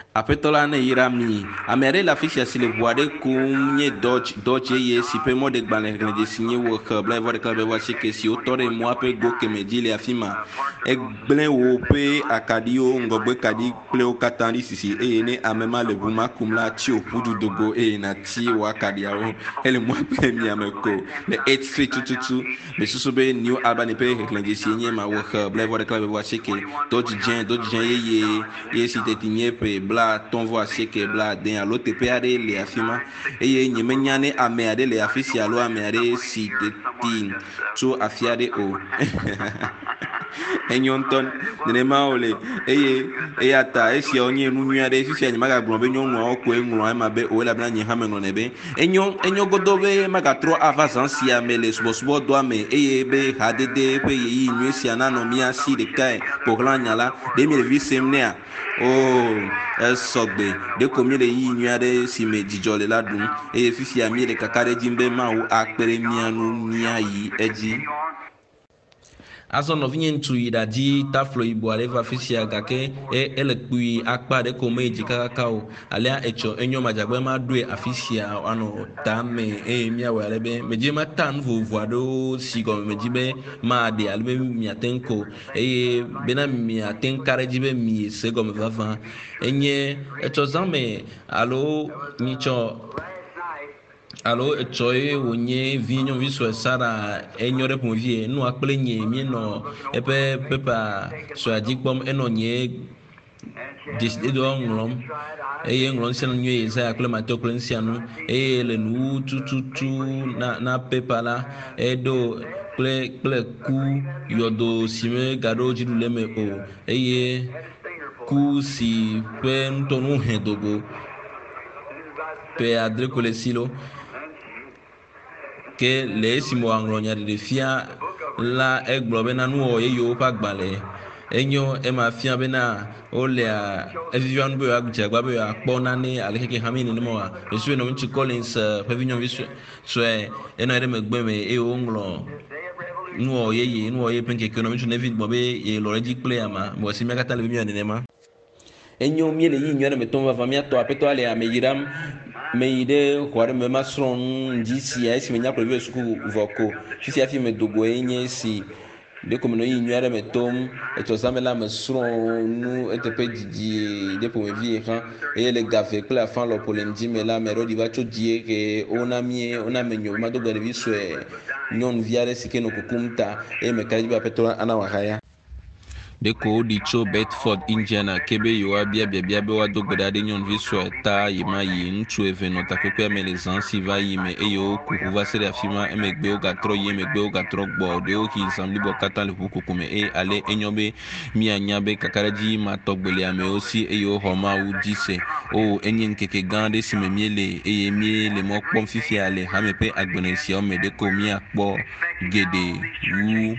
apetola ne yira mi amere la ficha si le boade kunye dodge ye si pe mo de gbalé de signé wo club voit de club voit que si auteur et moi pe go que me dit les afima e gblé wo pe akadio ngobwe kadi pleo katandi sisi e ne amema le buma kumla ti o pudu dogo e na ti wa kadia o ele mo pe mi ameko le 8 street tutu me susobe new album pe de signé ma wo club voit de club voit que dodge ye si te tinye pe bla ton voit que bla den alo te pe ade le afima e nyeme nyane ame ade le afisi alo ame ade si te tin so afiade o enyonton ne ma ole ata esi onye nunu ade si anya maga gbon be nyonu okwo enwuru ma be o la bla nyi ha me no nebe enyo godobe maga tro avazan si amele subo do ame be hadede pe yi nyu si anano mi asi de kai pour l'anyala de mi vi semnea sogbe de komi le yi nyu ade si me dijole ladun fifi ami le kakare jimbe ma wo akpere mianu niayi eji azo no vinye ntu idaji taflo ibo aleva fisia gake ele kpui akpa de ko meji kakao alia echo enyo majagbe ma due afisia ano tame mia walebe meji ma tan voado sigo mejibe ma de albe mi atenko bena mi atenkare jibe mi sego me vava enye echo zame alo nicho alo etsɔe wonye vinyo viso sara enyo ɖe ƒomvie nu akple nye mi no eƒe pepa so adikpɔm eno nye edo ŋlɔm ŋlɔm sia nu ye za akple mateo kple nsianu le nu tututu na pepa la edo kple ku yodo sime gado dzidu le me o ku si ƒe ntɔnu he dogo pe adre kole silo ke le simo anglonya de fia la eglo bena nu yo pa gbale enyo ma fia bena o le evivan bo agba bo akpona ni aleke hamini ni mo esu no nchi collins pavilion visu so eno ere megbe me o nglo nu ye penke ke no nchi nevid bo be e loreji player ma mo si mekata le mi ne ma enyo mi le yi nyo me ton va mi ato apeto ale ameyiram meide kware me masron disi esi menya prevu suku voko fisi afi me dogo enye si de komino yi nyware me tom eto zamela me sron nu etepe didi de po me vie kan le gave kla fan lo polemdi me la me rodi va cho die ke ona menyo ma dogo de viso nyon viare sike no kukumta me kaji ba peto ana wahaya de ko di cho Bedford Indiana kebe yo abia be wa dogoda de nyon viso ta yima yi ntu eveno ta pepe me les ansi va yi me eyo ku va se afima emegbe o gatro yi megbe o gatro gbo de o ki samli bo kata le buku kume ale enyobe mi anya be kakaraji ma togbele ame osi eyo homa u dise o enyen keke gande si me miele miele mo pom fifi ale ha me pe agbenesi o me de ko mi akpo gede wu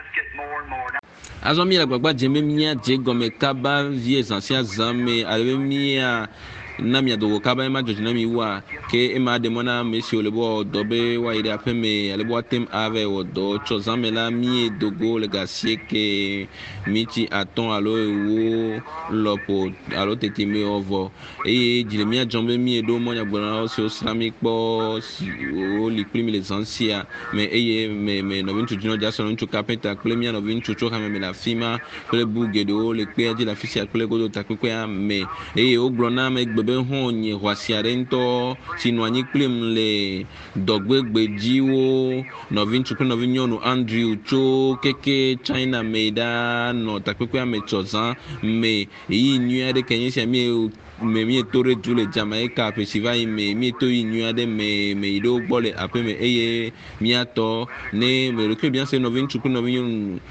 azo mi la gbagba jeme mia je gome kaba vie ancien zame alebe mia na mi adogo kaba ma jojo na mi wa ke ma de mona monsieur le bo dobe wa ide apeme ale bo tem ave o do cho zame la mi dogo le gasie ke miti aton alo wo lopo alo tete me ovo jile mia jombe mi do mo nya gbona o so islamic po o li primi les anciens mais me no vintu jino jaso no kapeta kle mia no vintu cho ha me la fima kle bugedo le pe di la fisia kle godo takwe me o glona me gbebe ho nye hwasiare nto sinu anyi klim le dogbegbe jiwo no vintu kle no vinyonu Andrew cho keke China meda no takwe me chozan me yi nyu de kenyisia mi tore du le Jamaica festival mi to inu ade me ido gbole ape me mi ato ne me le bien c'est novin chuku novin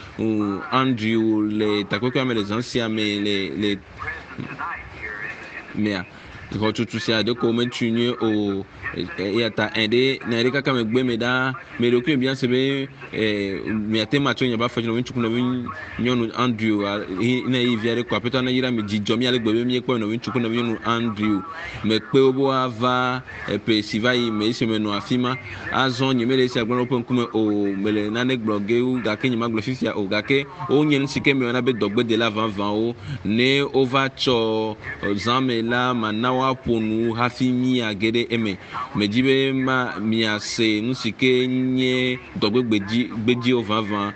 Andrew le takoko me les anciens me les mais ko tutu sia de ko metunye o yata ende na ere kaka megbe meda me do bien se be mi atema to nyaba fa no winchuku no nyonu Andrew na yi viare ko apeta na yira mi jijo mi ale gbe mi ekpo no winchuku no nyonu Andrew me pe obo ava pe sivai me ise me no afima azon nyemele si agbon open kume o mele na ne bloge u ga ke nyima glo fifia o ga ke o nyen sike me na be dogbe de la 20 o ne over cho zamela manawa ponu hafimi agede eme mejibe ma miase nsike nye dogbe gbeji o 20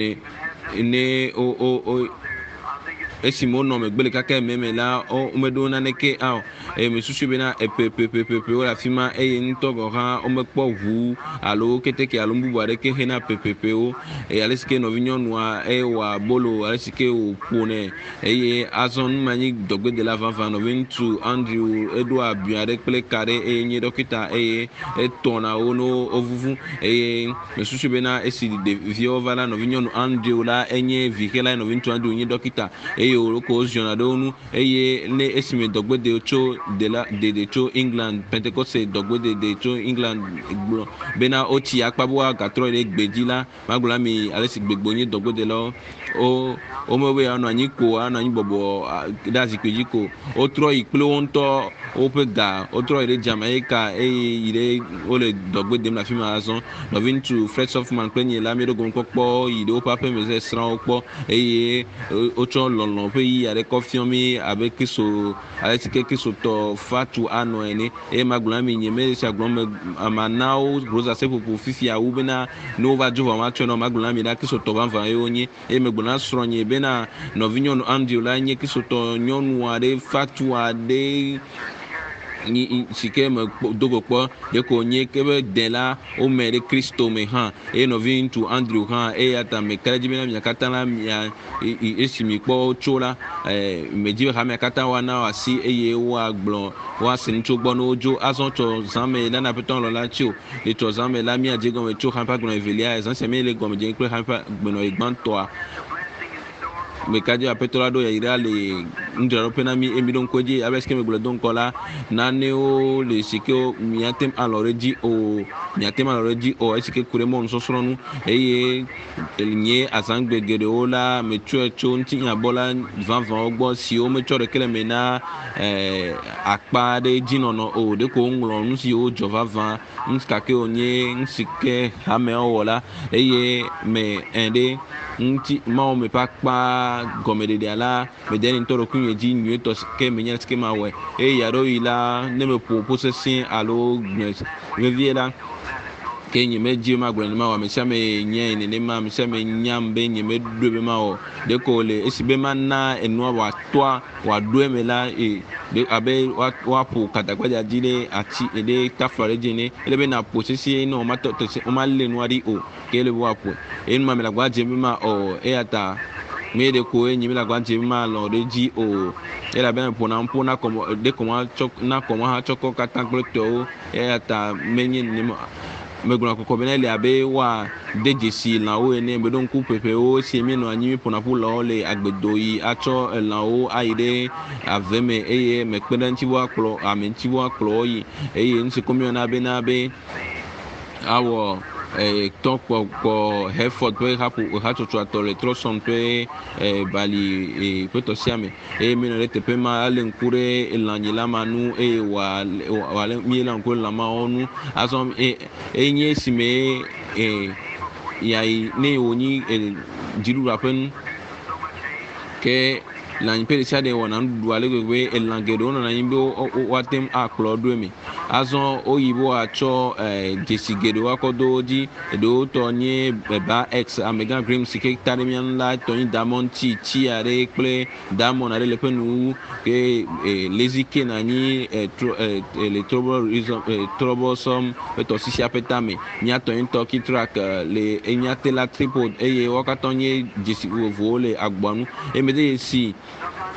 ne o esimo no megbele kaka meme la o medo na neke a me susu be na pepepepe o la fima nto go ha o mekpo vu alo keteke alo mbubu are ke hena pepepe o aleske no vinyonu a wa bolo aleske o pone azon mani dogbe de la vanvan no vintu Andrew edo abiare pele kare nye dokita tona ono ovuvu me susu be na esi de vio vala no vinyonu Andrew la enye vikela no vintu Andrew nye dokita yo ko jonadonu ne esime dogbe de cho de cho England Pentecost dogbe de cho England bena oti akpabo agatro de gbejila magula mi alesi gbegbonye dogbe de lo o mewe anu anyi bobo dazi kwejiko o tro ikplo onto o pega o tro ire Jamaica ire o le dogbe de la fima azon no vintu Fred Softman kwenye la mi do gon popo ide o pape meze sran opo o cho lon pe yi are confirmer avec so avec quelque so to fatu ano ene magula mi nyeme sa glom amanao groza se pour fifia u bena no va jova ma cho no magula mi da ke so to van van onye megbona sronye bena no vinyon Andrew la nye ke so to nyonu are fatu ade ni sike me dogo po de ko nye kebe de la o mere Kristo me ha no vin to Andrew ha ata me kaji bena mi katala mi esimi po chola me ji ha me kata wana wasi wa gbon wa sin to gbon ojo azon to zame na peton lo la chi o le to zame la mi aje gon me cho ha pa gbon evelia ezan se me le gon me je pe ha pa gbon egban to a mekaji apetola do ya irale ndero pena mi emidon koje abeske me gule don kola nane o le sike miatem aloreji o esike kuremon sosronu elnye azangbe gede ola mechuecho ntinya bola 20 ogbo si o mechore kele mena akpa de jinono o de ko nglo nsi o jova 20 nskake onye nsike hame owola me ende nti ma o me pakpa gomede de ala me deni toro kunye ji nyu to ke me nyel ske ma we yaro ila ne me po possession alo me viela ke nye me ji ma gwen ma wa me chame nye ne ma me chame nyambe nye me dobe ma o de ko le esibe ma na enwa wa toa wa do me la de abe wa po katagbaja jile ati ede tafare jine ele be na possession no ma to o ma le nwari o ke le wa po ma me la gwa je ma o ata mede ko enyi la gwanche ma lo reji o era ben pona como de como ha choko katanklo to ata menye ni meguna ko benele abe wa dejesi la o ene be don ku pepe o se mi no anyi pona pu lo le agbedoyi acho la o aide aveme me pedanti wa klo amenti wa klo yi nse komi na be awo donc ko Hereford pe hapo to atole troson pe bali pe to siame mi no lete pe ma ale nkure elanyela manu wa mi la nkure la ma onu azom nye sime yai ne oni jiru rapen ke la nype sia de wona ndu ale gwe elangedo na nyimbe watem aklo do mi azon oyibo acho jesigedo akodoji edo to nye beba x amega grim sike tarimian la to ni diamond chi are ple diamond are le penu ke lezike na ni le troublesome to sisi apetame nya to in talkie track le enyate la tripod wakatonye jesi vole agbanu emede si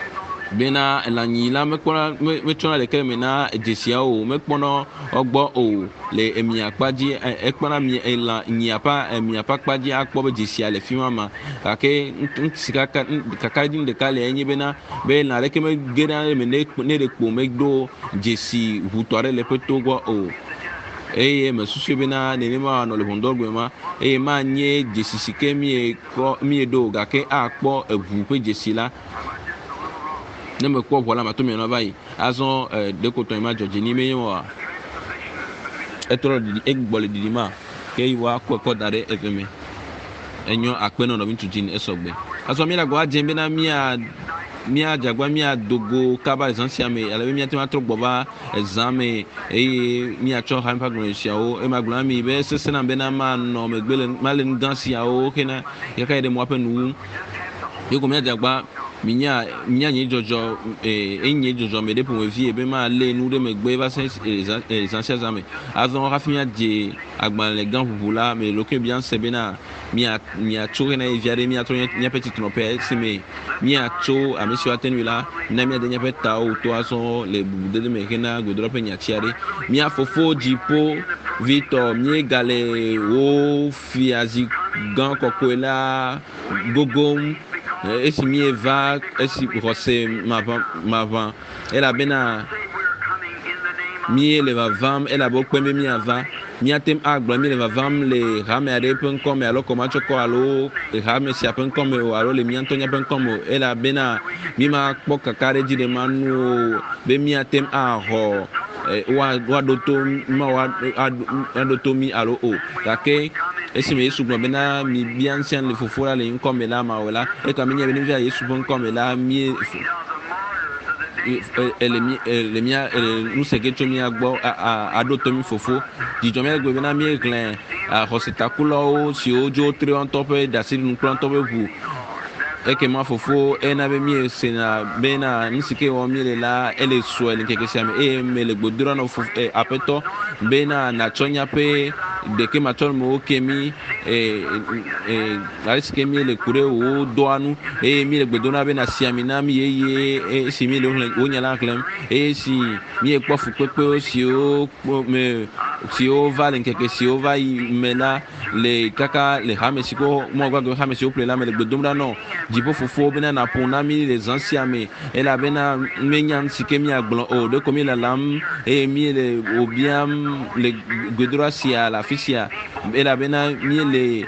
bena elanyila mekpɔna ɖeke me na dzesia o mekpɔna ɔgbɔ o le emia kpadzi ekpɔna emia ƒe akpadzi akpɔ be dzesia le fi ma gake kakaɖi ɖeka le enye bena be lã ɖeke mege ɖa me ne ɖe kpo medo dzesi ʋutɔ aɖe le eƒe to gbɔ o eye me susu bena nenema nɔ le ʋɔndɔgbe ma eye ma nye dzesi si ke mieɖo gake akpɔ eʋu ƒe dzesi la ne me kpɔ ʋɔ la ma to mianɔ va yi azɔ dekotɔ ma dzɔdzi ni me wa etrɔ ɖiɖi egbɔ le ɖiɖi ma ke wa kɔ kɔ da ɖe eve me enyo akpenɔ nɔ ŋutsudzi esɔgbe azɔ mi la gɔ adze bena mia dzagba mia dogo kaba zã sia me ale be mia te ma trɔ gbɔ va zã me eye mia tsɔ ha ƒe agblɔ siawo ema gblɔ na mi be sesena bena ma nɔ megbe le ma le ŋgã siawo kena yaka yi ɖe mɔ ƒe nuwu yoko mia dzagba mia nye dzɔdzɔ enye dzɔdzɔ me ɖe ƒomevi ebe ma le nu ɖe megbe va se zã sia zã me azɔ hafi mia dze agbalẽ gã ʋuʋu la me loke bia se bena mia tso hena evia ɖe mia trɔ miaƒe titronɔƒe esi me mia tso ame siwo ate ŋui la na mia de miaƒe tawo to azɔ le bubudede me hena gbedoɖaƒe nyatsia ɖe mia fofo dziƒo vitɔ mie gale wo fiazi gã kɔkɔe la gogom esi mieva esi xɔse maʋã elabena mie le vavam elabe wokpe be miava miatem agblɔ mi le vavam le hame aɖe ƒe ŋkɔme alo kɔmatsɔkɔ alo hame sia ƒe ŋkɔme o alo le mia ŋutɔ ƒe ŋkɔme o elabena mi ma kpɔ kaka ɖe dzi ɖe ma nu o be miatem axɔ woaɖo to mi alo o gake esime Yesu gblɔ bena mi bia ŋusẽ le fofo la le ŋkɔme la ma o la eka mi nye be ne via Yesu ƒe ŋkɔme la mi le mia nuseke tso mia gbɔ aɖo to mi fofo dzidzɔ mia gbe bena mi hlẽ xɔsetakulawo siwo dzo tri ŋutɔ ƒe ɖasi nukplɔ ŋutɔ ƒe ʋu eke ma fofo ena be mi sena bena nu si ke wɔm mi le la ele sue le ŋkeke sia me eye me le gbodora nɔ aƒetɔ bena natsɔ miaƒe ɖeke matsɔ me wo ke mi ale si ke mi le ku ɖe wo dɔa nu eye mi le gbedona bena si ami na mi eye esi mi le wo nya la xlẽm eye si mi kpɔ fukpekpe siwo va le ŋkeke siwo va yi me la le kaka le hame si ko mɔgbagbe hame siwo ƒle la me le gbedom ɖa nɔ dziƒo fofo bena naƒo na mi le zã sia me elabena menya si ke miagblɔ o ɖeko mi lalam eye mi le wobiam le gbedoɖa sia le afi sia elabena mi le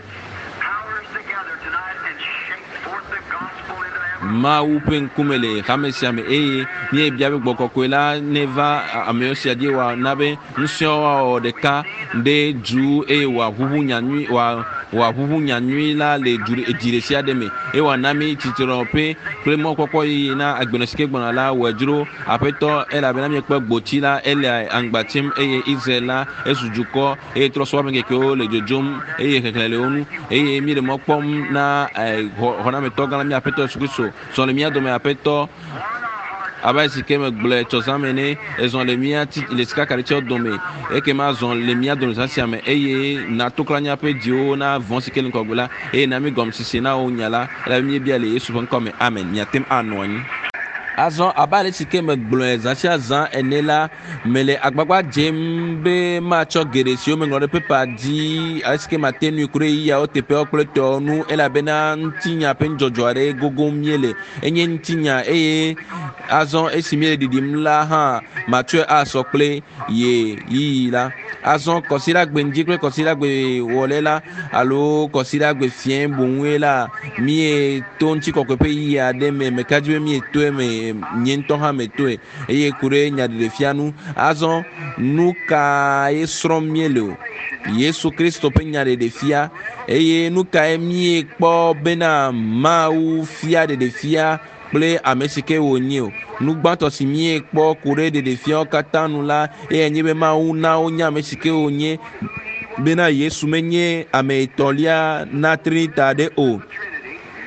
Mawu ƒe ŋkume le hame sia me eye mie bia be gbɔ kɔkɔe la neva amewo sia dzi wa na be nusrɔ̃wɔ ɖeka ɖe dzu eye wòaʋuʋu nyanyui la le dzi ɖe sia ɖe me eye wòana mi tsitrɔƒe kple mɔkpɔkpɔ yiyi na agbenɔ si ke gbɔna la wòadzro aƒetɔ elabena miekpe gboti la ele aŋgbatsem eye Israel la esu dukɔ eye trɔ sɔ ame kekewo le dzodzom eye xexlẽ le wo nu eye mi le mɔ kpɔm na xɔnametɔ gã la mi aƒetɔ Yesu Kristo zɔ le mia dome aƒetɔ aba si ke me gblɔe tsɔ zã me ne ezɔ le mia le sika kaɖitiwo dome eke ma zɔ le mia dome zã sia me eye nato kura miaƒe dziwo na vɔ si ke le ŋgɔgbe la eye na mi gɔmesese na wo nya la elabe mi bia le Yesu ƒe ŋkɔ me amen miatem anɔ anyi azɔ aba le si ke me gblɔe zã sia zã ene la me le agbagba dzem be matsɔ geɖe siwo meŋlɔ ɖe pepa dzi ale si ke mate nui ku ɖe yiyawo teƒewo kple tɔwo nu elabena ŋutinya ƒe ŋudzɔdzɔ aɖe gogo mie le enye ŋutinya eye azɔ esi mi le ɖiɖim la hã matsɔe asɔ kple yiyi la azɔ kɔsiɖagbe ŋdzi kple kɔsiɖagbe wɔle la alo kɔsiɖagbe fiẽ boŋue la mie to ŋutikɔkɔe ƒe yiyi aɖe me meka dzi be mie toe me nye ŋutɔ hã me toe eye ku ɖe nyaɖeɖefia nu azɔ nu ka ye srɔ̃m mie le o Yesu Kristo ƒe nyaɖeɖefia eye nu ka mie kpɔ bena Mawu fia ɖeɖefia kple ame si ke wònye o nu gbãtɔ si mie kpɔ ku ɖe ɖeɖefiawo katã nu la eye nye be Mawu na wonye ame si ke wònye bena Yesu menye ame etɔ̃lia na Trinita ɖe o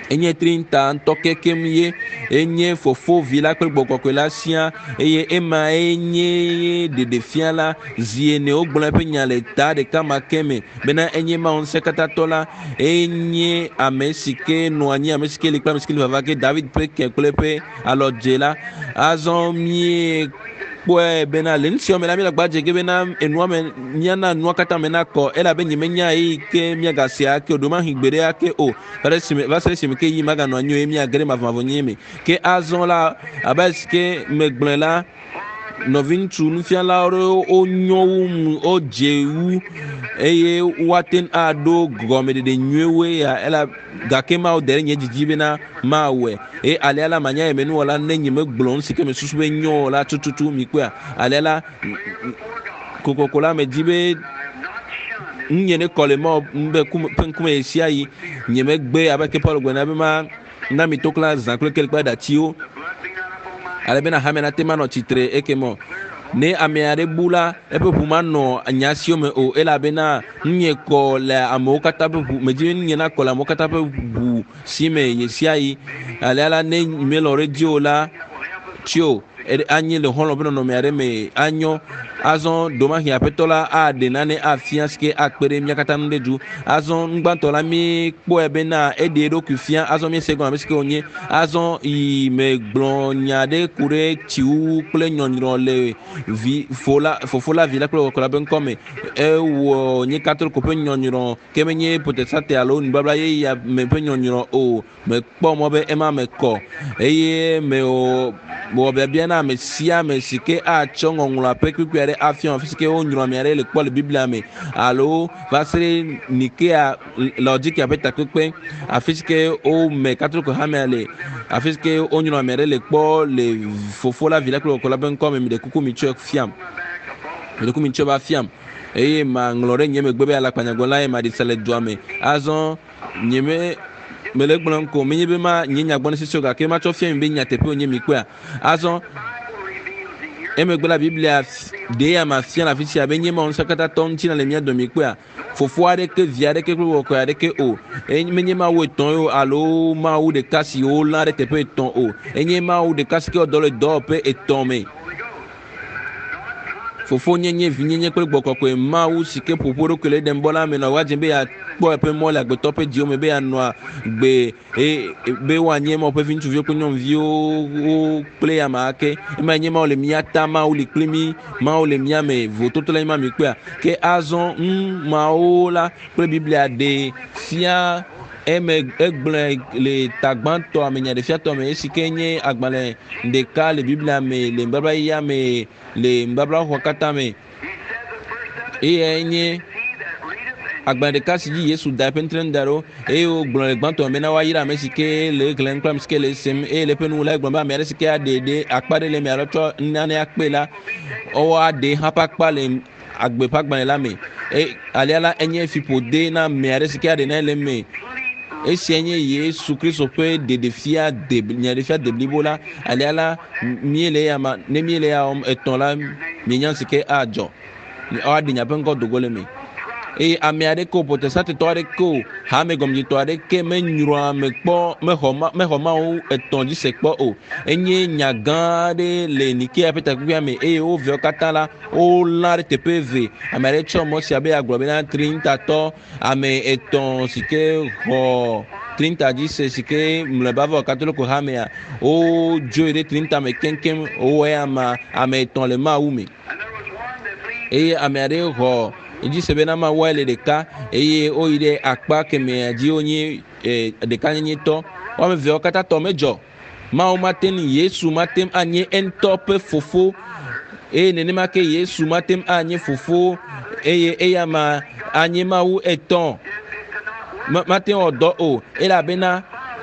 enye 30 ntɔke kem ye enye fofo vi la kple gbɔkɔkɔe la sia eye ema enye ɖeɖefia la zie ne wogblɔ eƒe nya le ta ɖeka ma ke me bena enye ma ŋusẽ katãtɔ la enye ame si ke nɔ anyi ame si ke li kple ame si ke li vava ke David ƒe ke kple eƒe alɔdze la azɔ mie kpɔe bena le nusia me la mi le gbadze ge bena enua me miana nua katã me nakɔ elabe nye menya eyi ke miagasia ke o ɖo ma hi gbeɖe ake o va se ɖe esime ke yi maganɔ anyi o ye miage ɖe mavɔmavɔ nye me ke azɔ la abe si ke megblẽ la nɔvi ŋutsu nufialawo wonyo wu wodze wu eye woate aɖo gɔmeɖeɖe nyuiewoe ya ela gake mawo da ɖe nye dzidzi bena mawɔe eye alia la manya yeme nuwɔla ne nye megblɔ nu si ke me susu be nyo la tututu mi kpea alia la kokoko la me di be nye ne kɔ le ma be ƒe ŋkume sia yi nye megbe abe ke Paul gblɔna be ma na mi to kla zã kple kele kple aɖatiwo ale bena hame na te manɔ tsitre ekemɔ ne ame aɖe bu la eƒe ʋu manɔ nyasiwo me o elabena nye kɔ le amewo katã ƒe ʋu medzi nye na kɔ le amewo katã ƒe ʋu si me ye sia yi alia la ne melɔ ɖe dzi o la tso anyi le xɔlɔ ƒe nɔnɔme aɖe me anyo azɔ domahi aƒetɔ la aɖe nane afia si ke akpe ɖe mía katã ŋu ɖe dzu azɔ ŋgbãtɔ la mi kpɔe bena eɖe eɖokui fia azɔ mi se gɔme ame si ke wonye azɔ yi me gblɔ nya ɖe ku ɖe tsiwu kple nyɔnyrɔ le fofo la vi la kple wɔkɔ la be ŋkɔme ewɔ nye katã ko ƒe nyɔnyrɔ ke menye protestante alo nubabla ye me ƒe nyɔnyrɔ o mekpɔ mɔ be ema me kɔ eye me wɔ biabia na ame sia ame si ke atsɔ ŋɔŋlɔ aƒe kpekpe aɖe afia afi si ke wonyrɔ ame aɖe le kpɔ le biblia me alo va se ɖe Nikea Laodikea ƒe takpekpe afi si ke wome katolika hamea le afi si ke wonyrɔ ame aɖe le kpɔ le fofo la vi la kple wɔkɔ la ƒe ŋkɔme mi ɖe kuku mi tsɔe fiam mi ɖe kuku mi tsɔe va fiam eye maŋlɔ ɖe nye megbe be alakpanyagblɔ la ye maɖi se le dua me azɔ nye mele gblɔm ko menye be ma nye nyagbɔne sisi o gake matsɔ fia mi be nyateƒe wonye mi kpea azɔ emegbe la biblia ɖe ya mafia le afi sia be nye ma ŋusẽ katã tɔ ŋuti na le mía dome kpea fofo aɖeke vi aɖeke kple wɔkɔe aɖeke o menye mawu etɔ̃ yo alo mawu ɖeka si wolã ɖe teƒe etɔ̃ o enye mawu ɖeka si ke wodɔ le dɔwɔƒe etɔ̃ me fofo nyenye vinyenye kple gbɔkɔkɔe mawu si ke ƒoƒo ɖokui le ɖem bɔ la me nɔ wadzim be yakpɔ eƒe mɔ le agbetɔ ƒe dziwo me be yanɔa gbe be woanye ma woƒe vi ŋutsuviwo kple nyɔnuviwo kple ame ake ema nye mawo le mía ta mawu li kpli mi mawu le mía me vototo le ma mi kpea ke azɔ mawo la kple biblia ɖe fia egblẽ le tagbãtɔ ame nyaɖefiatɔ me esi ke nye agbalẽ ɖeka le biblia me le nubablaɣia me le nubablaxɔ katã me eye nye agbalẽ ɖeka si dzi Yesu da eƒe ŋutilẽ da ɖo eye wogblɔ le gbãtɔ me na woayra ame si ke le ɣlem kple ame si ke le esem eye le eƒe nu la gblɔ be ame aɖe si ke aɖe ɖe akpa ɖe le me alo tsɔ nane akpe la ɔwɔ aɖe hã ƒe akpa le agbe ƒe agbalẽ la me alia la enye fiƒode na ame aɖe si ke aɖe na le me esia nye Yesu Kristo ƒe ɖeɖefia nyaɖefia de blibo la alia la míele ya ma ne míele ya etɔ̃ la mienya si ke adzɔ aɖe nya ƒe ŋkɔ dogo le me eye ame aɖeke o protestantitɔ aɖeke o hame gɔmedzitɔ aɖeke menyrɔa me kpɔ mexɔ mawu etɔ̃ dzi se kpɔ o enye nya gã aɖe le Nikea ƒe takpekpea me eye wo viawo katã la wolã ɖe teƒe eve ame aɖe tsɔ mɔ sia be agblɔ bena trintatɔ ame etɔ̃ si ke xɔ trinta dzi se si ke mlɔeba vɔ katoliko hamea wodzoe ɖe trinta me keŋkeŋ wowɔe ame etɔ̃ le mawu me eye ame aɖe xɔ edzi se bena mawɔe le ɖeka eye woyi ɖe akpa kemea dzi wonye ɖeka nyenyetɔ woame eveawo katã tɔ medzɔ mawu matem Yesu matem anye entɔ ƒe fofo eye nenema ke Yesu matem anye fofo eye eyama anye mawu etɔ̃ matem wɔ dɔ o elabena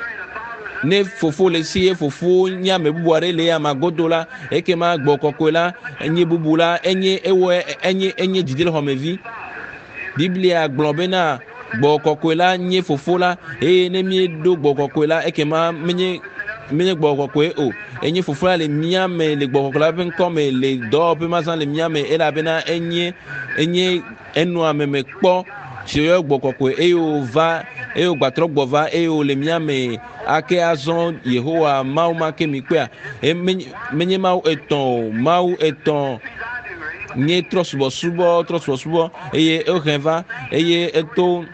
ne fofo le si ye fofo nye ame bubu aɖe le ama godo la ekema gbɔ kɔkɔe la enye bubu la enye dzidi le xɔmevi biblia gblɔ bena gbɔ kɔkɔe la nye fofo la eye ne mieɖo gbɔ kɔkɔe la ekema menye gbɔ kɔkɔe o enye fofo la le mía me le gbɔ kɔkɔe la ƒe ŋkɔme le dɔwɔƒe mazã le mía me elabena enye enɔa meme kpɔ Seigneur gbɔkɔkɔe eye wòva eye wògbatrɔ gbɔva eye wòle miame ake azɔ Yehowa Mawu ma ke mi kpea menye Mawu etɔ̃ o, Mawu etɔ̃ nye trɔsubɔsubɔ eye ehe va eye eto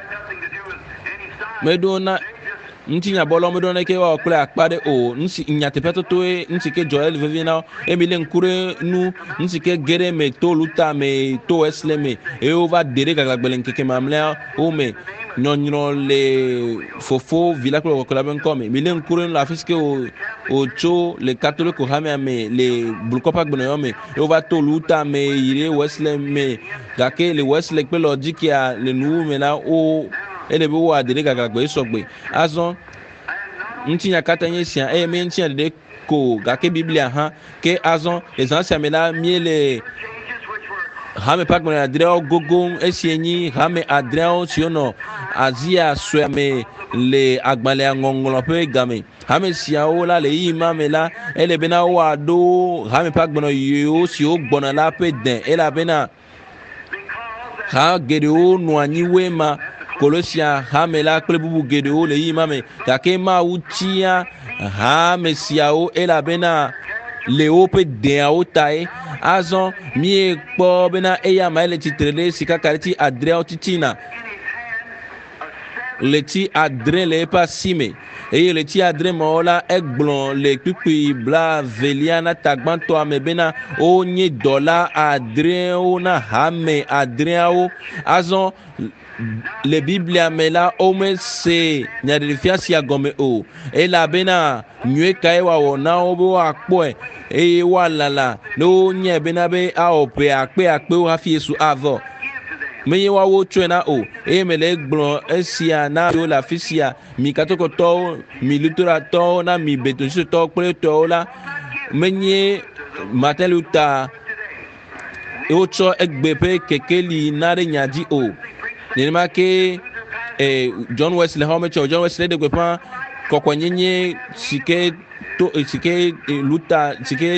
meɖo na ŋutinyabɔlawo meɖo na ke wɔ kple akpa ɖe o nyateƒetotoe ŋusi ke dzɔ ele vevie na wo eye mi le ŋku ɖe nu ŋusi ke ge ɖe me to luta me to wesle me eye wova de ɖe gagbagbe le ŋkeke mamlɛawo me nyɔnyrɔ le fofo vi la kple kɔkɔ la be ŋkɔ me mi le ŋku ɖe nu le afi si ke wòtso le katoliko hamea me le blukɔƒe agbenɔyɔ me eye wova to luta me yi ɖe wesle me gake le wesle kple lɔdzikia le nuwu me la wo ele be wo ade ɖe gagbagbe esɔgbe azɔ ŋutinya katã nye sia eye me ŋutinya ɖeɖe ko gake biblia hã ke azɔ le zã sia me la mie le hame ƒe agbenɔ adreawo gogo esie nyi hame adreawo siwo nɔ Azia sue me le agbalẽa ŋɔŋlɔ ƒe game hame siawo la le yi ma me la ele bena woaɖo hame ƒe agbenɔ yiwo siwo gbɔna la ƒe de elabena ha geɖewo nɔ anyi woe ma Kolosia hame la kple bubu geɖewo le yi ma me gake Mawu tia hame siawo elabena le woƒe deawo tae azɔ miekpɔ bena eya ma ele tsitre ɖe sikakaɖiti adreawo titina leti adre le eƒe asi me eye leti adre mawo la egblɔ le kpikpi blavelia na tagbãtɔa me bena wonye dɔla adrewo na hame adreawo azɔ le biblia me la womese nyaɖeɖefia sia gɔme o elabena nyuie kae wòawɔ na wo be woakpɔe eye woalala ne wonye bena be awɔ ƒe akpeakpewo hafi Yesu avɔ menye woawo tsɔe na o eye mele egblɔ esia na wo le afi sia mi katokotɔwo mi luteratɔwo na mi betositɔwo kple tɔwo la menye Martin Luther wotsɔ egbe ƒe kekeli na ɖe nya dzi o nenema ke John Wesley hã metsɔ John Wesley ɖe gbeƒã kɔkɔnyenye sike Luther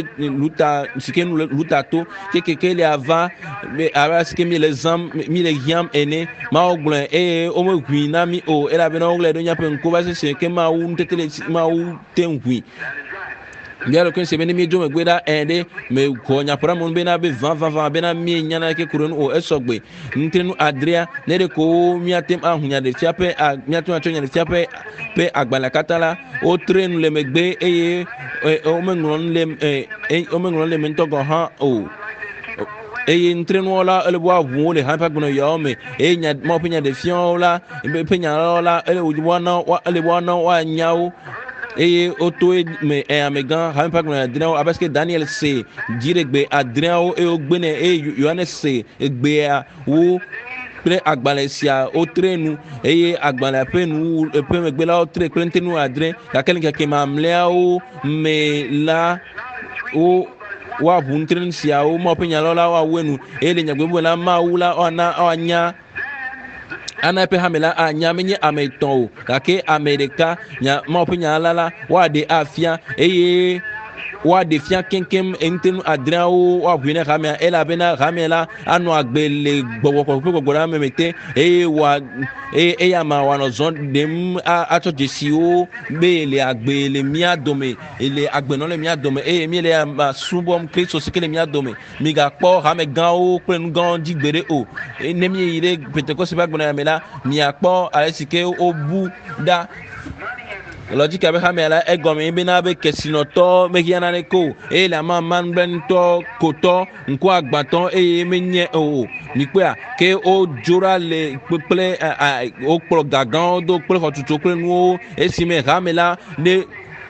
to ke kekelia va ava sike mi le zãm mi le hiãm ene Mawu gblɔe eye womeʋui na mi o elabena woɣlae ɖo nyaƒe ŋku va sese ke Mawu ŋutete le Mawu te ŋui bialo ke se bene mi dzo megbe ɖa ɖe me xɔ nyaƒɔɖa bena be vavava bena mi nyana ke kuro nu o esɔgbe nutrenu adrea ne ɖe ko miatem ahu nyaɖefia ƒe miatem atsɔ nyaɖefia ƒe agbalẽ katã la wotre nu le megbe eye womeŋlɔ nu le me ŋutɔ gɔ hã o eye ntrenuwo la ele be woaʋu wo le hã ƒe agbenɔyawo me eye Mawu ƒe nyaɖefiawo la ƒe nyalawo la ele be woana woanyawo eye woto me amegã hame ƒe agbenɔ adreawo abe sike Daniel se dziɖegbe adreawo eye wogbene eye Yohanes se egbea wo kple agbalẽ sia wotre nu eye agbalẽa ƒe nu ƒe megbe la wotre kple ŋutenu adre gake le ŋkeke mamlɛawo me la woaʋu nutrenu siawo Mawu ƒe nyalawo la woawɔe nu eye le nyagbe la Mawu la woanya ana eƒe hame la anya menye ame etɔ̃ o gake ame ɖeka Mawu ƒe nya la woaɖe afia eye woaɖe fia keŋkeŋ ŋutenu adreawo woaʋui ne hamea elabena hamea la anɔ agbe le gbɔgbɔ ƒe gbɔgbɔ la me te eye eya ma wòanɔ zɔ ɖem atsɔ dzesiwo be le agbe le mía dome le agbenɔ le mía dome eye mi le subɔm Kristo si ke le mía dome migakpɔ hamegãwo kple nugãwo dzi gbeɖe o ne mieyi ɖe Pentecost ƒe agbenɔya me la miakpɔ ale si ke wobu ɖa lɔdzika be hamea la egɔme bena be kesinɔtɔ mehiã naneke o eye le amama nublanutɔ kotɔ ŋkuagbãtɔ eye menye o mikpɔa ke wodzora le kple wokplɔ gagãwo do kple xɔtutu kple nuwo esime hame la ne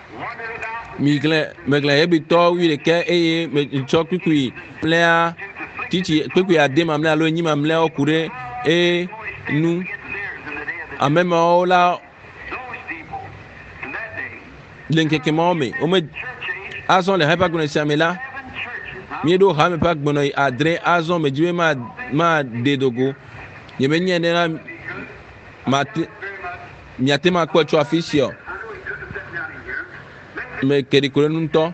meglẽ hebitɔ 11 eye metsɔ kpikpui plea titi kpikpui ade mamlɛa alo enyi mamlɛawo ku ɖe eye nu amemawo la le ŋkeke mawo me azɔ le hame ƒe agbenɔ sia me la mieɖo hame ƒe agbenɔ adre azɔ medzi be maɖe dogo yemenye ne la miate makpɔe tso afi sia o me keɖi ko ɖe nu ŋutɔ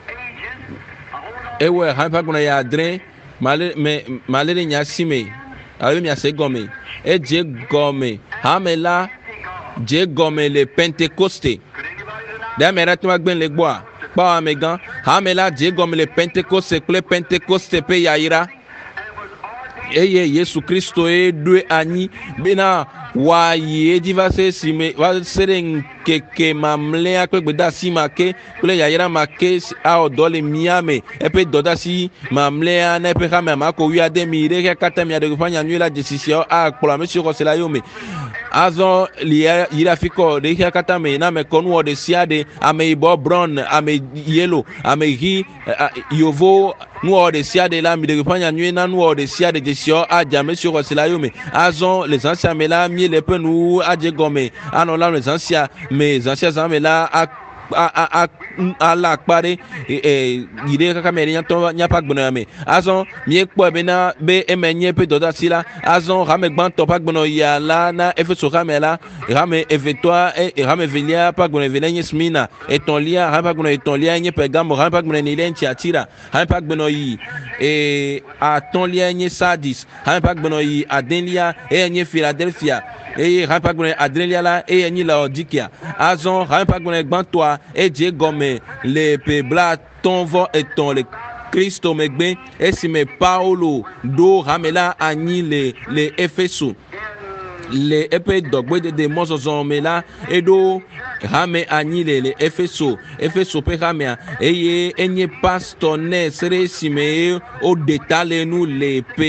ewɔe hame ƒe agbenɔ adre male ɖe nye asi me abe mi ase gɔme edze gɔme hame la dze gɔme le Pentecoste dame ɖe to agbe le gbɔa kpɔ ame gã hame la dze gɔme le Pentecoste kple Pentecoste ƒe yayra eye Yesu Kristo ye ɖoe anyi bena wòayi edzi va se esime va se ɖe ŋkeke mamlɛa kple gbedeasi ma ke kple yayra ma ke awɔ dɔ le mía me eƒe dɔdeasi mamlɛa ne eƒe xame amako 11 mi ɖe katã mia ɖe ƒe nyanyui la dzesisiawo akplɔ ame siwo xɔ se la yome azɔ li yi ɖe afi kɔ ɖe xia katã me na me kɔ nuwɔ ɖe sia ɖe ame yibɔ brown ame yellow ame ɣi yovo nuwɔ ɖe sia ɖe la mi ɖe ƒe nyanyui na nuwɔ ɖe sia ɖe dzesiawo adze ame siwo xɔ se la yome azɔ le zã sia me la mi le ƒe nu adze gɔme anɔ la le zã sia me zã sia zã me la ala akpa ɖe yi ɖe kaka me ɖe nyatɔ nyapa agbenɔya me azɔ miekpɔe bena be eme nye ƒe dɔdeasi la azɔ hame gbãtɔ ƒe agbenɔya la na Efeso xame la hame evetɔa hame evelia ƒe agbenɔ evelia nye Smina etɔ̃lia hame ƒe agbenɔ etɔ̃lia nye Pergamo hame ƒe agbenɔ enelia nye Tiatira hame ƒe agbenɔ yi atɔ̃lia nye Sardis hame ƒe agbenɔ yi adelia eye nye Philadelphia eye hame ƒe agbenɔ adrelia la eye nye Laodikea azɔ hame ƒe agbenɔ gbãtɔa edze gɔme le ƒe 73 le Kristo megbe esime Paulo ɖo hame la anyi le Efeso le eƒe dɔgbedede mɔzɔzɔ me la eɖo hame anyi le Efeso ƒe hamea eye enye pastor ne se ɖe esime ye woɖe ta le nu le ƒe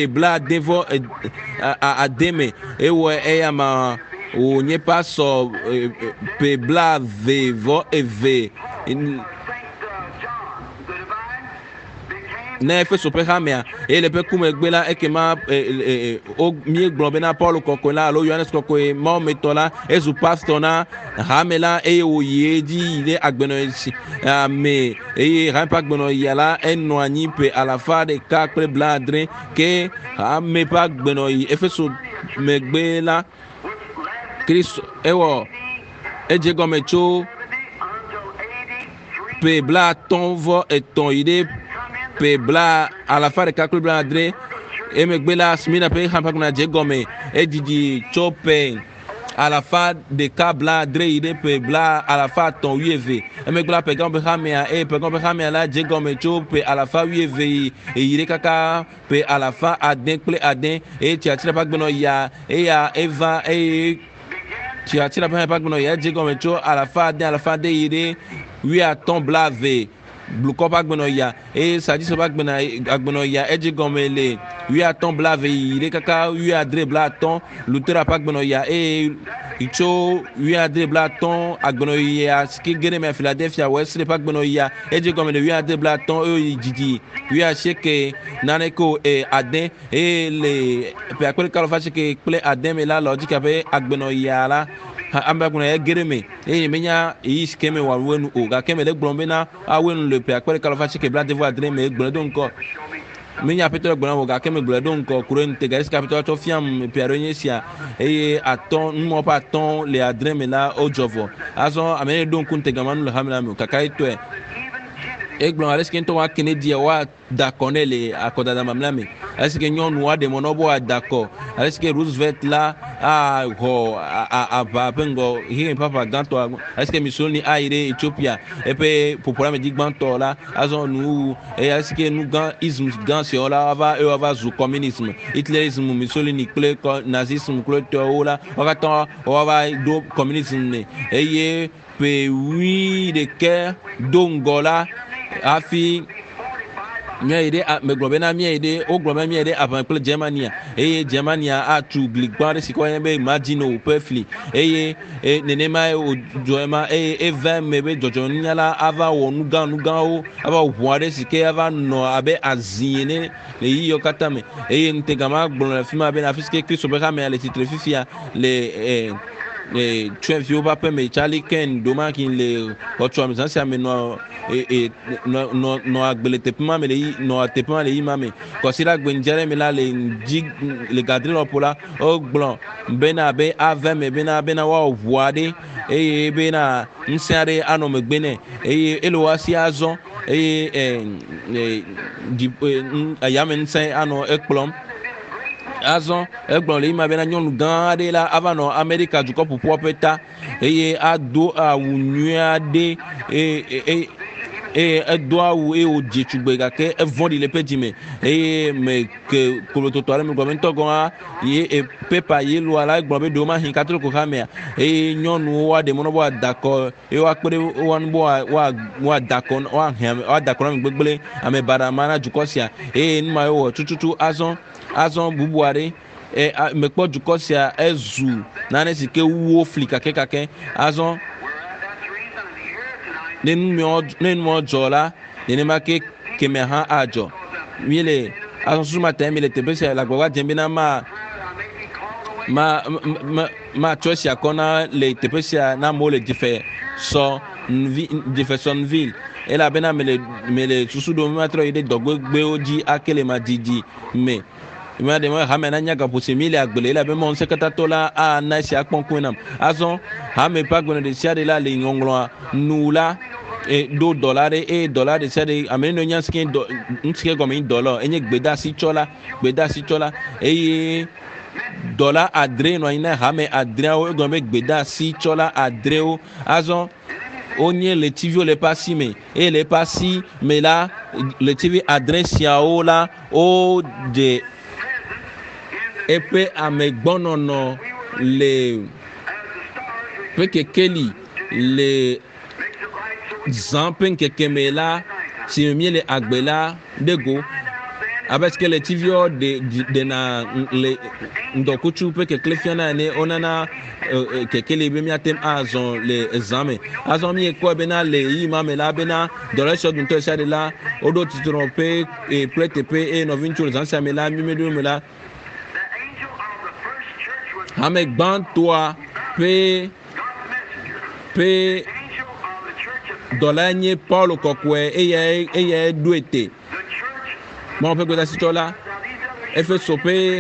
70 me ewɔ eya ma wònye pastor ƒe 22 ne Efeso ƒe hamea eye le ƒe kumegbe la ekema míegblɔ bena Paul kɔkɔe la alo Yohanes kɔkɔe mawumetɔ la ezu pastor na hame la eye wòyi edzi yi ɖe agbenɔ me eye hame ƒe agbenɔyia la enɔ anyi ƒe 170 ke hame ƒe agbenɔyi Efeso megbe la Kristo ewɔ edze gɔme tso ƒe 53 yi ɖe ƒe 170 emegbe la Smina ƒe hame ƒe agbenɔya dze gɔme edidi tso ƒe 170 yi ɖe ƒe 312 emegbe la Pergamo ƒe hamea eye Pergamo ƒe hamea la dze gɔme tso ƒe 120 yi ɖe kaka ƒe 160 eye Tiatira ƒe agbenɔya eya eva eye Tiatira ƒe hame ƒe agbenɔya edze gɔme tso 110 yi ɖe 120 blukɔ ƒe agbenɔya eye Sardis ƒe agbenɔya edze gɔme le 120 yi ɖe kaka 150 Lutera ƒe agbenɔya eye tso 150 agbenɔya si ke ge ɖe me Philadelphia Wesley ƒe agbenɔya edze gɔme le 150 eye didi 90 naneko ade eye le ƒe 190 kple ade me la Laodikea ƒe agbenɔya la ame agbenɔya ge ɖe me eye menya yi si ke me wòawoe nu o gake me le gblɔm bena awoe nu le ƒe 190 me egblɔ ɖo ŋkɔ menya aƒetɔ gblɔ na wò gake me gblɔ ɖo ŋkɔ kuro ŋutega esi ke aƒetɔ tsɔ fiam ƒe aɖe nye sia eye numɔ ƒe 5 le adre me la wodzɔ vɔ azɔ ame ne ɖo ŋku ŋutega ma nu le hame la me o kaka etɔe egblɔ ale si ke ŋutɔ wa kene dia woada akɔ ne le akɔdada mamlɛa me ale si ke nyɔnu aɖe mɔ bɔ ada akɔ ale si ke Roosevelt la ahɔ aʋa ƒe ŋgɔ hime papa gãtɔ ale si ke Mussolini ayi ɖe Ethiopia eƒe ƒoƒo me dzi gbãtɔ la azɔ nuwu eye ale si ke nu gã ism gã siawo la wava zu communisme Hitlerism Mussolini kple nazisme kple tɔwo la wo katã wava ɖo communisme ne eye ƒe 11 do ŋgɔ la hafi míayi ɖe megblɔ bena míayi ɖe wogblɔ be míayi ɖe aʋa kple Germania eye Germania atu gli gbã ɖe si ke woyɔna be Maginot ƒe fli eye nenema wòdzɔ ma eye eva me be dzɔdzɔnunyala ava wɔ nu gãwo ava ʋu aɖe si ke ava nɔ abe azi ene le yiyiwo katã me eye ŋutega ma gblɔ le fi ma bena afi si ke Kristo ƒe hamea le tsitre fifia le tsyɔ̃eviwo ƒe aƒe me Charlie Ken domaki le xɔtua me zã sia me nɔ agbe le teƒe ma me nɔ teƒe ma le yi ma me kɔsiɖa gbenedze aɖe me la le gadri lɔƒo la wogblɔ bena be ave me bena woawɔ ʋu aɖe eye bena ŋusẽ aɖe anɔ megbe nɛ eye ele woasi azɔ eye ayame ŋusẽ anɔ ekplɔm azɔn egblɔ le ima bena nyɔnu gã aɖe la ava nɔ Amerika dukɔ ƒoƒua ƒe ta eye ado awu nyui aɖe eye edo awu eye wòdze tugbe gake evɔ̃ɖi le eƒe dzime eye me ke kolototɔ aɖe me gɔmɛntɔ gɔ̃a ye pepa yelo la egblɔ be ɖewo mahi katolo ko xamea eye nyɔnuwo woaɖe mɔ na be woada akɔ eye woakpe ɖe woanu be woada akɔ na ame gbegblẽ ame baɖa ma na dukɔ sia eye nu ma ye wɔ tututu azɔ bubu aɖe mekpɔ dukɔ sia ezu nane si ke wuwo fli kakɛkakɛ azɔ ne numewo dzɔ la nenema ke keme hã adzɔ mi le azɔsuma ta mi le teƒe sia le agbagba dzem bena ma tsɔ sia kɔna le teƒe sia na amewo le Jeffersonville elabena me le susu ɖom matrɔ yi ɖe dɔgbegbewo dzi ake le madidi me ma de ma hame na nya gaƒosi mi le agble elabe mɔ ŋusẽkatãtɔ la ana sia kpɔnkpɔe nam azɔ hame ƒe agbenɔ ɖe sia ɖe la le ŋɔŋlɔa nu la do dɔla ɖe eye dɔla ɖe sia ɖe ame ne nya ŋusike gɔme yi dɔla enye gbedasi tsɔla eye dɔla adre nɔ anyi na hame adreawo egɔme be gbedasi tsɔla adrewo azɔ wonye letiviwo le eƒe asi me eye le eƒe asi me la letivi adre siawo la wo de eƒe amegbɔnɔnɔ le ƒe kekeli le zã ƒe ŋkeke me la si mi le agbe la ɖego abe sike le tiviwo ɖena le ŋdɔkutsu ƒe kekle fiana ene wonana kekeli be miate azɔ le zã me azɔ mi kpɔe bena le yi ma me la bena dɔlɛsɔ duntɔ sia ɖe la woɖo titrɔ ƒe kple teƒe eye nɔvi ŋutsu le zã sia me la mi meɖo me la ame gbãtɔa ƒe dɔla nye Paul kɔkɔe eye ɖoe te mɔ ƒe gbedasitsɔla Efeso ƒe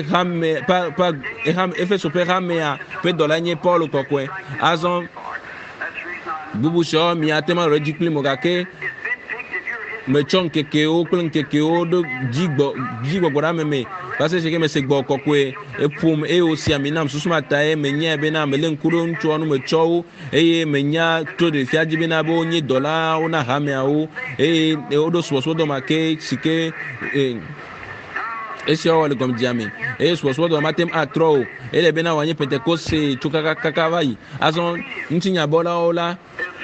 hamea ƒe dɔla nye Paul kɔkɔe azɔ bubu sɔ miate ma ɖe dzikpli mo gake metsɔ ŋkekewo kple ŋkekewo ɖo dzigbɔgbɔ ɖe ame me parce que me se gbɔ kɔkɔe eƒom eye wosi ami nam susuma ta ye menyae bena mele ŋku ɖo ŋutsuwo nu metsɔ wo eye menya to ɖevia dzi bena be wonye dɔlawo na hameawo eye woɖo subɔsubɔdɔ ma ke si ke esiawo le gɔmedzia me eye subɔsubɔdɔ ma tem atrɔ o ele bena wòanye pentekose tso kakaka va yi azɔ ŋutinyabɔlawo la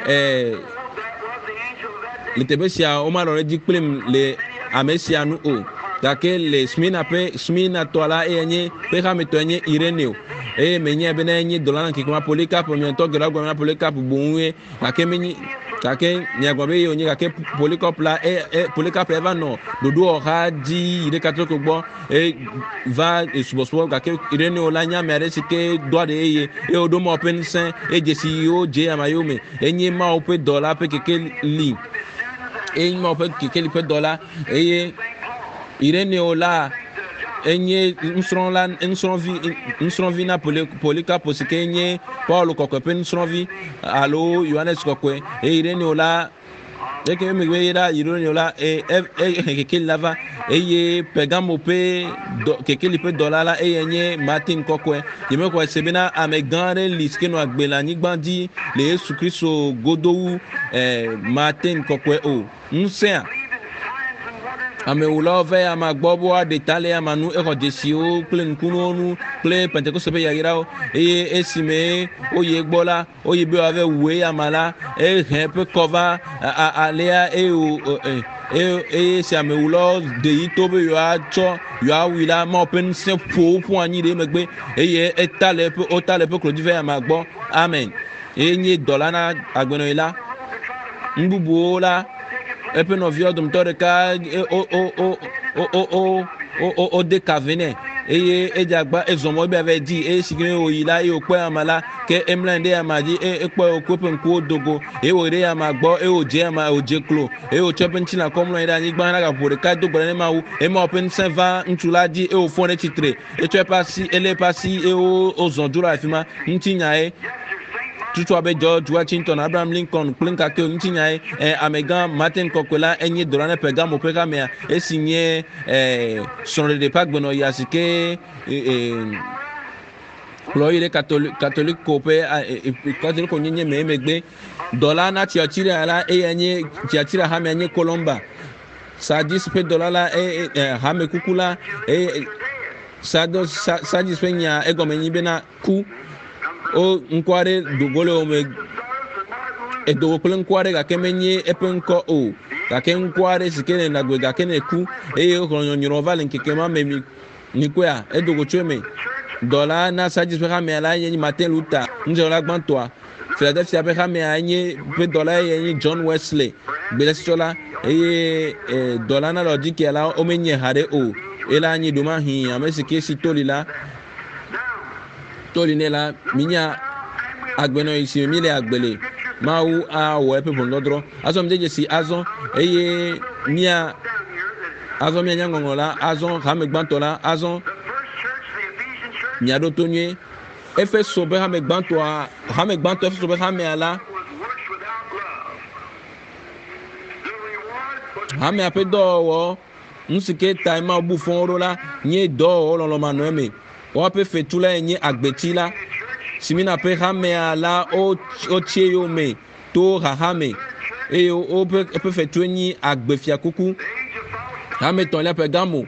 le teƒe sia womanɔ ɖe dzi kplim le ame sia nu o gake le Smina tɔ la eye nye ƒe hametɔ nye Ireneo eye menye bena enye dɔla na kekema Polycarp miɔntɔ gɛrɛ gɔme na Polycarp boŋue gake menye gake miagblɔ be wonye gake Polycarp la Polycarp eva nɔ ɖoɖo ɔxa dzi yi ɖe katoliko gbɔ va subɔsubɔ gake Ireneo la nye ame aɖe si ke doa ɖe eye woɖo Mawu ƒe ŋusẽ eye dzesi yiwo dze amayiwo me enye Mawu ƒe dɔla ƒe kekeli eye Mawu ƒe kekeli ƒe dɔla eye Ireneo la enye nusrɔ̃vi na Polycarp si ke nye Paul kɔkɔe ƒe nusrɔ̃vi alo Yohanes kɔkɔe eye Ireneo la eke me be la Ireneo la kekeli la va eye Pergamo ƒe kekeli ƒe dɔla la eye nye Martin kɔkɔe yeme xɔ se bena ame gã aɖe li si ke nɔ agbe le anyigba dzi le Yesu Kristo godowu Martin kɔkɔe o ŋusẽa amewulawo va ama gbɔ be woaɖe ta le ama nu exɔ dzesiwo kple ŋkunuwo nu kple pentekoste ƒe yayrawo eye esime woyi gbɔ la woyi be woava wue ama la ehe ƒe kɔ va alea eye si amewulawo de yi to be yewoawui la Mawu ƒe ŋusẽ ƒo anyi ɖe megbe eye wota le ƒe klodzi va ama gbɔ amen eye nye dɔla na agbenɔyi la ŋbubuwo la eƒe nɔviwo dometɔ ɖeka de kave nɛ eye edze agba ezɔmɔ be ava di eye si ke wòyi la eye wòkpɔe ama la ke emlɔ ɖe ama dzi ekpɔe wòkɔ eƒe ŋkuwo dogo eye wòɖe ama gbɔ eye wòdze klo eye wòtsɔ eƒe ŋutilã kɔ mlɔ anyi ɖe anyigba hena gaƒo ɖeka do gbe ɖe Mawu eye Mawu ƒe ŋusẽ va ŋutsu la dzi eye wòfɔ ɖe tsitre etsɔ eƒe asi elé eƒe asi eye wozɔ dzo ɖe afi ma ŋutinya ye tutu abe George Washington, Abraham Lincoln, Plinka ke ntinya Amegan Martin Kokola enye Dorane Pegamo Pegamea esinye sonre de pagbono yasike Loire catholique kope catholique onyenye memegbe dollar na tiatira la enye tiatira ha menye Colomba sadis pe dollar la ha me kukula sadis pe nya egomenyi be na ku o nkware dogole o me edo kule nkware ga kemenye epenko o ga ken nkware sikene na gwe ga kene ku ko nyoro valen kekema memi nikoya edo go cheme dollar na sadis pe ha me la yenyi Martin Luther njola gbantoa Philadelphia pe ha me anye pe dollar yenyi John Wesley belestola dollar na lodi ke la o menye hare o ela anyi duma hin amesike si tolila tolinela minya agbeno isi mi le agbele mawu a wo epe pondodro azo mjeje si azo mia azo mia nyangongola azo hamegbantola azo miado tonye efe sobe hamegbanto efe sobe hameala hame ape do nsike taima bu fonro la nye do lo mano eme o pe fetula nye agbetila simina pe hame la o tie yo me to hame o pe fetu nyi agbefia kuku hame ton la Pegamo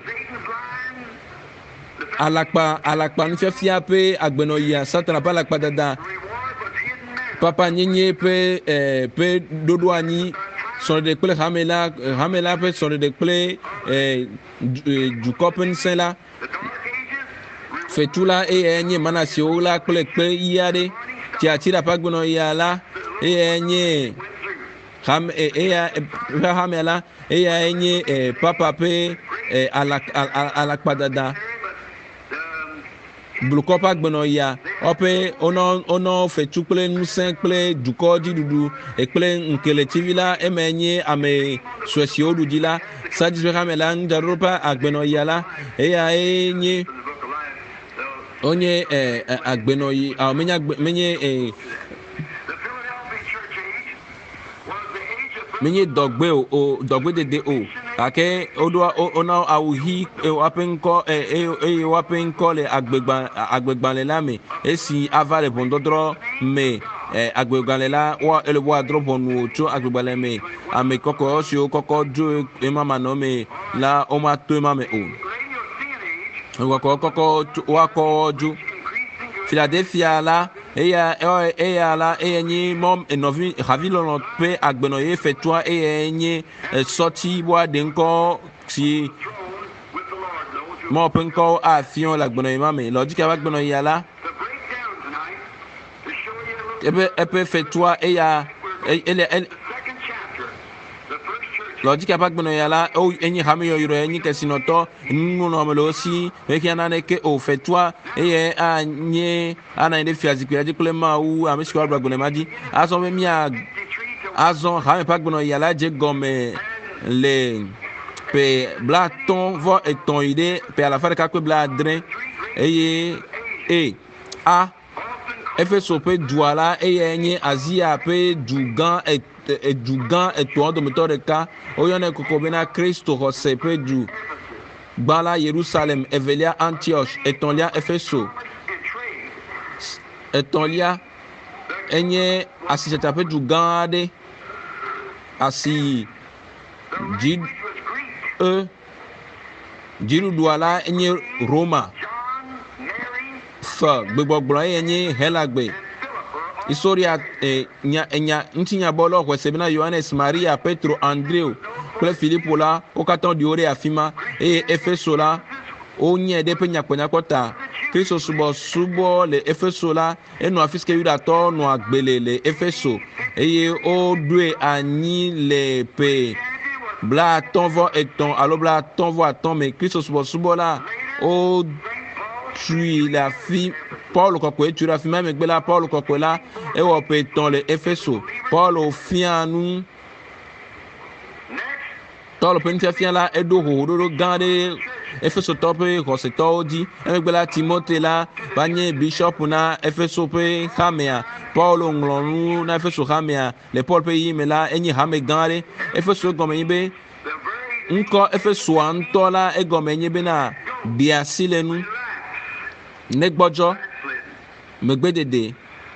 alakpa ni fia pe agbeno ya satana pa alakpa dada papa nyenye pe dodo ani son de kple hamela pe son de kple du kopen sela fetula enye manasi ola kple iade ti atira pagbono yala enye hamela enye papa pe alakpadada blukopa gbono ya ope ono fetu kple nusen kple duko didudu ekple nkele tivila emenye ame swesi odudila sadis hamela ndaropa agbeno yala enye onye agbeno yi menye dogbe dede o ake odo ona awuhi wapenko wapenko le agbegban le lame esi avale bondodro me agbegban le la wa elebo adro bonu to agbegban le me ame koko osio koko jo mama no me la o ma to mama o koko wa ko ju Philadelphia la la enye mom enovi ravilo pe agbeno ye fetwa enye sorti bois denko si mo penko afion la agbeno mame logique avec agbeno ya la epe fetwa logique avec agbeno ya la o enye hame yo yoro enye kesinoto nnu no melo si mekiana ne ke o fetwa anye ana inde fiazikwe ajikule ma u amishiko agbeno maji aso me mia azon hame pagbono ya la je gome le pe blaton vo eton ide pe à la fin ka ko bladrin a efeso pe duala enye azia pe dugan edugan eto do motor ka oyone kokobena Kristo Jose pe du Bala Jerusalem Evelia Antioch Etonlia Efeso Etonlia enye asiseta pe du gande asi jiru duala enye Roma fa gbogbo enye helagbe historia nya ntinya bolo ko sebina Yohanes Maria Petro Andreu kle Philippe la o katon di ore afima Efeso la o nye de pe nyakponya kota Kristo subo le Efeso la eno afiske yuda to no agbele le Efeso o due ani le pe bla tonvo eton alo bla tonvo aton me Kristo subo la o tui la fi Paul kokwe tu la fi même gbela Paul kokwe la e wo pe ton le Efeso Paul o fianu tolo pentia fian la edo ho do gande Efeso tope Roseto di emegbela Timote la banye bishop na Efeso pe Hamea Paulo nglonu na Efeso Hamea le Paul pe yimela enyi hame gare Efeso gomenyibe nko Efeso antola egomenyibe na biasilenu negbojo megbedede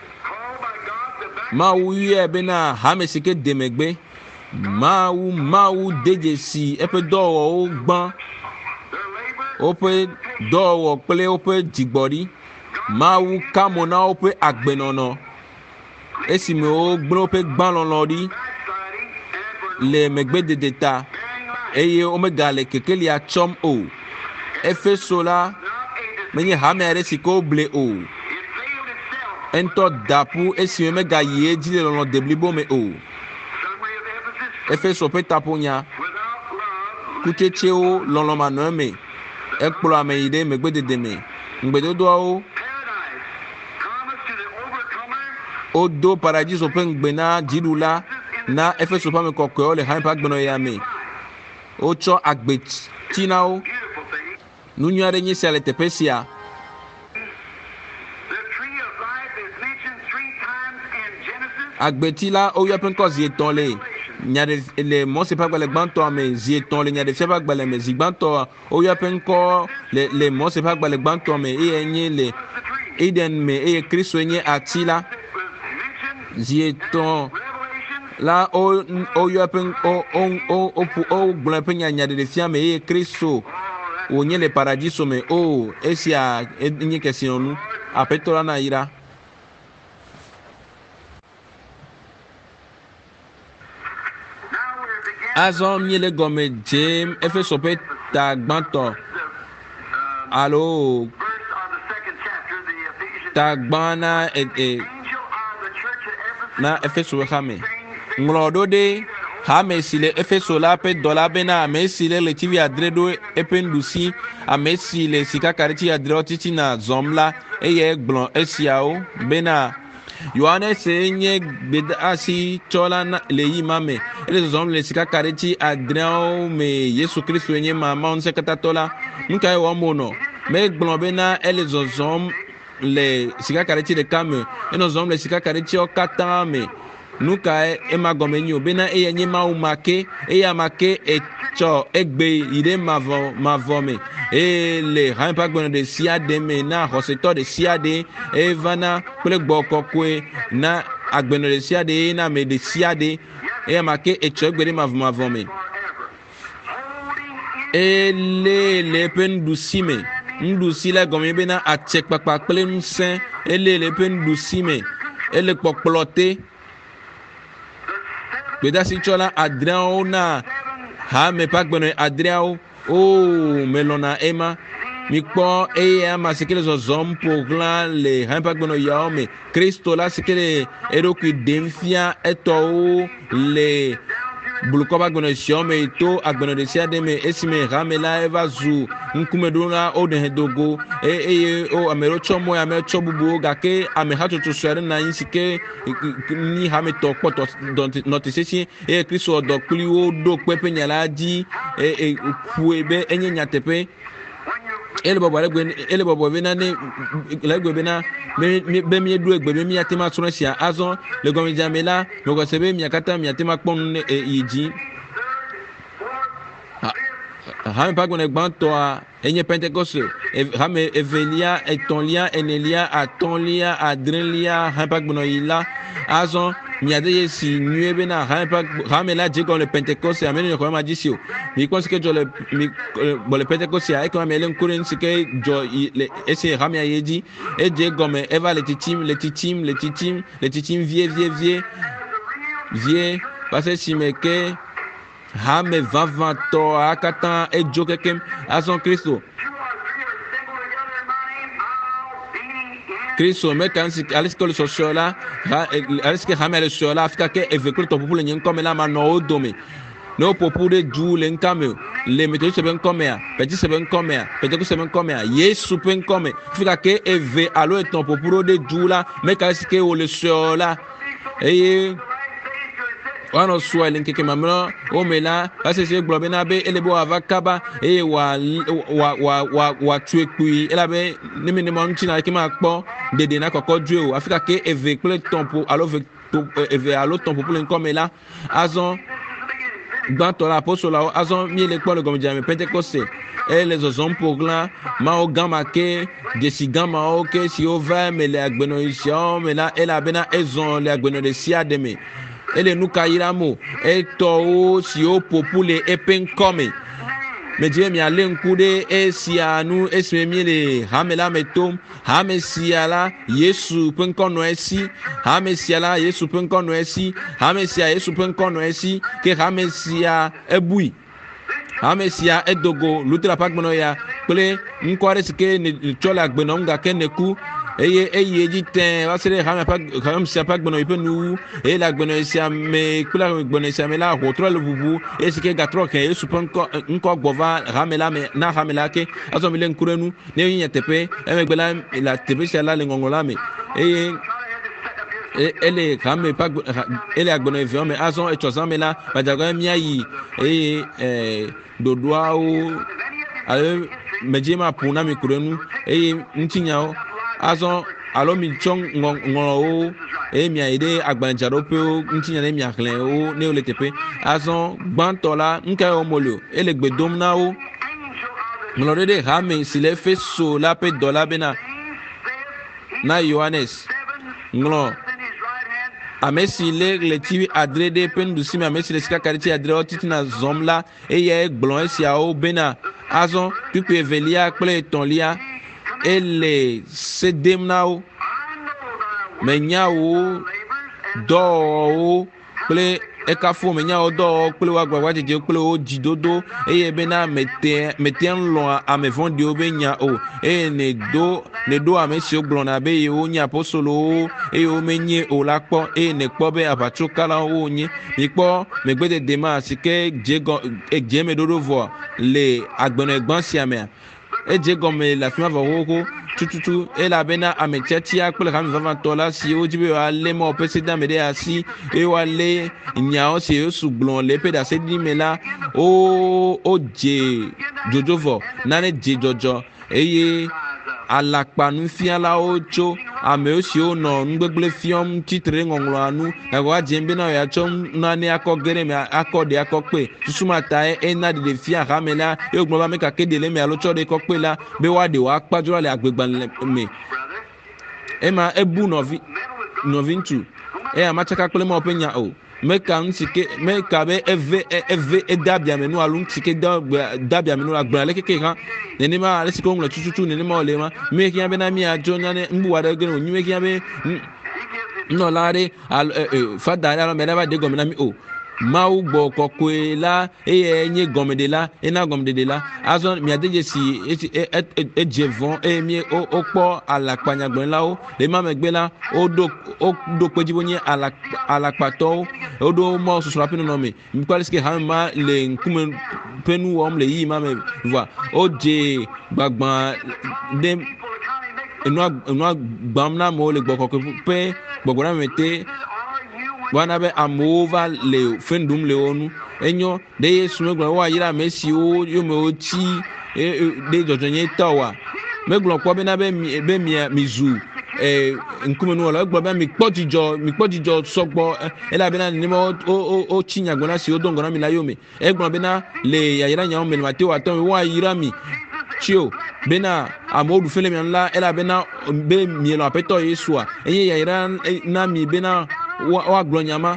ma wuye be na hamesike demegbe mawu dejesi epe dowo ogban ope dowo pele ope digbori mawu kamona ope agbenono esime o gbon ope gbanlolori le megbedede ta eye omega le kekeli achom o Efeso la menye hamere siko ble o ento dapu esime mega ye jile lono deblibo me o Efeso pe taponya kucheche o lono manome ekplo ameyide megbedede me ngbedodo o do paradiso pe ngbena jilula na Efeso pa me kokko le han pa gbeno ya me o cho agbet tinao nunyare nyi sele tepesia agbetila o yapen ko zieton le nyade le mo se pa gbele gbanto me zieton le nyade se pa gbele me zigbanto o yapen ko le mo se pa gbele gbanto me enye le eden me Kristo enye atila zieton la o yapen o gbele pe nyade de fia me Kristo o nye le paradiso me o esia enye question nu apetola na ira azon miele gome jem Efeso pe tagbanto alo tagbana na Efeso hame nglodo de hame sile Efeso la pe dola bena ame sile le tivi adredo ependusi ame sile sika kariti adredo titi na zomla eye glon esiao bena Yohanes enye bedasi chola na leyi mame ele zom le sika kariti adreo me Yesu Kristo enye mama on sekata tola nka e wo mono me glon bena ele zom le sika kariti de kame eno zom le sika kariti o kata me nuka ema gomenyo bena enye ma umake eya make echo egbe ide mavome le han pa gbono de siade me na hoseto de siade evana pele gbokokwe na agbeno de siade na me de siade eya make echo egbe de mavome le pendusime ndusila gomen bena achekpakpa pele nsen le pendusime ele pokplote bedasi chola adriao na ha me pa gbeno adriao o melona ema mi kpo ama sikele zo zompo glan le ha pa gbeno ya me Kristo la sikele eroki demfia eto le buluko ba gbeno siome to agbeno de sia de me esime ramela eva zu nkumedona o de dogo o amero chomo ya me chobubu gake ame hatutu swere na yinsike ni ha me to poto notisisi Kristo do kliwo do pepe nyala ji fuebe enye nyatepe ele bobo bena ne legbe bena be mi edu egbe be mi atema sonsia azon le gomi jamela me ko sebe mi akata mi atema pon yiji ha me pagone gbanto a enye Pentecoste ha me evelia etonlia enelia atonlia adrelia ha pagbono ila azon mi ade si nuebe na ha me la jego le Pentecoste amene ko ma disio mi pense que jo le le Pentecoste a ko me le nkuren sike jo le ese ha me ayeji e je gome eva le titim vie parce que si me que ha me vavanto akatan e jo kekem azon Kristo me kansi alisko le sosiola aliske hamele sola afika ke eveklo to popule nyen comme la mano odome no popule du le nkame le meto se ben comme ya petit se ben comme ya petit se ben comme ya Yesu pen comme afika ke eve alo eton popule de du la me kansi ke o le sola eye wano swali nkeke mamno o mela parce que globe na be elebo avakaba e wa tuekui elabe nimi ni mon china ki ma kpo dede na kokko due o afika ke eve kle tempo alo eve alo tempo pour comme là azon gbantola apostola azon mi le kpo le gomme jame pentecoste et les hommes pour là ma o gama ke desi gama o ke si o va me le agbeno ision me la ela bena ezon le agbeno de sia deme ele nuka iramo eto si o popule epen come me je mi ale nkude esianu esmemi le hamela metom hamesiala yesu penkono esi hamesiala yesu penkono esi hamesia yesu penkono esi ke hamesia ebui hamesia edogo lutra pagbono ya pele nkware sike ni chola agbeno nga keneku eye jiten wasere hamesia pagbono ipenu la agbeno sia me kula agbeno sia me la hotro le bubu esike gatro ke yesu penko nko gbova hamela me na hamela ke aso mile nkurenu ne yin tepe emegbela la tepe sia la le ngongola me ele kame pa ele agbeno evio me azon etosan me la bajago mi ayi dodoa o ale mejema puna mi kurenu ntinya o azon alo mi chong ngoro o mi aide agbanjaro pe o ntinya ne mi aklen o ne o le tepe azon gbantola nka o molo ele gbedom na o mlorede ha me sile fe so la pe dola bena na Yohanes nglo amesi le tivi adrede pendu simi amesi le sika kariti adre otitina zomla eye glon esia o bena azon pipe evelia kple tonlia ele sedemnao menyawo do kple ekafo menyawo do kple wa gwa jeje kple o jidodo eye bena meten lo amevon di obenya o ne do amesi o glon na be o nya apostolo o menye o la kpo ne kpo be apacho kala o nye mi kpo megbede dema sike je me dodo vo le agbeno egban siame je gomme la fima voko tututu la bena amechatia kple kam vava tola si o jibe ale mo pesida mede asi wale nyao si o suglon le peda sedi mela o je jojovo nane je jojo eye alakpanu fiala ocho ame osi o no ngbegle fiom titre ngonglo anu agwa jembe na ya chom nani akogere me akode akokpe susumata na de fia hamela e ogbo ba me ka kedele me alocho de kokpe la be wa de wa kpadura le agbegban me ema ebu novintu amachaka kple mo penya o meka nsike meka be eve edabia menu alun sike dabia menu agbara le keke kan nene ma le sike nglo tututu nene ma ole ma me kiya be na mi ajo nyane mbu wada gene onyi me kiya be no lare fada ala me na ba de go me na mi o mau gbo kokwe la enye gomede la ena gomede la azon mi adeje si ejevon mi okpo alakpanya gbon la o le ma megbe la o do pejibo nye alakpato o do mo susura pinu no mi kwaliske ha ma le nkume penu wo le yi ma me va o je gbagban de enu gbamna mo le gbo kokwe pe gbogbona mete wana be amova le fendum le onu enyo de yesu meglo wa yira mesi o yo me oti de jojonye tawa meglo ko be na be mizu nkume nu ola gbo be mi potijo sogbo ela be na ni mo o chinya gbona si o dongo na mi la yo me egbon be na le yira nya o me mate wa ton wa yira mi chio bena amodu fele mi nla ela bena be mi lo apeto yesu a enye yira na mi bena wa glonyama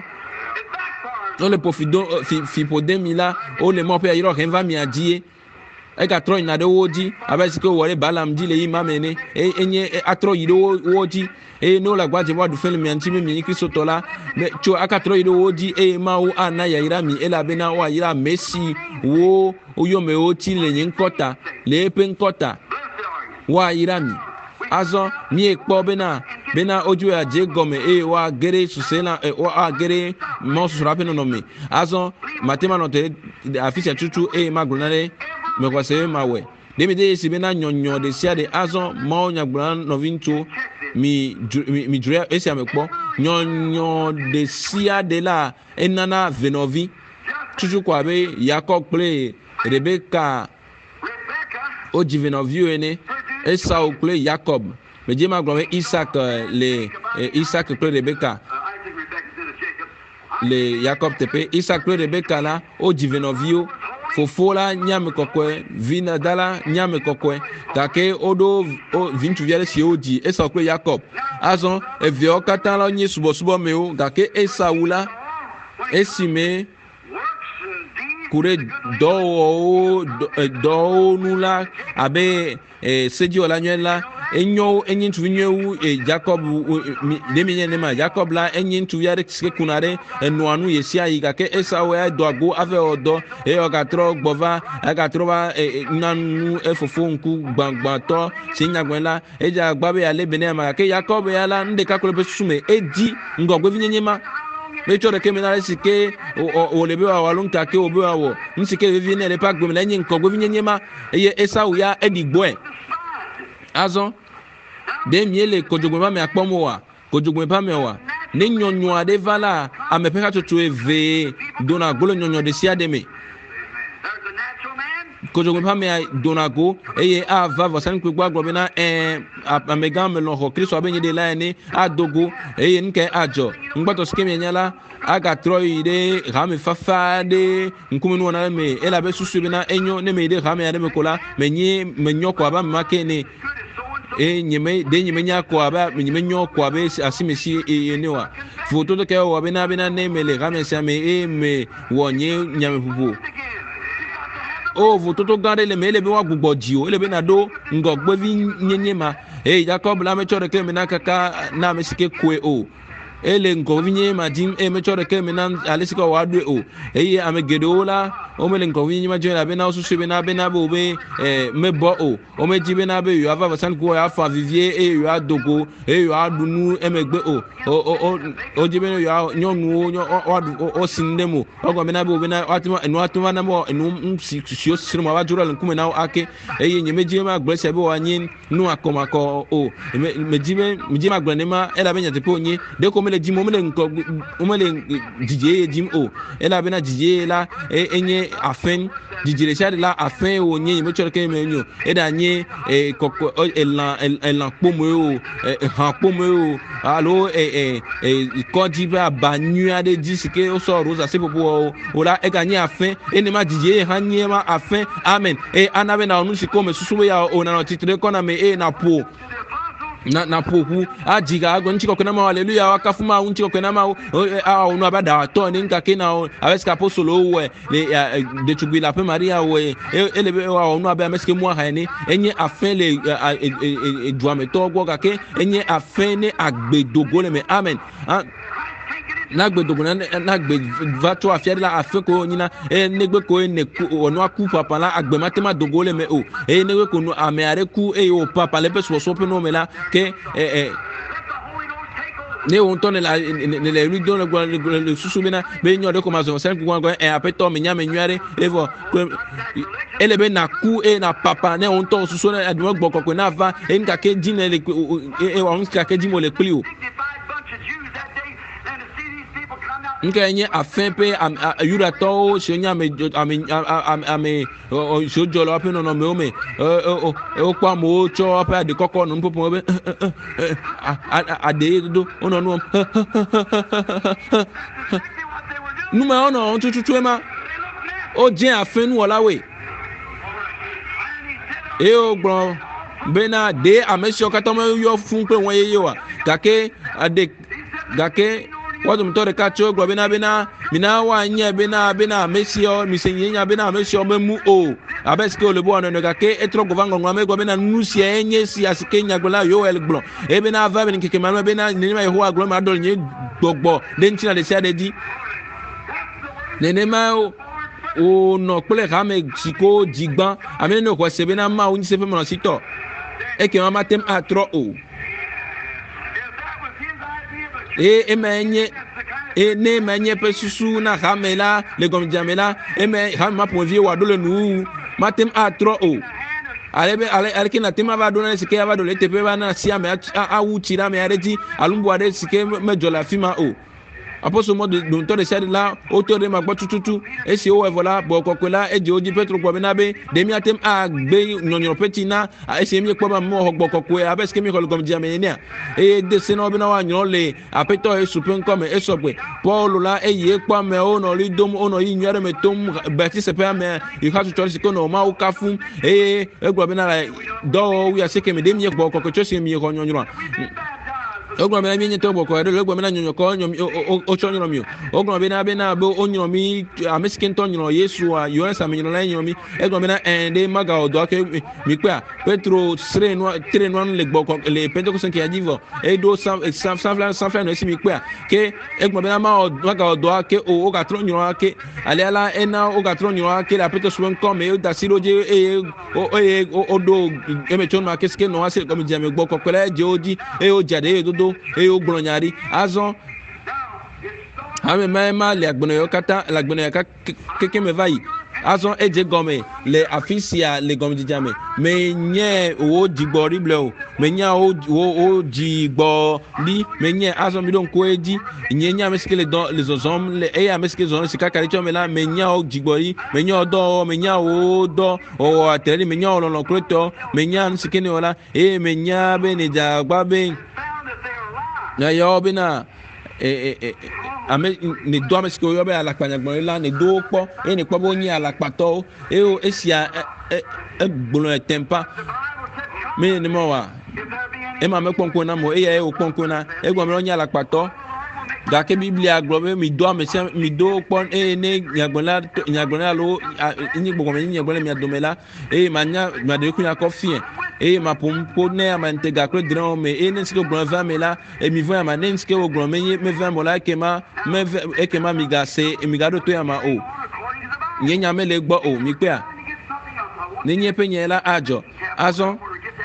on le profido fi podemi la o le mo pe ayiro ken va mi adie e ka tro ina de woji abesi ko wore balam di le yima mene enye atro yi de woji no la gwaje wa du fele mi anti mi kristo tola cho aka tro yi de woji ma o ana ya ira mi ela bena wa ira messi wo oyo me o ti le yin kota le pe nkota wa ira mi azo mi ekpo bena oju aje gome wa gere susena wa gere mo susura pe no mi azo matema no te afisa tutu magrunare me kwase mawe demi de si bena nyonyo de sia de azo mo nyagbran no vinto mi jure esi amekpo nyonyo de sia de la enana venovi tutu kwa be Jacob kple Rebeka o jivenovi ene Esau kple Jacob me je ma glo Isaac le Isaac kple Rebeka le Jacob tepe Isaac kple Rebeka la o jivenovi fofo la nyame kokwe vina dala nyame kokwe kake odo vintu viale si oji Esau kple Jacob azon evio katan la nyi subo meo kake Esau la esime kure do nula abe seji ola nyela enyo enyi ntu nyewu Jacob demi nema Jacob la enyi ntu yare ske kunare enuanu yesia yigake Esau ya do ago ave odo ogatro gbova agatro ba nanu efofo nku gbangbanto sinyagwenla eja agbabe ale benema ke Jacob ya la ndeka kolobe sume eji ngogwe vinyema mecho de kemenare sike o lebe wa walunka ke obe wa nsike vivine le pak gbemela nyi nkogwe vinyema eye Esau ya edigbo azon de miele kojogwe me akpomo wa kojogwe pa me wa ne nyonyo ade vala amepeka tutu eve dona golo nyonyo de sia de me kojogwe pa me donago eye ava vasan kwegwa globe na amega me lo ho Kristo abenye de la ni adogo eye nke ajo ngbato skemi nyala aga troy de rame fafa de nkumi no na me ela be susu bi na enyo ne me de rame ya de me kola menyo ko aba make ni nyeme de nyeme nya ko aba nyeme nyo ko aba asimesi enewa foto to ke wa be na ne mele rame sa me me wonye nyame pupu o voto to gade le mele be wa gbogboji o le be na do ngogbe vi nyenyema Jacob la me chore ke me na kaka na me sike kwe o ele ngovinye majim me chore ke me na alisika wa do o amegedola o mele ngovinye majela be na osusu be na bo be me bo o me jibe na be yo ava vasan ko ya fa vivie yo adogo yo adunu emegbe o jibe no yo nyonu o sindemu ogo me na be na atuma na mo enu sio siro ma wajura nkume na ake nyeme jibe ma gblese be wanyin nu akomako o me jibe ma gblene ela be nyate po onye de ko mele jimo mele jije jim o ela be na jije la enye afen jijire sha de la afen o nye me chore ke me nyo eda nye koko elan pomo o han pomo o alo ko jibe abanu ade disike o so rosa se popo o la e ga nye afen eni ma jije han nye ma afen amen anabe na onu siko me susu ya o na titre ko na me na po na poku ajiga ago nchiko kwena ma haleluya wakafuma nchiko kwena ma onu abada to ni nkake na abeska apostolo we de tugila pe Maria we elebe onu abia meske mu ha ni enye afen le eduame to gwo kake enye afen ne agbedogo le me amen nagbedogo nagbe vato afia la afeko nyina negbe ko ne onu aku papa la agbematema dogo le me o negbe ko no ameare ku o papa le pe so pe no me la ke ne on tonne la ne lui donne le susu bena be nyo de commencer sen ku gwan apeto me nya me nyare evo ele be na ku na papa ne on ton susu na adwo gboko ko na va nka ke jine le on nka ke jimo le plio nke afin pe yura to shenya me shojolo ape no me o me o kwa mo cho ape de kokko no popo be ade do ono no numa ono tututu ema o je afin nu olawe o gbon be na de amesio katamo yo fun pe won yeye wa gake ade gake wadu mtore kacho gwa bena mina wa nya bena mesio misenyenya bena mesio memu o abeske olebo ono gake etro govango ngwa gwa bena nusia enye si asikenya gbola yo el gbon bena va ben keke manu bena nima yeho aglo ma dol nye gbogbo den tina de sia de di nenema o no pele kame siko jigban amene no ko se bena ma onyi se fe mo sito eke mama tem atro o emenye ne menye pesusu na hamela le gomjamela eme hamma ponvie wa dole nu matem atro o ale ke na tema va do na sike ya va do le tepe va na si ame awu ti na me areti alumbo ade sike me jola fima o apostole mo de to de sede la auto de magbo tututu esi o evola bo kokwela eje oji Petro gbo na be de mi atem a gbe nyonyo peti na esi mi kpo ba mo gbo kokwe abeske mi ko gom jame ni a de se na obi na wa nyo le apeto e supen come e sogbe Paul la eye kpo me o no ri dom o no yi nyare me tom beti se pe me you have to tell siko no ma o kafu gbo be na do we aseke me de mi gbo kokwe chosi mi ko nyonyo ogro me na to boko ere ogro me na nyonyo ko o chonyo mi ogro be na bo onyo mi ameskin to nyo Yesu a yo ensa mi nyo la nyo mi egro me na ende maga odo ake mi pe Petro 3 no le gboko le Pentecost ke ajivo e do san flan no si mi pe ke egro be na maga odo ake o ga tro nyo ake ale ala ena o ga tro nyo ake la Petro so nko me da siroje o do e me chon ma ke ske no ase ko mi jame gboko pele je oji o jade do o gbonyari azon ame ma le agbono yo kata la agbono ka keke me vai azon eje gome le afisia le gom dijame me nye o jigbo rible o me nya o jigbo li me nye azon mi don ko eji nye nya me skele don les ozom le e ya me skele zon sika kali cho me la me nya o jigbo yi me nya odo me nya o do o ateli me nya o lon kroto me nya nsikene ola me nya be ni jagba be na yo bina ame ni do ame siko yo be ala kpanyagbon la ni do po ni po bo yin ala pato o esia gbolo tempa me ni mo wa ma me ponkon na mo e o ponkon na gbo me yin ala pato ga ke biblia globe mi do ame se mi do po ne nyagbon la lo ni gbogbo me nyagbon mi adomela ma de kunya coffee ma pompo ne ma intega kre dran me ne ske gbon 20 me la mi voya ma ne ske o gbon me 20 mo la ke ma mi ga se mi ga do to ya ma o nyenya me le gbo o mi pe a ne nye pe nye la ajo azon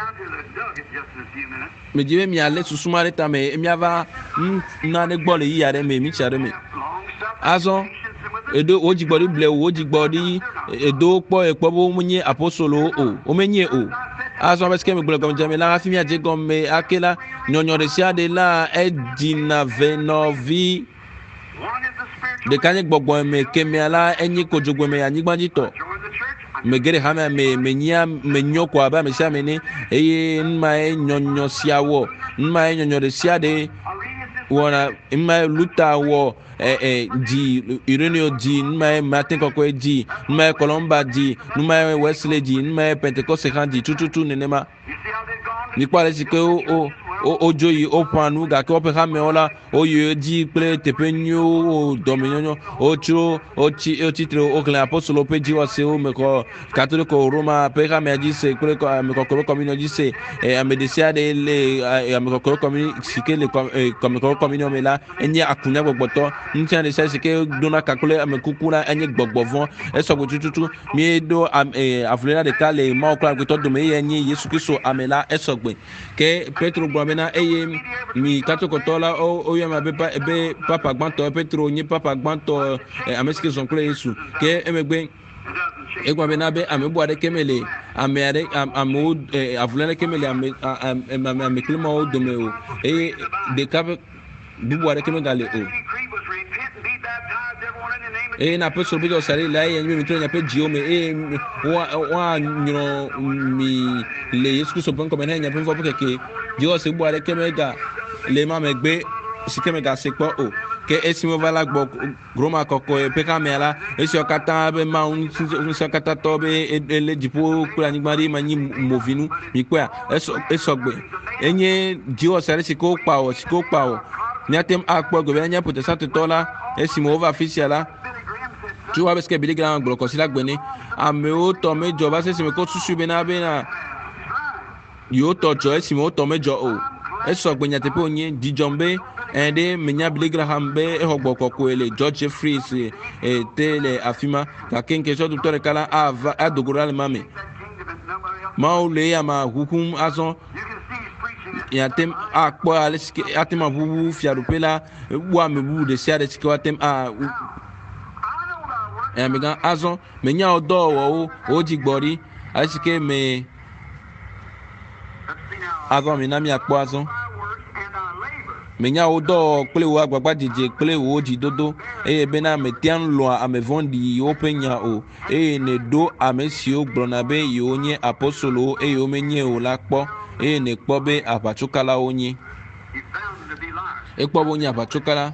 me jibe mi ale susumare ta me mi ava na ne gbo le yi ya de me mi chare me azon edo o jigbori ble o jigbori edo po epo bo munye apostolo o menye o aso beske me gbolo gomje la afimi aje gomme akela nyonyo de sia de la edina venovi de kanye gbogbo me kemi ala enyi kojogbo me anyigbanji to me gere ha me nya me nyoko aba me sia me ni nma nyonyo siawo nma nyonyo de sia de wona nma luta wo di Ireneo di nma Martin Kokwe di nma Colomba di nma Wesley di nma Pentecost di tututu nenema ni kwale sike o joyi o panu ga ko pe ha me ola o yo di ple tepenyo o dominio o tro o titro o clan apostolo pe di o se o me ko catholico Roma pe ha me di se ple ko me ko communio di se a medesia de le me ko communio sike le ko communio me la enye akunya gbogboto ntia de se sike dona kakule me kukuna enye gbogbovon e so tututu mi do afulera de kale ma o kla to do me enye Yesu Kristo amela e so gbe ke Petro mena mi kato kotola o yema be papa gbanto Petro nyi papa gbanto ameske zonkle Yesu ke emegbe egwa bena be amebu ade kemele ame avulene kemele ame klima o dome o de kabe bubu ade kemele gale o na peso bido sare la ye mi tro nya pe jiome wa nyro mi le Yesu Kristo pon ko mena nya pe fo ke Dios se boire kemega le ma megbe si kemega se po o ke esimo vala gbo groma koko e pe kamera esi okata be ma un si okata to be ele dipo kula ni gbari ma ni movinu mi pe eso gbe enye Dios sare si ko pa o ni atem akpo go be nya protestant to la esimo over official la tu wa beske bi grand gbo ko si la gbe ni ame o to mejo ba se me ko susu be na yo tojo esimo to mejo o eso gbenya tepe onye dijombe ende menya Graham be ehogbo kokko ele George Jeffries tele afima ka kenke so docteur kala ava adogoral mame maule ya ma hukum azon ya tem akpo aleski atema bubu fiarupela wa mebu de sia de ski watem mega azon menya odo wo o jigbori asike me azɔ mi na mi akpɔ azɔ menya wo dɔ kple wo agbagba dzedze kple wo dzidodo eye bena metia lɔa ame vɔ̃ɖi woƒe nya o eye ne ɖo ame siwo gblɔna be yewo nye apostolowo eye womenye o la kpɔ eye ne kpɔ be aʋatsokalawo nye ekpɔ be wonye aʋatsokala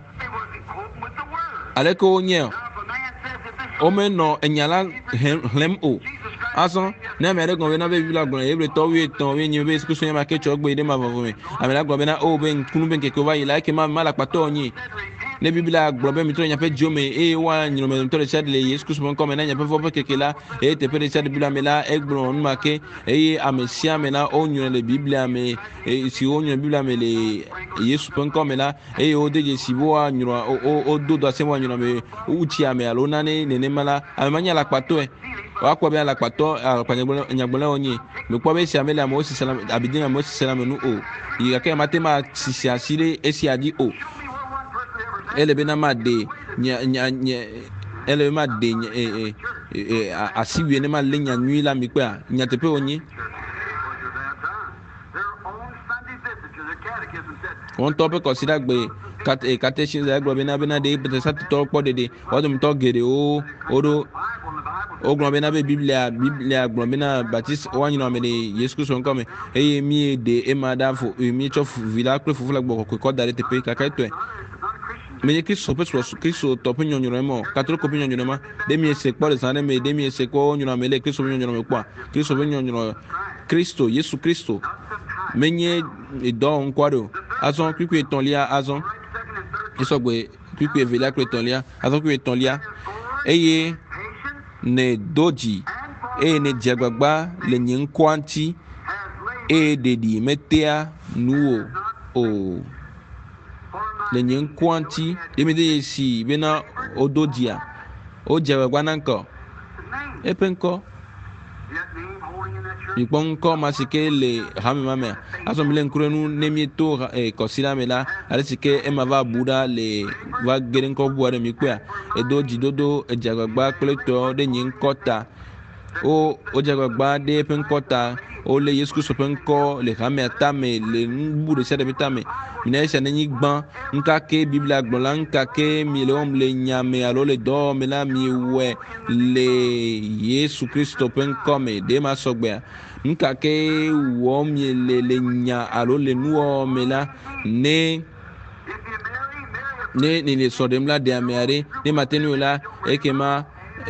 aleke wonye womenɔ enya la hlẽm o azɔ ne ame aɖe gblɔ bena be Biblia gblɔ Hebretɔ 8:8 be Yesu Kristo nye ma ke tsɔ gbe ɖe ma vɔvɔ me ame la gblɔ bena o be ŋkunu be ŋkeke va yi la eke ma la kpatɔ nye ne Biblia gblɔ be mitrɔ nyaƒe dziwo me eye wa nyrɔme ŋutɔ ɖe sia ɖe le Yesu Kristo ƒe ŋkɔ me na nyaƒe vɔ ƒe keke la eye teƒe ɖe sia ɖe Biblia me la egblɔ nu ma ke eye ame sia ame la wonyrɔ le Biblia me si wonyrɔ Biblia me le Yesu ƒe ŋkɔ me la eye wode dzesi be woanyrɔ wodo dɔ asi woanyrɔ me wutsi ame alo nane nenema la ame ma nye alakpatɔe wakpɔ be alakpatɔ alakpanyagblɔlawo nye mekpɔ be sia me le amewo sisi la abidin amewo sisi la me nu o yi gake mate ma sisi asi ɖe esia dzi o ele bena ma de ele ma de asiwie ne ma le nya nyui la mi kpea nyateƒe wonye wɔntɔ ƒe kɔsidagbe catechism egblɔ bena de protestantitɔwo kpɔ ɖeɖe wɔdometɔ geɖewo woɖo wogblɔ bena be Biblia gblɔ bena baptiste woanyrɔ ame le Yesu Kristo ŋkɔ me eye mi de ema ɖa fo mi tsɔ vi la kple fofo la gbɔ kɔkɔe kɔ da ɖe teƒe kaka etɔe menye Kristo ƒe srɔ̃ Kristo tɔ ƒe nyɔnyrɔ ma katoliko ƒe nyɔnyrɔ ma de mi ese kpɔ le zã ɖe me de mi ese kpɔ nyɔnyrɔ ame le Kristo ƒe nyɔnyrɔ me kpɔa Kristo ƒe nyɔnyrɔ Kristo Yesu Kristo menye dɔ ŋkɔ ɖe o azɔ kpikpi etɔ̃lia azɔ esɔgbe kpikpi evelia kple etɔ̃lia azɔ kpikpi etɔ̃lia eye ne do dzi eye ne dze agbagba le nye ŋkɔa ŋuti eye ɖeɖi metea nuwo o le nye ŋkɔa ŋuti ɖemede si bena wodo dzia wodze agbagba na ŋkɔ eƒe ŋkɔ mikpɔ ŋkɔ ma si ke le hame ma mea azɔ mi le ŋkuɖenu ne mieto kɔsi la me la ale si ke ema va bu ɖa le va ge ɖe ŋkɔ bubu aɖe mi kpea edo dzidodo edze agbagba kple tɔ ɖe nye ŋkɔ ta wodze agbagba ɖe eƒe ŋkɔ ta wole Yesu Kristo ƒe ŋkɔ le hamea tame le nubu ɖe sia ɖe ƒe tame mina esia nenyi gbã ŋkake Biblia gblɔ la ŋkake mi le wɔm le nya me alo le dɔ wɔm la mi wɔe le Yesu Kristo ƒe ŋkɔ me ɖe ma sɔgbea ŋkake wɔm mi le nya alo le nuwɔwɔ me la ne le sɔ ɖem la ɖe amea ɖe ne mate nu la eke ma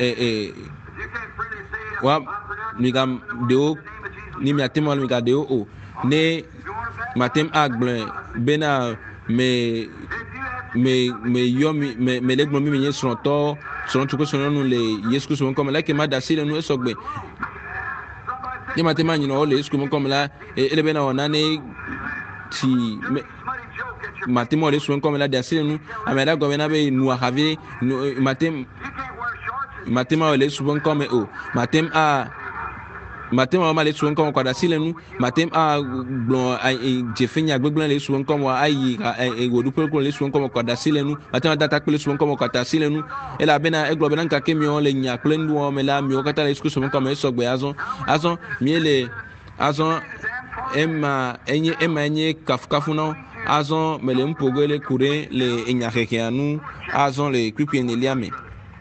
wa miga ɖewo ni miate ma miga ɖewo o ne matem agblɔe bena me yɔ me le gblɔ mi menye srɔ̃tɔ srɔ̃tsu kple srɔ̃nyɔnu le Yesu Kristo ŋkɔ me la eke ma da asi le nu esɔgbe ne matem anyinɔ wo le Yesu Kristo ŋkɔ me la ele bena wɔna ne si matem wɔ le Yesu ŋkɔ me la da asi le nu ame aɖe gɔ bena be nua havi matem wɔ le Yesu ŋkɔ me o matem wɔ ma le Yesu ŋkɔ me kɔ da asi le nu matem gblɔ dzefenya gbegblẽ le Yesu ŋkɔ me ayi wɔɖuƒe kple le Yesu ŋkɔ me kɔ da asi le nu matem adata kple Yesu ŋkɔ me kɔ da asi le nu elabena egblɔ bena ŋkake miwo le nya kple nuwɔwɔ me la miwo katã le Yesu Kristo ŋkɔ me esɔgbe azɔ miele azɔ ema enye kafukafu na azɔ mele ŋuƒoge le ku ɖe le enya xexea nu azɔ le kpikpi enelia me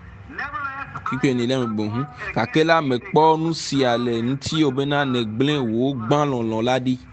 bohu gake la mekpɔ nu sia le ŋuti wo bena ne gblẽ wo gbã lɔlɔ la ɖi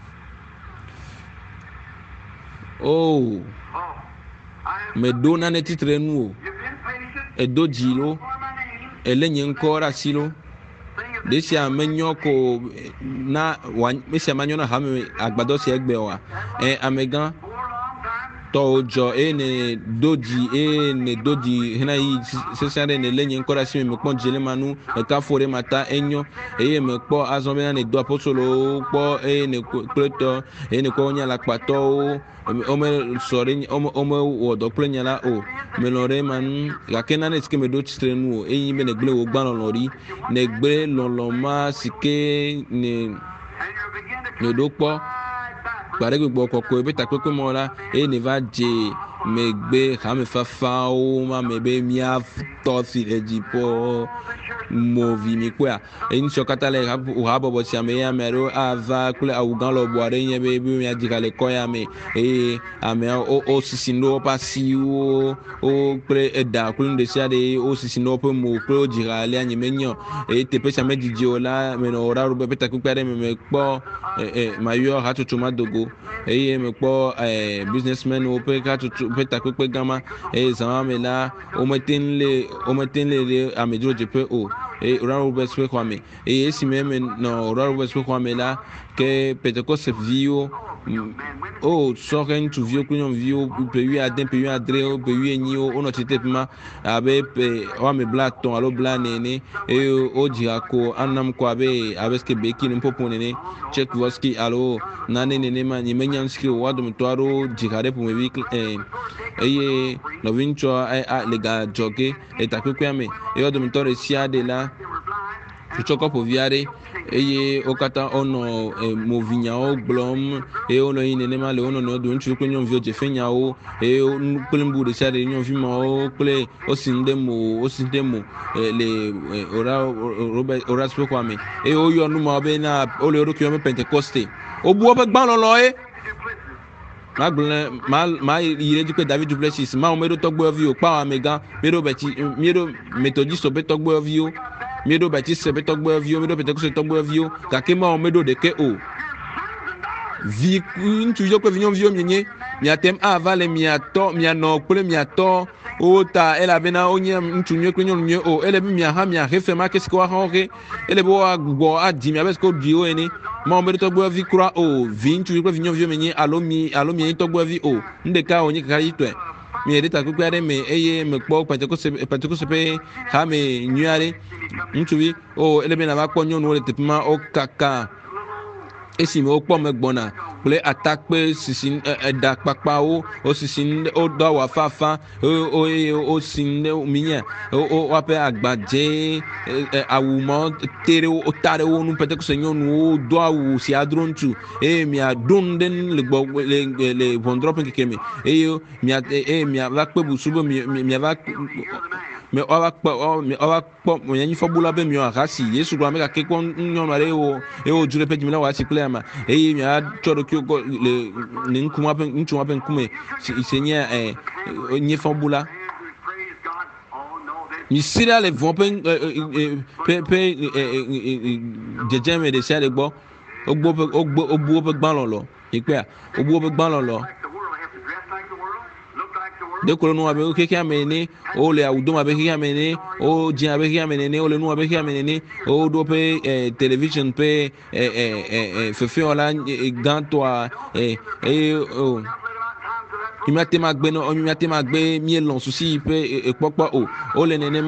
o meɖo nane titre nu o edo dzi lo ele nye ŋkɔ ɖe asi lo ɖe sia menyɔ ko na mesia manyɔ na hame agbadɔ sia egbe oa amegã tɔwo dzɔ eye ne do dzi hena yi sesẽ aɖe ne le nye ŋkɔ ɖe asi me mekpɔ dzelema nu mekafo ɖe mata enyo eye mekpɔ azɔ bena ne do apostolowo kpɔ eye ne kple tɔ eye ne kpɔ wonye alakpatɔwo wome wɔ dɔ kple nya la o melɔ ɖe ma nu gake nane si ke meɖo tsitre nu o eye be ne gblẽ wo gbã lɔlɔ ɖi ne gblẽ lɔlɔ ma si ke ne ɖo kpɔ kpaɖe gbogbo kɔkɔe be takpekpe mɔ la eye ne va dze me gbe hame fafa o ma me be mia to si ejipo movi mi kwa en chokata le o habo bo sia me ya mero ava kule awugan lo bo are yen be mi ajikale ko ya me ame o sisi no pasi o pre eda kule de sia de o sisi no pe mo kule o jirale anyi menyo te pe sia me diji o la me no ora ru be ta ku pere me kpo mayo ha tutu madogo me kpo businessman o pe ka tutu pe ta ku pe gama zama me la o metenle amedro je pe o ora ru be swe kwame esi me no ora ru be swe kwame la que Pentecoste viu soren tu viu kunyon viu peyu aden peyu adre peyu enyi o no tete pima abe o me blaton alo blanene o diako anam ko abe ske beki no popo nene check voski alo nane nene ma ni menyanski o wadum toaro jikare pour me vi no vincho lega joge etakwame wadum tore sia de la choko po viare okata ono movinya o blom ono ine ma le ono no do nchu ko nyon vio je fenya o kulimbu de sare nyon vi mo kule osindemo le ora spo kwame o yo nu ma be na o le ro kyo me Pentecoste o bu ope gban lo ma ire di pe David Duplessis ma o mero togbo vi o pa wa mega mero methodist o be togbo vi o miedo Baptiste be togbo vio miedo Pentecoste togbo vio kakema o medo de ke o vi ntu yo ko vinyon vio mienye mi atem avale mi ato mi ano kule mi ato o ta ela bena onye ntu nyo ko nyon nyo o ele bi mi ha mi a refe ma kesko wa honre ele bo agbo adi mi abesko di o eni ma o medo togbo vi kura o vi ntu yo ko vinyon vio mienye alo mi togbo vi o ndeka onye ka yitwe mi edita ku kware me me kpo Pentecoste pe ha me nyuare ntuwi elebe na bakpo nyonu le tepima o kaka esi me o kpo me gbona ple attack pe sisin eda papa o sisin o do wa fafa o sin minya o ape agbaje awumo tere o tare o nu Pentecoste nyonu o do awu si adrontu mi adon den le gbo le vondrop nkekeme mi va pe busubo mi va me owa kpo mo yanyi fobula be mi o akasi Yesu gwa me ka ke kon nyonu are o jure pe jimila wa si plema mi a choro ki go le nkuma pe nkume senya nyi fobula mi sira le von pe jejeme de sere gbo ogbo pe gban lolo ipe ogbo pe gban lolo de ko no abe ke amene o le awudo abe ke amene o jin abe ke amene o le no abe ke amene o do pe television pe fefe ola ganto imate magbe no imate magbe mi lon susi pe popo o le nene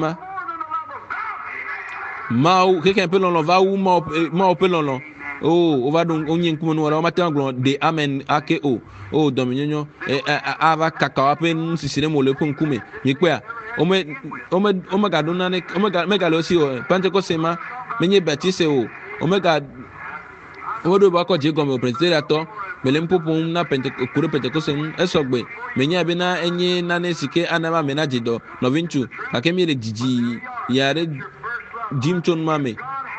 ma o ke pe lon va ou ma o pe lon o va donc onye nkumo no o mate anglon de amen ake o dominyo ava kaka pe nsisire mo le nkume mi pe o me ga dona ne o me ga lo si o Pentecoste ma menye Baptiste o me ga o do ba ko je go me presbyterator mele mpopo na Pentecoste esogbe menye abi na enye na ne sike anama menaje do no vinchu akemi re jiji yare jimton mame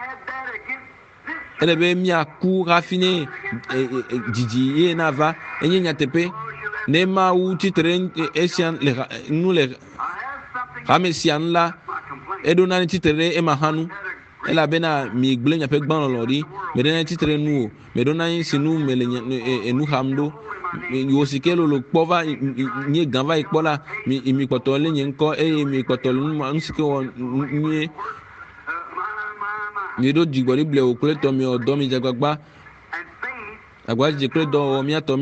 elebe mi aku rafine jiji na va enye nyatepe ne ma u titre esian le ramesian la edona ni titre e mahanu ela bena mi gble nya pe gban lori me na titre nu me dona yin sinu mele enu hamdo yo sikelo lo pova ni ganva ipola mi potole yin ko mi potole nu nsike won ni mi do jigbori ble okule to mi odo mi jagbagba agba je kle do mi ato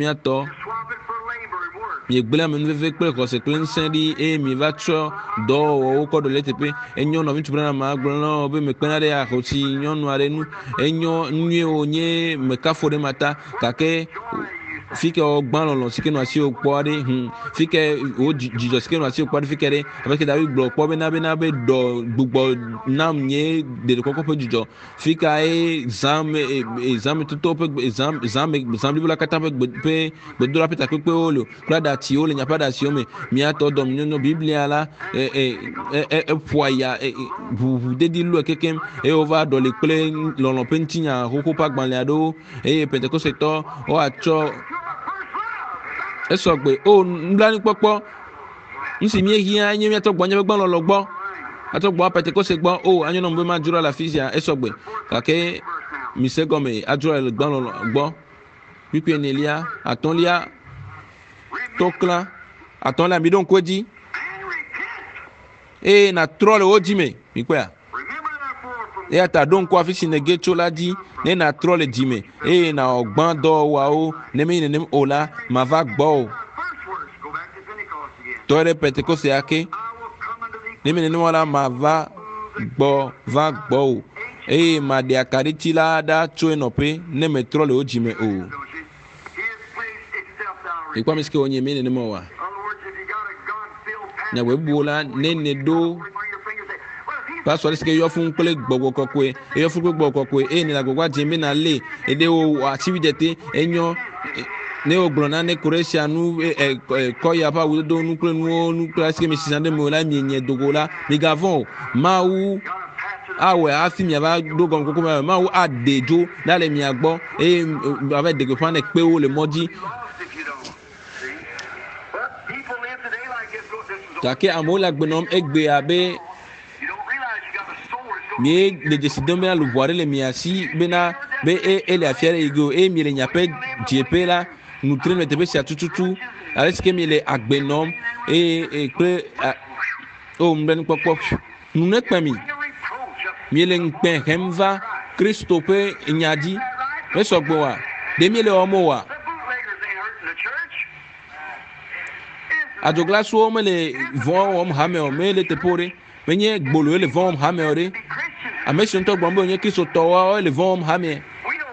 mi gbela mi nve pe ko se kle nsendi mi va tro do o ko do letepe enyo no mi tubra ma gbolo no be me pena de akoti nyonu are nu enyo nwie onye me ka fore mata kake fique o gban lo sike no asi o pode fique o jijo sike no asi o pode fique de avec David blo po be na be do gbogbo nam nye de koko pe jijo fique ai exam tuto pe exam bibla kata pe do la peta pe olo klada ti o le nya pada si o me mi ato dom no biblia la poya vous dedi lu kekem o va do le ple lo pentinha hoko pa gban le ado Pentecost to o acho esogbe o nblani popo nsi mi ehia anye mi to gbanya gban lo gbo atogbo Pentecost gbo o anyo no mbe ma jura la fisia esogbe kake mi se gome ajura le gban lo gbo pipe nelia atonlia tokla atonla mi don koji na troll ojime mi kwa ata don ko afisi nege chola di ne na troll jime na ogban do wa o ne mi ne ola ma va gbo tore Pentecost yake ne mi ne wala ma va gbo ma de akariti la da cho enope ne me troll ojime o ikwa miske onye mi ne mo wa nya we buola ne do pastor sike yo fun pele gbogbo kokwe yo fun gbogbo kokwe ni la gbogbo jimi na le ede o activité enyo ne ogbona ne Croatia nu ko ya pa wo do nu kle nu classique mi sisande mo la mi nye dogola mi gavon ma wu awe afi mi aba do gon koko ma wu adejo dale mi agbo avec de fan e pe o le modi take amola gbenom egbe abe mi le décidons bien le voir les miasi bena be ele afiere igo mi le nyape diepe la nous traîne le tebe sia tututu alors que mi le agbenom pe o mben popo nous ne pas mi le npen hemva Christope nyadi we sogbo wa de mi le omo wa adoglaso o me le von o hame o me le tepore menye gbolo le von hame ore amesion to gbombo nye kiso to wa le von hame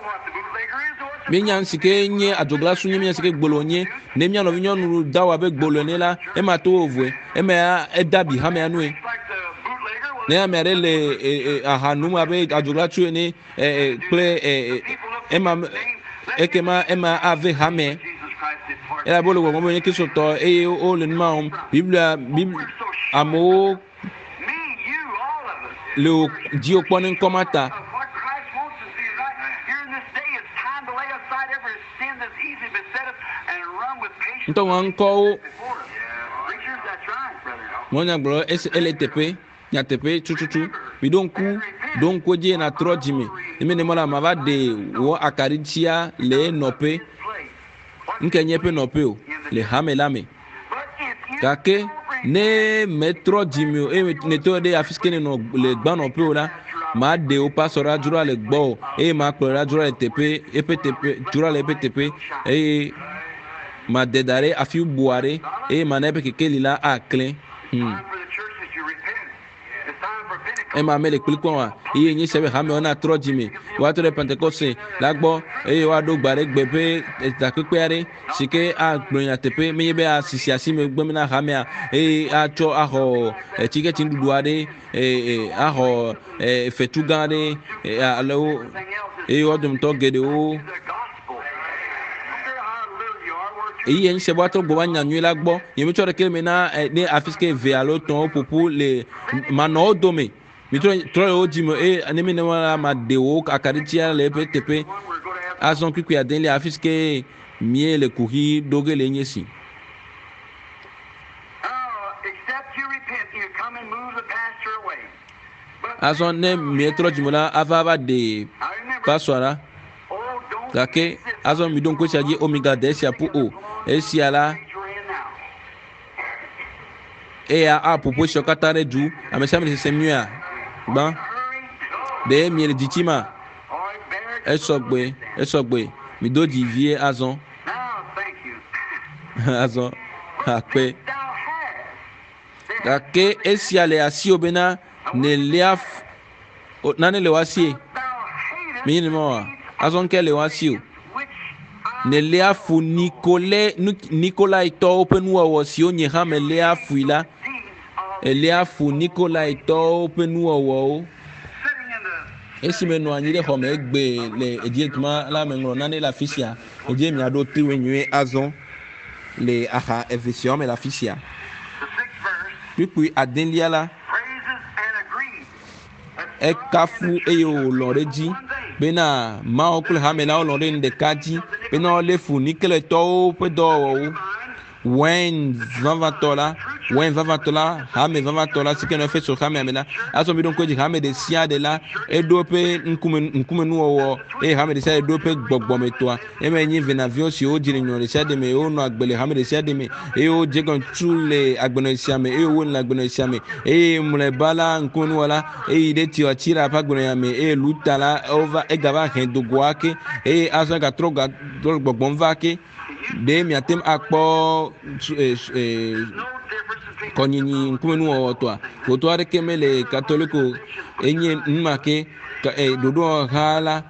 menya nsike nye adoglaso nye menya sike gbolo nye ne menya no vinyo nuru dawa be gbolo ne la e ma to ovwe e ma e dabi hame anu e ne amere le ahanu ma be adoglaso ne ple e ma ave hame ela bolo go mo nye kiso to o le ma biblia amo le dio ponen komata nto wan ko monya bro LTP nya tepe chuchuchu mi don ku je na trojimi imi ne mala ma va de wo akaritia le nope nkenye pe nope o le hamelame kake ne metro jimio ne to de afiskene no le gban no pe ola ma de o pasora jura le gbo ma plora jura le tepe eptp jura le eptp ma de dare afi buare ma ne pe kekeli la aklen ma mele kulikwa wa nyi sebe hame ona trojimi wa to le Pentecost la gbo wa do gbare gbepe ta kekere sike a gbonya tepe me be asisi asime gbemina hame a cho aho tike tindudu ade aho fetugade alo odum to gede o yen se boato gbo wanya nyu la gbo yemi to de mena ne afiske ve alo ton popo le mano dome mi tro o jimo anemi ne wala ma de o akaritia le ptp azon kwiku ya den le afiske mie le kuhi doge le nyesi azon ne mi tro jimo la avava de paswara kake azon mi don ko chaji omega desia pu o esiala a popo shokatare du ameshamri semua ban de mi le ditima esogbe mi do di vie azon azon akpe kake esiale asi obena ne liaf nane le wasi mi ni mo azon ke le wasi o ne lea fu Nikolai to open wo si onye ha me lea fu ila lea fu Nikolai to open wo esi me no anyi de ho me gbe le edietuma la me ngro na ne la fisia eje mi ado tiwe nwe azon le aha efesion me la fisia puis adenlia la e kafu e yo lore ji bena ma okule ha me la lore nde kaji bena le fu Nikele to pe do wen $20 wen $20 ha me $20 si keno fe so ha me amela aso mi don ko ji ha me de sia de la e do pe nkume nu owo e ha me de sia e do pe gbogbo me to e me yin venavio si o jiri nyo de sia de me o no agbele ha me de sia de me e o je kon tule agbeno sia me e o won la agbeno sia me e mule bala nkume nu wala e de ti o chira pa agbeno ya me e lutala over e gaba hen do gwake e aso ga tro gbogbo mvake de mi atem akpo konyini nkumenu otoa otoa de kemele katoliko enye mmake dodo hala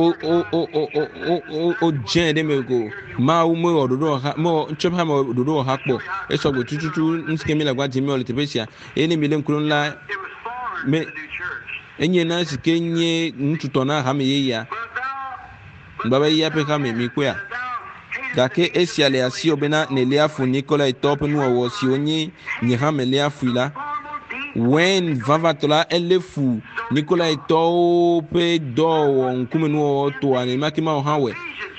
o jende meko ma umo dodo ha mo nchop ha mo dodo ha kpo eso go tututu nskemela gwa jimi ole tebesia eni mile nkurun la me enye na sikenye ntutona ha me yeya baba ya pe ka me mi kwa dake esiale asi obena nelia fu Nikolai top nu wo si onye nyeha melia fu ila wen $20 elefu Nikolai to pe do nkume nu to ani makima hawe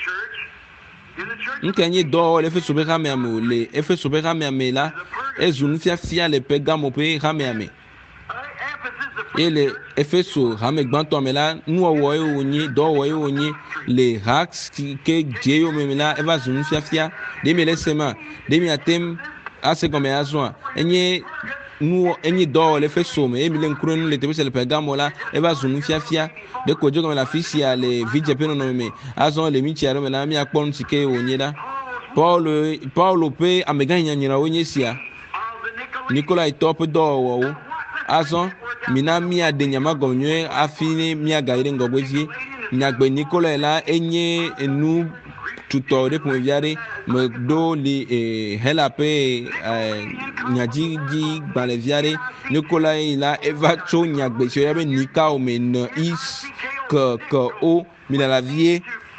nkenye do le fe sobe ka me amole e fe sobe ka me amela ezun fia le pegamo pe ka me ame ele efeso ha me gbanto amela nu owo e onye do owo e onye le hacks ke jeyo memela eva zun fiafia de me lesema de mi atem ase comme azwa enye nu enye do le efeso me emile nkuru le tebese le pegamo la eva zun fiafia de ko jogo me la fisia le vidje pe no me azon le mi chiaro me la mi akpon tike onye da Paulo pe ameganya nyira onye sia Nikolai top do wo azon mina mia de nyama gomnye afini mia gaire ngobweji nyagbe Nikolai la enye enu tuto de poviare me do li hela pe nyaji di baleviare Nikolai la eva cho nyagbe so yabe nika o men is que o mina la vie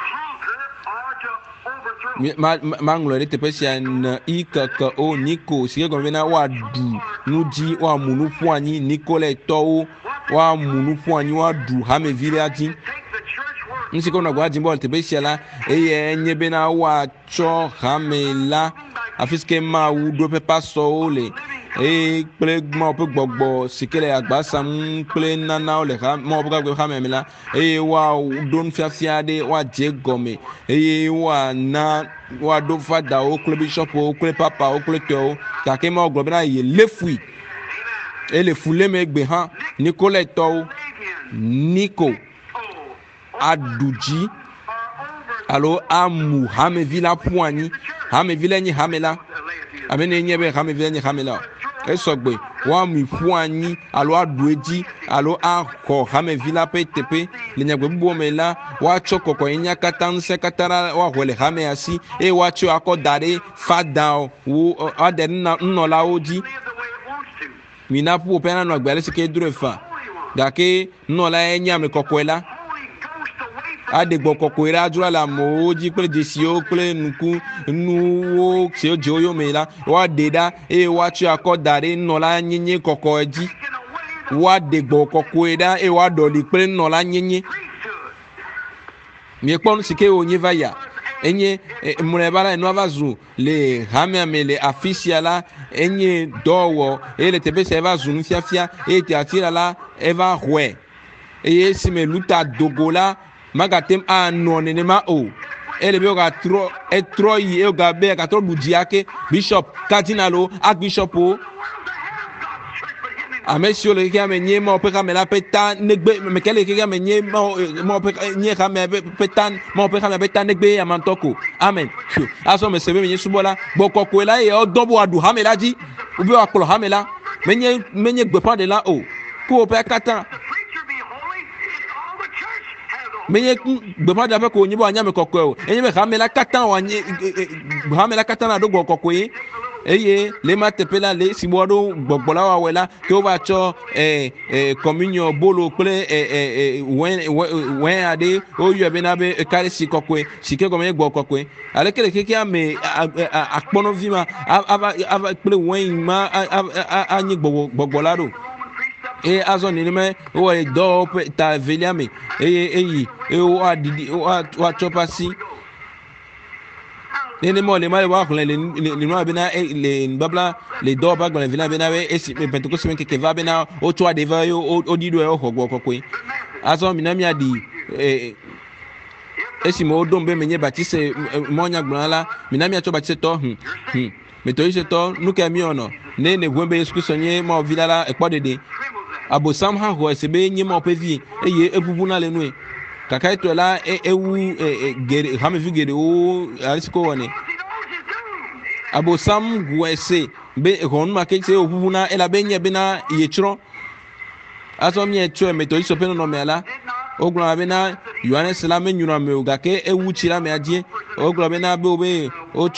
manglo de tepesia na ika o niko sige gomena wa du nuji wa munu puani Nikolai to wa munu puani wa du ha me vile ati nsiko na gwa jimbo tepesia la enye bena wa cho ha me la afiske ma wu do pe paso ole ple mo pe gbogbo sikele agbasa ple nana ole ha mo pe gbe ha me la wa don fiafia de wa je gome wa na wa do fada o kle bishop o kle papa o kle to ta ke mo gbo na ye lefui le fule me gbe han Nikolai to Niko aduji alo amu hame vila puani hame vila ni hamela amene nyebe hame vila ni hamela esogbe wa mi puani alo adueji alo akọ hame vila petepe le nyagbe bubo mela wa chokoko enya katanse katara wa hwele hame asi wa cho akodare fada wo ade nnola oji mina pu pena no agbale sike durefa dake nnola enya me kokoela adegbo kokoera ajura la moji pele desio pele nuku nuwo se ojo yo mela wa deda wa chi akodare nnola nyenye kokoeji wa degbo kokoera wa doli pele nnola nyenye mi pon sike onye vaya enye murebala eno avazu le hame amele officiala enye dowo le tebese avazu nfiafia ti atira la eva hwe si me luta dogola magatem anone ma o ele be ga tro yi e ga be ga tro bujiake bishop cardinal archbishop o amesio le ki amenye mo pe kamela peta negbe mekele ki amenye mo pe nye kame petan mo pe kame peta negbe amantoko amen aso me sebe menye subola bokoko ela e odobo adu hamela ji ubi akolo hamela menye gbe pa de la o ko pe katan menye gbema da fe ko nyibo anya me kokko o enye me hamela katan wa hamela katan na do kokko yi eye le ma tepela le sibodo gbogbola wa wela ke o ba cho communion bolo pele wen ade o yo be na be kare si kokko si ke ko me gbo kokko ale kele ke ame akpono vima ava pele wen ma anyi gbogbola do azo ni me o do ta veliame o adidi o chopasi nene mo le male wa ko le no abina le babla le do ba gbe vina bina be esi penteko semen ke va bina o to adeva yo o dido e o hogbo kokwe azo mi na mi adi esi mo do mbe menye batise mo nya gbala mi na mi acho batise to me to ise to nuke mi ono ne gwembe Yesu Kristo nye mo vilala ekpodede abo sam ha ho sebe nye mo pevi eye ebubu na le nu kaka to la ewu gere ha me fi gere o arisiko woni abo sam gwese be hon ma ke se obubu na ela be nye be na yechro aso mi echo me to iso pe no me ala oglo be na yohane salame nyura me oga ke ewu chira me adie oglo be na be obe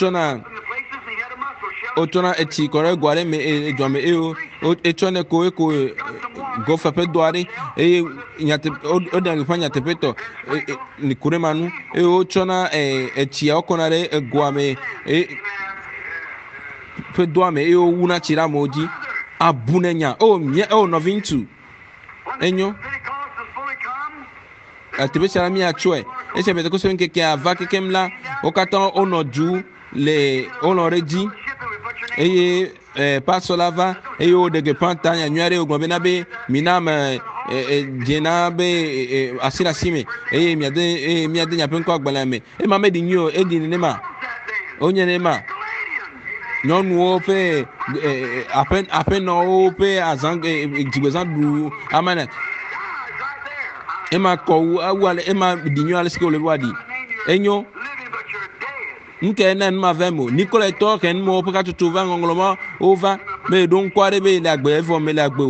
otona eti kore gware me edwame etone ko go fa pe doare nyate odangi fanya tepeto ni kuremanu otona eti okonare gwame pe doame wuna chira moji abunenya mie novintu enyo atibesha mi achwe ese bete ko so nke ava kekemla okatan onodu le onoreji pasolava o de gepanta nya nyare ogbe na be minam jena be asira sime miade nya penko agbala me ma me di nyo edi ne ma onye ne ma nyonu o pe apen no pe azang jibezan du amana ma ko awale ma di nyo ale ske le wadi enyo nke na ma vemo Nicolas to ken mo paka tutu va ngoloma ova me don kware be la gbe fo me la gbe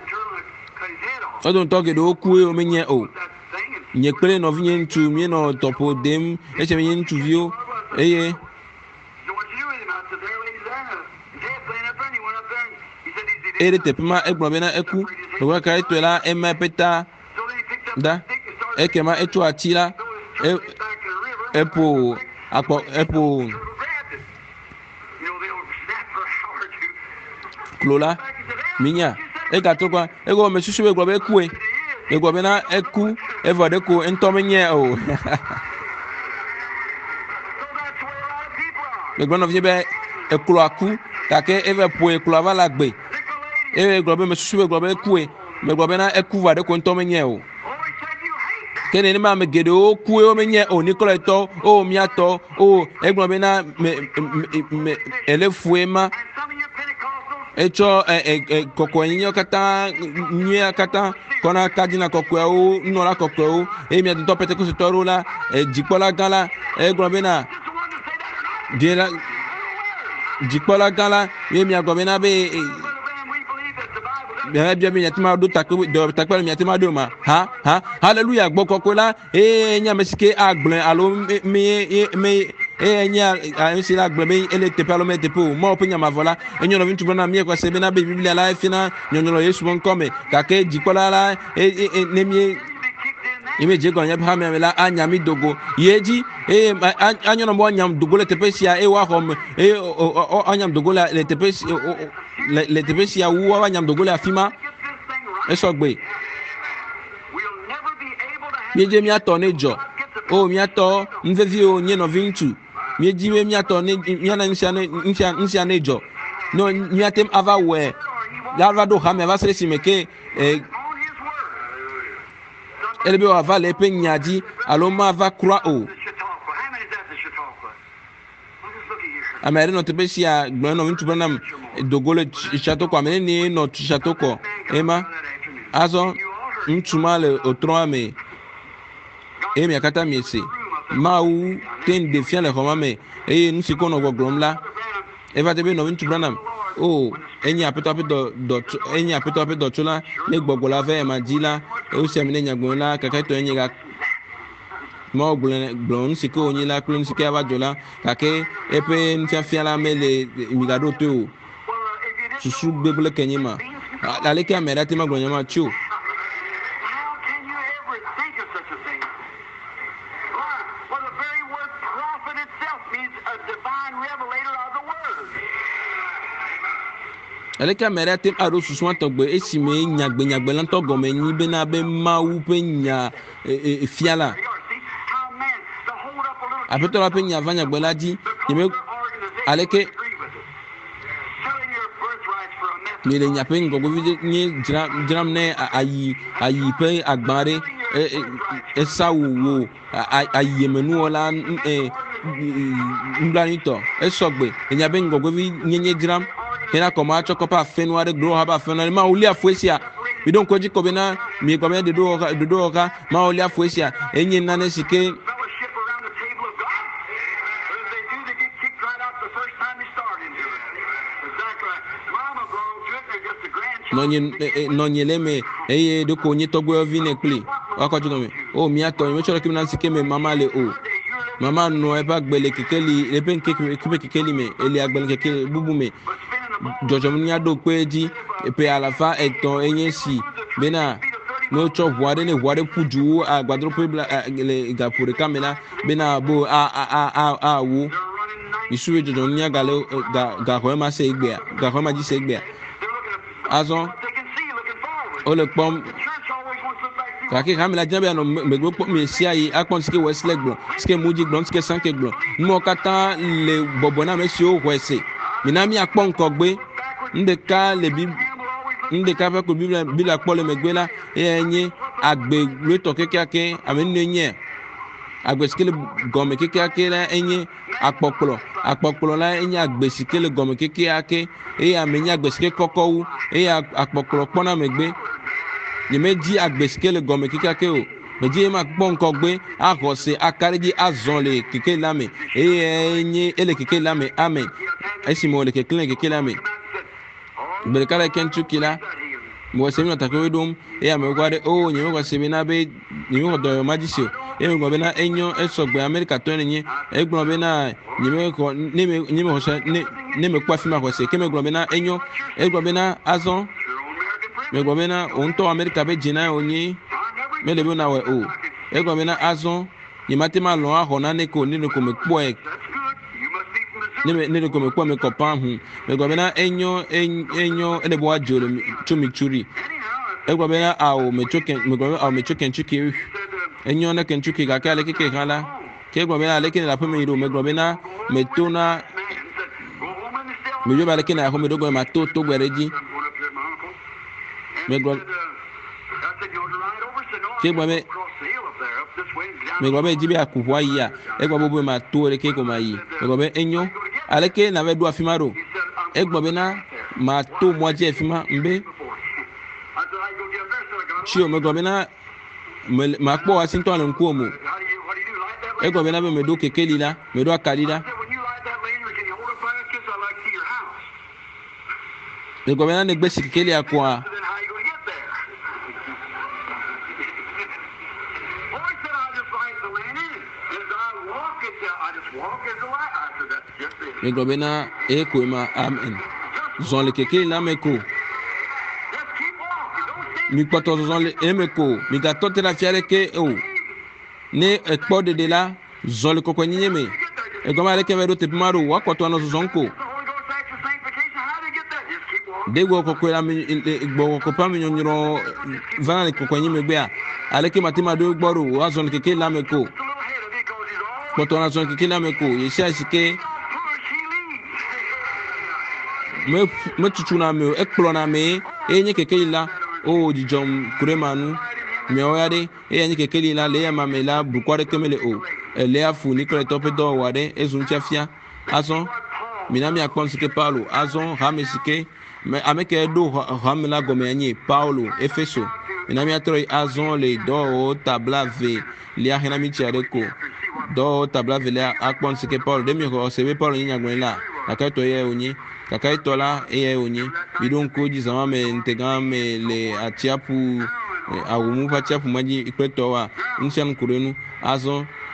o don to ke do ku o menye o nye pele no vinye ntu mi no topo dem e che menye ntu vio eye ere te pema egbo be na eku do ka eto la e ma peta da e ke ma etu atila epo klola minya gatokwa ego me susu egbo be ku egbo be na eku evode ko entomenye o egbo no vie be eklo aku kake eve po eklo ava la gbe egbo be me susu egbo be ku egbo be na eku vade ko entomenye o kene ni ma me gede o ku o menye o Nicolas to o miato o egbon be na me elefuema echo koko yin kata nyi kata kona kadina koko o nora koko o mi ati to pete ko se toro la jipola gala egbon be na dela jipola gala mi agbon be na be bien yatima do takpel yatima do ma ha hallelujah gbo kokko la nya mesike agblin alo me nya ansi la agblin be ele te parlo me te po mo opinya ma vola enyo no vintu bona mi ko se be na be biblia la fina nyonyo Yesu bon come ka ke jikola la ne mi ime je go nya ha me la anya mi dogo yeji anyo no mo nyam dogo le te pesia wa hom anyam dogo la le te pesia le te pesia wa nyam dogo la fima esogbe mieje mi ato nejo mi ato nvevi o nye no vintu mieji we mi ato ne yana nsia nejo no mi atem ava we lava do ha me va sere simeke elebe wa va le pe nyaji alo ma va croix o amere no te pesia gbo no vintu branam dogole chateau kwa me ni no chateau ko ema azo ntumale otroame mi akata miese mau ten defia le homa me nsi ko no goglom la eva te be no vintu branam enya apeto apeto tula le gbogbola ve ma jila o se mi nya gbon la kaka to enya ga ma blon sike onye la klon sike abajola kake epe nfiafia la mele imigado to susu gbebele kenyima aleke amerate ma glonyama chu. Aleka merate aro susu atogbe esime nyagbe la togome nyi bena be mawu pe nya fiala apeto la pe nya vanya gbela di yeme aleke mele nya pe ngogo vi ni dram ne ayi pe agbare esawo ayemenu ola mblanito esogbe nya be ngogo vi nyenye dram kena koma chokopa fenware grow haba fenware ma ulia fuesia bidon koji kobena mi kobena de do oka ma ulia fuesia enyi nane sike nonye leme eye de ko nyi togbo vine kli wakoju mi o mi ato mi choro kimna sike me mama le o mama no e ba gbele kekeli le pen kekeli me eli agbele kekeli bubu me jojo mnya do kweji pe alafa eton enyesi bena no cho voade ne voade puju agbadro pe le gapure kamela bena bo a wo isuwe jojo mnya gale ga ko ma se igbe ga ko ma ji se igbe azon o le pom kaki kamela jambe no megbo pom mesia yi akpon ske wesley gbon ske muji gbon ske sanke gbon mo kata le bobona mesi o kwese minami akpon kogbe ndeka le bi ndeka fa ko bibla kpole megbela enye agbe leto kekeke amenenye agbe skele gome kekeke la enye akpokpolo la enye agbe skele gome kekeke amenya agbe skele kokowu akpokpolo pona megbe yemeji agbe skele gome kekeke o meji ma gbon kogbe ahose akariji azon le keke lame enye ele keke lame amen esimo le keke lame berkala kentucky la mo semi atakewe dum amegwade o nyeme kwa semina be nyeme do majisio emegwa be na enyo esogbe america to nyi egbon be na nyeme ko nyeme hosa neme kwa fima ko se kemegwa be na enyo egbon be na azon megwa be na onto america be jina onyi mele be na we o egbon be na azon nyimate ma lo aho na ne ko ni ko mekpo e ne ko mekpo me ko pan hu megwa be na enyo ele bo ajoro chumi egwa be na awo mechoken chiki enyo na kenchuki ga kale keke kala ke egwa be na lekene la peme iro megwa be na metona mejo ba lekene ya ko medogo ma to gwereji megwa ke megwa be jibe akuvwa ya egwa bobo ma to le ke ko mayi megwa be enyo aleke na be do afimaro egwa be na ma to mo je afima mbe Chio megwa be na ma kpo Washington nko mu egwa be na be medo kekeli la medo akalila egwa be na ne gbe sikeli akwa egwa be na eko ma amen zon le kekeli la meko mi kpoto zon le emeko mi gato te la fiare ke o ne ekpo de la zon le koko nyeme e goma le ke vedo te maru wa kpoto no zon ko de go koko la mi gbo ko pa mi nyoro vana le koko nyeme gbe a ale ke matima do gboro wa zon ke la meko kpoto na zon ke la meko ye sha sike me tuchuna me ekplo na me enye keke la o dijom kuremanu me oyade enye keke la le ya mamela bukware kemele o ele afu ni kole tope do wade ezuncha fia azon minami akpon sike paulo azon hamesike me ameke do hamela gomenye paulo efeso minami atroi azon le do tablave li ahena mi tiareko do tablave le akpon sike paulo demi ko sebe paulo nya gwenla akato ye onyi kaka itola eye onye bidon koji zama me ntega me le atiapu awumu pa tiapu maji ikpeto wa nshan kurenu azon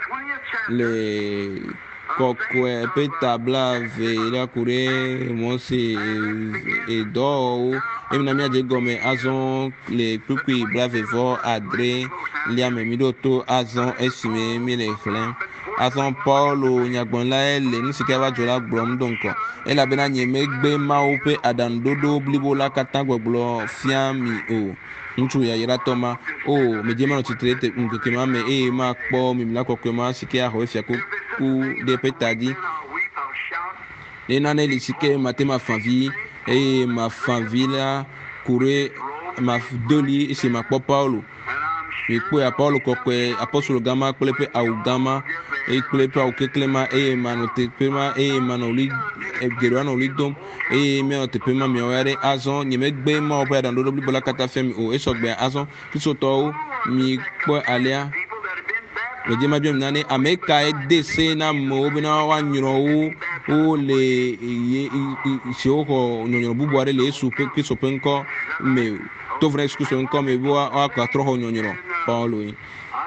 le kokwe petabla ve la kure monse e do emina mi aje gome azon le pukui brave vo adre lia me midoto azon esime mi le flen azon paulo nyagbon la ele ni sike ba jola gbom donko ela bena nyeme gbe ma ope adandodo blibo la kata gbogbo fiami o ntù ya yẹra tọ́ ma o méje mẹ́rin ti tẹ̀lé nkèké ma mẹ́ ma kpọ́ mímìlá kọ̀kọ́ ma sike ahọ́ efia kó kú de pété di ní nane lè sike ma tẹ́ ma fan vi ma fan vi la kúrẹ́ ma doli ese ma kpọ́ paulo mikpọ́ ya paulo kọ̀kọ́ apọ́sọ̀lù gama kple pe awu gama kple pe awu kékeré ma ma nọ teƒe ma ma nọ oli geɖewa nọ oli dom mìanɔ teƒe ma miawo ya ɖe azɔ nyemegbe ma woƒe aɖaŋuɖoɖo blibo la katã fia mi o esɔgbɛ azɔ kristotɔwo mi kpɔ alea gbedze ma dzo mi na ne ame ka de se na amewo bena woanyrɔ wo le si woxɔ nyɔnyrɔ bubu aɖe le Yesu Kristo ƒe ŋkɔ me to vre Yesu Kristo ŋkɔ me be woakɔ atrɔ xɔ nyɔnyrɔ Paulo yi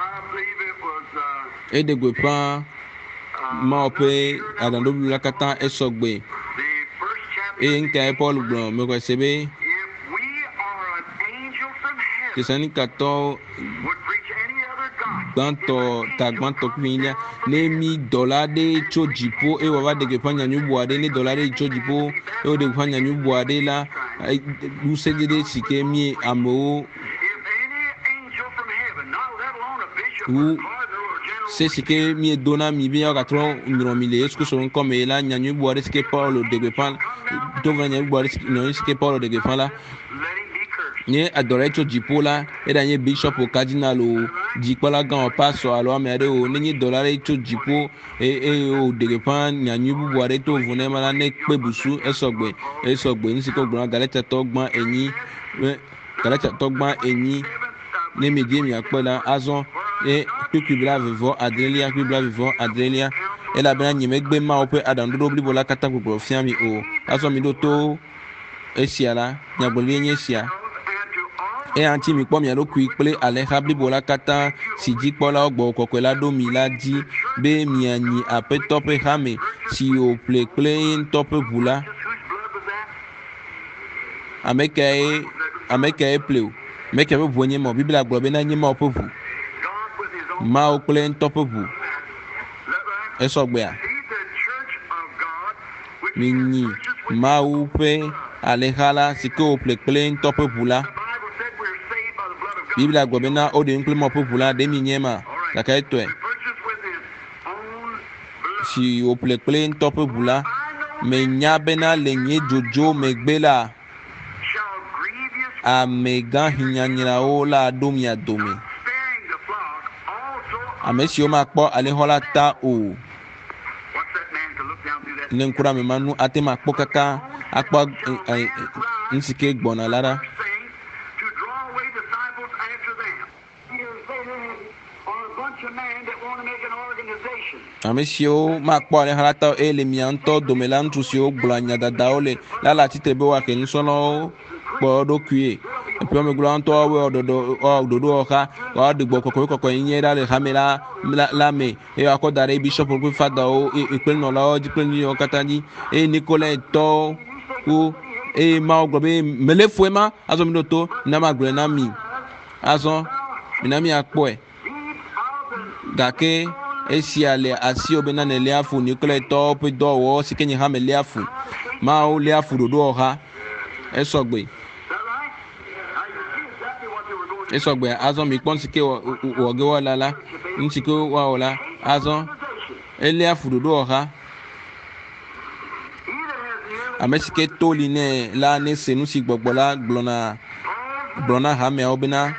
ede gbe ƒã ma woƒe aɖaŋuɖoɖo blibo la katã esɔgbɛ. Nke Paul gblɔ mekɔ se be Tesalonikato gbãtɔ kpinya ne mi dɔla ɖe tso dziƒo eye wòava ɖe gbeƒã nyanyubu aɖe ne dɔla ɖe tso dziƒo eye wòɖe gbeƒã nyanyubu aɖe la ŋusẽɖeɖe si ke mi amewo wu se si ke mi do na mi be woagatrɔ nyrɔ mi le Yesu Kristo ŋkɔ me la nyanyubu aɖe si ke Paulo ɖe gbeƒã to va nyanyubu aɖe nyɔnu si ke Paulo ɖe gbeƒã la nye adɔle tso dziƒo la eɖa nye bishop o cardinal o dzikpɔla gã o pastor alo ame aɖe o ne nye dɔla ɖe tso dziƒo eye o ɖe gbeƒã nyanyui bubu aɖe to vo ne ma la ne kpe busu esɔgbe nu si ke o gblɔ Galatatɔ gbã enyi ne mi die miakpɔ la azɔ kpikpi blavevɔ adrelia elabena nyemegbe mawo ƒe aɖaŋuɖoɖo blibo la katã gblɔgblɔ fia mi o azɔ mi ɖo to esia la nyagblɔɖie nye esia eya ŋuti mi kpɔ mia ɖokui kple alẽxa blibo la katã si dzikpɔlawo gbɔ kɔkɔe la ɖo mi la dzi be mianyi aƒetɔ ƒe xame si wòƒle kple ye ŋutɔ ƒe ʋu la ame kae ƒle o ame kae ƒe ʋu nye ma o Biblia gblɔ bena nye Mawu ƒe ʋu Mawu kple ŋutɔ ƒe ʋu esɔgbea minyi Mawu ƒe alẽxa la si ke wòƒle kple ŋutɔ ƒe ʋu la Biblia gblɔ bena o ɖe ŋu kple Mawu ƒe ʋu la ɖe mi nye ma gake etɔe si wòƒle kple ŋutɔ ƒe ʋu la menya bena le nye dzodzo megbe la amegã hinyanyrawo la ɖo mia dome ame siwo makpɔ alẽxɔ la ta o ne ŋkura me manu ate makpɔ kaka akpɔ ŋsi ke gbɔna la ɖa ame siwo makpɔ alẽxɔ la ta eye le mia ŋutɔ dome la ŋutsu siwo gblɔ nyadadawo le la le atsitre be woahe nusrɔ̃lawo kpɔ ɖokui eƒe megblɔ ŋutɔ ɖoɖo xa woaɖe gbɔ kɔkɔe nye ɖa le xame la me eye woakɔ da ɖe bishop ƒe fadawo kple nɔlawo dzi kple nuyiwo katã dzi eye Nikolaitɔwo eye Mawu gblɔ be mele foe ma azɔ mi ɖo to na magblɔe na mi azɔ mina mi akpɔe gake esia le asiwo bena ne lia fu Nikolaitɔwo ƒe dɔwɔwɔ si ke nye hã me lia fu Mawu lia fu ɖoɖo xa esɔgbe azɔ mi kpɔ nsike wɔ ge wɔ la nsike wɔ la azɔ elia fu ɖoɖo xa ame si ke to li nɛ la ne se nu si gbɔgbɔ la gblɔna hameawo bena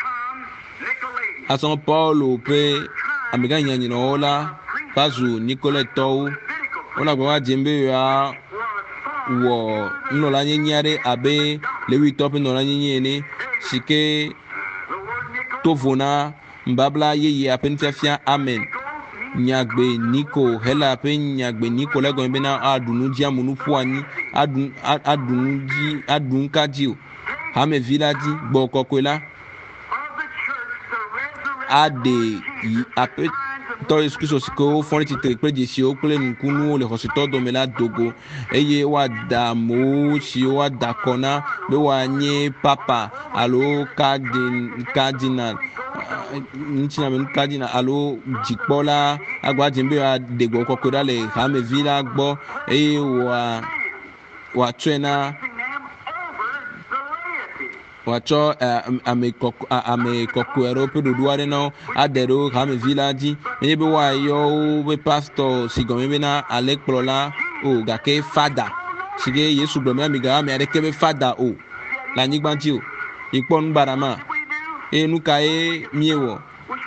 azɔ Paulo ƒe amegã hinyanyrawo la va zu Nikolaitɔwo wona gblɔ va dze be yewoa wɔ nunɔla nyenye aɖe abe Levitɔ ƒe nunɔla nyenye ene si ke to vo na nubabla yeyea ƒe nufiafia amen nyagbe Niko hela ƒe nyagbe Niko la gɔme bena aɖu nu dzi amu nu ƒu anyi aɖu nu ka dzi o hamevi la dzi gbɔ kɔkɔe la aɖe tɔ Yesu Kristo si ke wofɔ ne tsitre kple dzesiwo kple nukunuwo le xɔsetɔ dome la dogo eye woada amewo siwo woada akɔ na be woanye papa alo cardinal alo dzikpɔla agba dze be woaɖe gbɔ kɔkɔe ɖa le hamevi la gbɔ eye wòatsɔe na wòatsɔ ame kɔkɔe aɖewo ƒe ɖoɖo aɖe na wo aɖe ɖo hamevi la dzi eye be woayɔ woƒe pastor si gɔme bena alẽkplɔla o gake fada si ke Yesu gblɔ be migawa ame aɖeke be fada o le anyigba dzi o yikpɔ nubaɖama eye nu ka ye miewɔ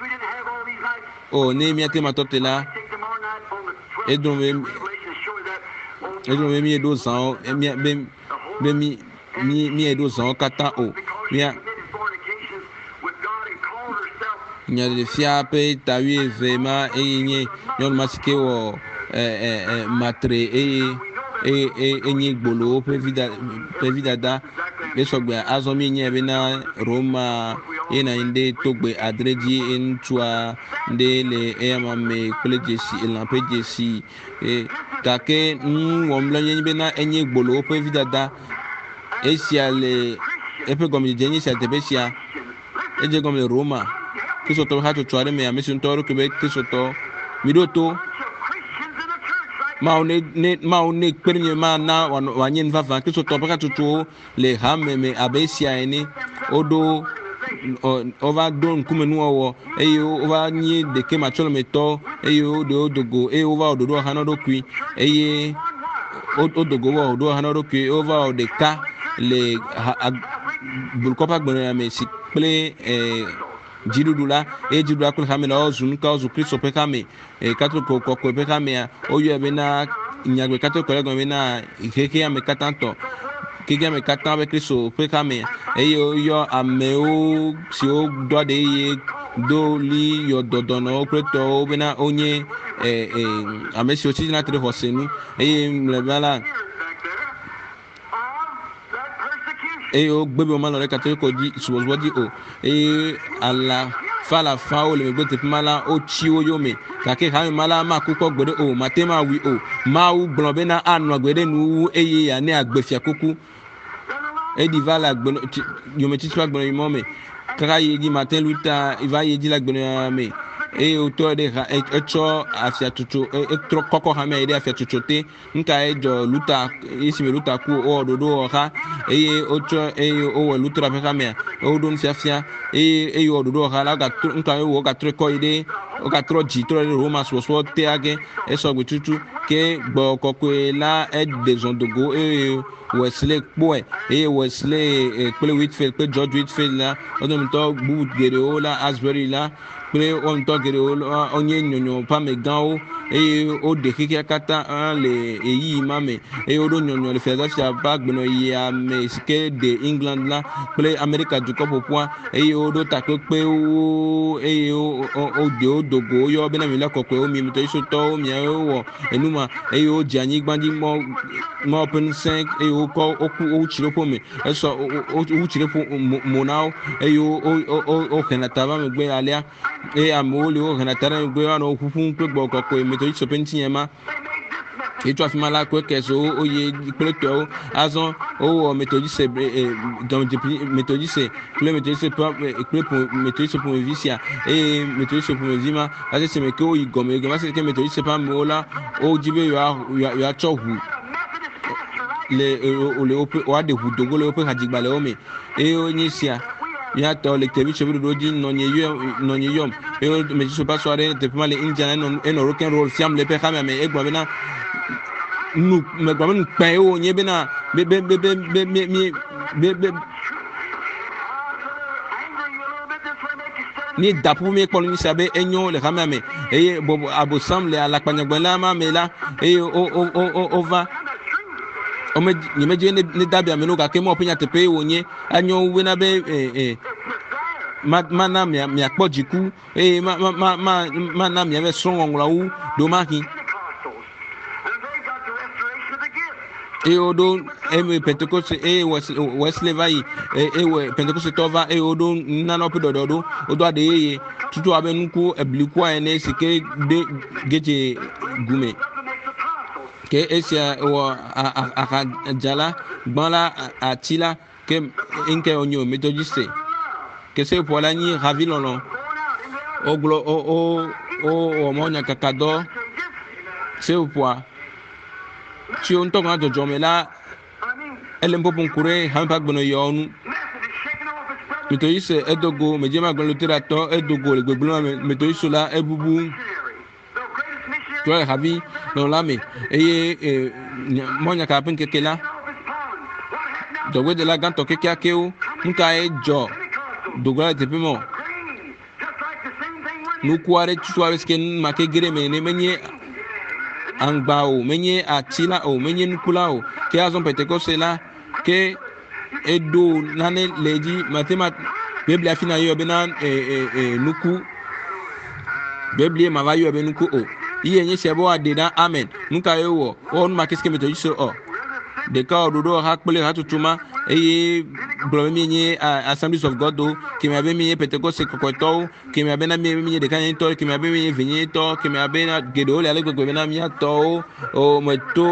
o ne míate ma tɔte la edrɔ̃ be mieɖo zãwo be mieɖo zãwo katã o nyaɖeɖefia ƒe tawi eve ma eye nye nyɔnu ma si ke wɔ matre eye enye gbolowo ƒe vidada esɔgbea azɔ mi nye bena Roma yina nyi ɖe togbe adre dzi ŋutsua ɖe le eyama me kple dzesi elã ƒe dzesi gake nu wɔm le nye bena enye gbolowo ƒe vidada esia le eƒe gɔmedzedze nye sia teƒe sia edze gɔme le Roma kristotɔwo hatsotso aɖe me ame si ŋutɔ ɖo ke be kristotɔ mi ɖo to Mawu ne kpe nye ma na wòanye nuvava kristotɔ ƒe hatsotsowo le hame me abe esia ene wova do ŋkume nuwɔwɔ eye wova nye ɖeke matsɔlemetɔ eye woɖewo dogo eye wova wɔ ɖoɖo ha na ɖokui eye wodogo wɔ ɖoɖo ha na ɖokui wova wɔ ɖeka le blukɔ ƒe agbenɔnɔme si kple dziɖuɖu la eye dziɖuɖu la kple hame la wozu nuka wozu Kristo ƒe hame katoliko kɔkɔe ƒe hamea woyɔe bena nyagbe katoliko la gɔme bena xexea me katã tɔ keke me katã be Kristo ƒe hamea eye woyɔ amewo siwo do aɖe eye do li yɔ dɔdɔnɔwo kple tɔwo bena wonye ame siwo titina te ɖe xɔse nu eye mlɔeba la eye wogbe be womanɔ ɖe katoliko dzi subɔsubɔ dzi o eye alafawo le megbe teƒe ma la wotsi wo yome gake hame ma la maku kɔ gbe ɖe o mate ma wui o Mawu gblɔ bena anɔ agbe ɖe nuwu eye yeane agbefia kuku eɖi va le yometsitsi ƒe agbenɔnɔ me kaka yi dzi Martin Luther va yi dzi le agbenɔnɔ me eye wotɔ ɖe etsɔ afiatsotso etrɔ kɔkɔ hamea yi ɖe afiatsotso te nuka edzɔ Luther esime Luther ku wowɔ ɖoɖo wɔ xa eye wotsɔ eye wowɔ Luther ƒe hamea woɖo nufiafia eye wɔ ɖoɖo wɔ xa la nuka wowɔ wogatrɔ kɔ yi ɖe wogatrɔ dzi trɔ ɖe Roma subɔsubɔ te age esɔgbe tutu ke gbɔ kɔkɔe la eɖe zɔn dogo eye Wesley kpɔe eye Wesley kple Whitfield kple George Whitfield la wodometɔ bubu geɖewo la Asbury la kple wometɔ geɖewo wonye nyɔnyɔ ƒe amegãwo eye woɖe xexea katã le eyi ma me eye woɖo nyɔnyɔ le Philadelphia ƒe agbenɔyia me si ke de England la kple Amerika dukɔ ƒoƒua eye woɖo takpekpewo eye woɖewo dogo woyɔ bena milia kɔkɔewo mi metɔdisotɔwo miawo wɔ enuma eye wodze anyigba dzi mɔ ƒe ŋusẽ eye wotsi ɖe ƒo me esɔ wotsi ɖe mo na wo eye wohena ta va megbe alia eye amewo le wohena ta ɖe megbe woanɔ ƒuƒum kple gbɔ kɔkɔe metɔdiso ƒe ŋutinye ma etsɔ afi ma la kple kɛsewo woye kple tɔwo azɔ wowɔ metɔdise metɔdise kple metɔdise ƒomevi sia eye metɔdise ƒomevi ma asese me ke woyi gɔme gɔme asese ke metɔdise ƒe amewo la wodzi be yewoatsɔ ʋu le woaɖe ʋu dogo le woƒe hadzigbalẽwo me eye wonye sia míatɔ le television ƒe ɖoɖo dzi nɔnye yɔm eye metɔdise ƒe asɔ aɖe teƒe ma le Indiana enɔ rock and roll fiam le eƒe xamea me egblɔ bena megblɔ be nukpɛ wo nye bena ni da ƒuƒu mi kpɔ nu sia be enyo le xamea me eye abosam le alakpanyagbe ma me la eye wova nyemedze ne dabia me no gake mɔ ƒe nyateƒe wonye anyo wena be mana miakpɔ dziku eye mana miave srɔ̃ŋɔŋlɔwu ɖomahi eye woɖo eme Pentecost eye Wesley va yi eye Pentecost tɔ va eye woɖo nunanɔ ƒe ɖɔɖɔ ɖo wodo aɖe eye tutu abe nuku ebliku ene sike de geje gume ke esia o akajala gbala atila ke inke onyo methodiste que se pour la ni ravilono oglo o monya kakado se pour si on to ngado jomela elempo ponkure hampa gbono yonu methodiste edogo mejema gbono literato edogo le gbogbo methodiste la ebubu to ravi no lame eye monya kapin kekela dogwe de la ganto kekia keu nka ejo dogola tepemo nukuare tutuare sken make gere mene menye angbao menye atila o menye nukulao ke azon pentecoste la ke edo nane leji matema biblia fina yo bena nuku biblia ma va yo be nuku o iye nye sebo adeda amen nuka yo on makiske meto yiso o de ka ododo ha kpele ha tutuma eye blome mi Assemblies of God do ki me abe mi Pentecost kokoto ki me abe na mi de kan to ki me abe mi vinye to ki me abe na gedo le ale gbegbe na mi ato o meto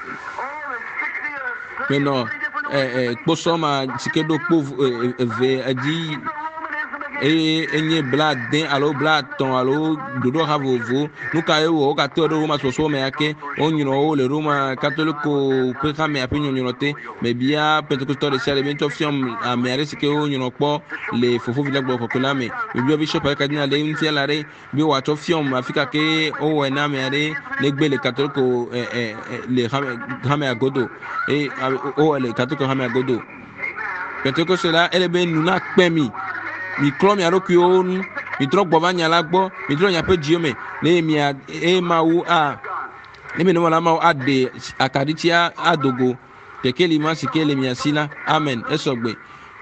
meno kposoma sikedo pov ve adi enye blad den alo blad ton alo dodo havovo nuka ewo ka te odo ma soso me ake onyiro o le Roma catholico pe ka me apinyo nyorote me bia pentecostal de sale bento fiam a me are sike onyiro po le fofo village gbo kokola me bia bishop ka dina le ntia lare bi wa to fiam afika ke o wena me are le gbe le catholico le hame agodo o le catholico hame agodo pentecostal la ele be nuna pemi mi klo mi aroku onu mi tro gbo ba nyala gbo mi tro nya pe jiome le mi ma wu a le mi no la ma ade akaditia adogo kekeli ma sikele mi asila amen esogbe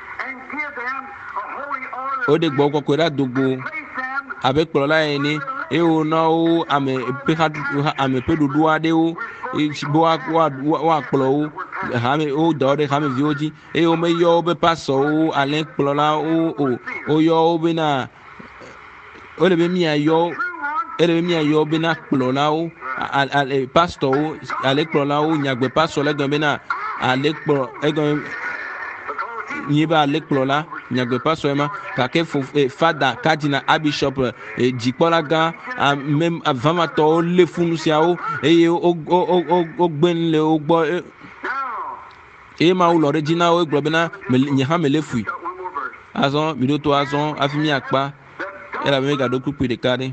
o de gbo ko ra dogo abe klo la eni e o na o ame pe dudu ade o bo wa klo o hame o dode hame vioji e o me yo be paso o alen klo la o yo o bina o le be mi ayo ele mi ayo bina klo la o al pastor o ale klo la o nyagbe pastor le gan bina ale klo e gan niba ale klo la nyagbe pastor ema ka ke fada cardinal bishop jikpola gan même avant to le funu sia o e o gben le o gbo e ma u lore jina o globena nye ha melefui azon bidoto azon afimi akpa era mega do kupi de kare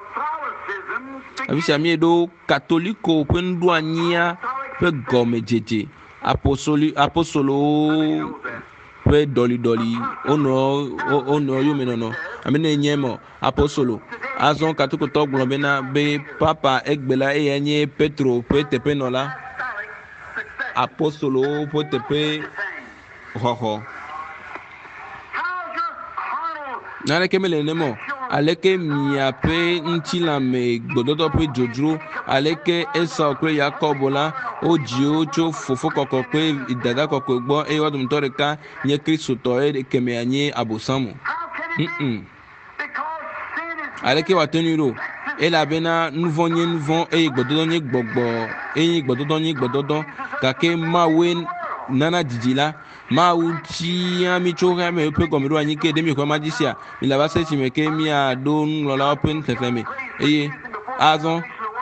avisa mi do catholico pendu ania pe gome jeje apostolo pe doli ono yo menono amene nyemo apostolo azon katuko to globena be papa egbela enye petro pe tepenola apostolo potepe hoho nare kemele nemo aleke miape ntila me gbododo pe jojuro aleke esa okre yakobola ojio cho fofo koko pe idada koko gbo e wadum toreka nye Kristo to e keme anye abosamu aleke wateniro ela bena nouvon e gbododo nye gbogbo e gbododo nye gbododo kake mawe nana jijila ma uchi mi choga me pe komiro anyi ke demi ko magisia mi la ba se chi me ke mi a do nlola open tefeme azon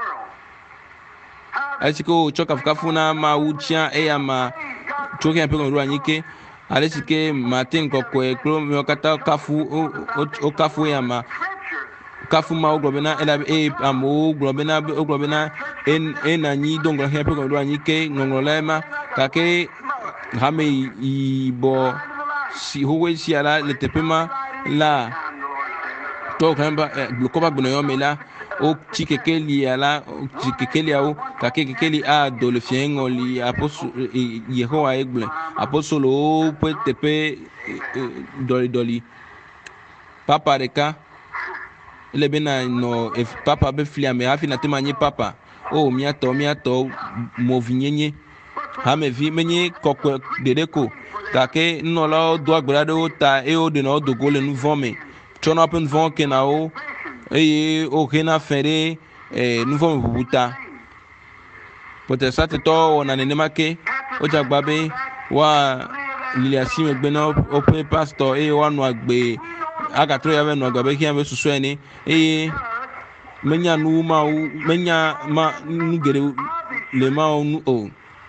achiko choka fukafuna ma uchi e ma choga pe komiro anyi ke alesike matin kokko e klo mi okata kafu o kafu ya ma kafu ma oglobena ela amo oglobena en anyi dongo he pe komiro anyi ke ngongolo ma kake hame ibo si huwe si ala le tepema la to kamba blokoba gbono yo mela o chikekeli ala chikekeli au kakekeli a do le fiengo li apostolo Yehowa egle apostolo pe tepe doli papa reka le bena no papa be flia me afi na temanye papa o miato movinyenye hame vi menye kokwe dedeko kake nola do agbara do ta e o de no dogo le nu vome tsɔna ƒe nuvɔ ke na wo eye wohena fɛ ɖe nuvɔ me ʋuʋuta protestantitɔwo wɔna nenema ke wodze agba be woa lili asi megbe na woƒe pastor eye woanɔ agbe agatrɔ ya be nɔ agba be xia be susu ene eye menya nu mawo menya nu geɖe le mawo nu o.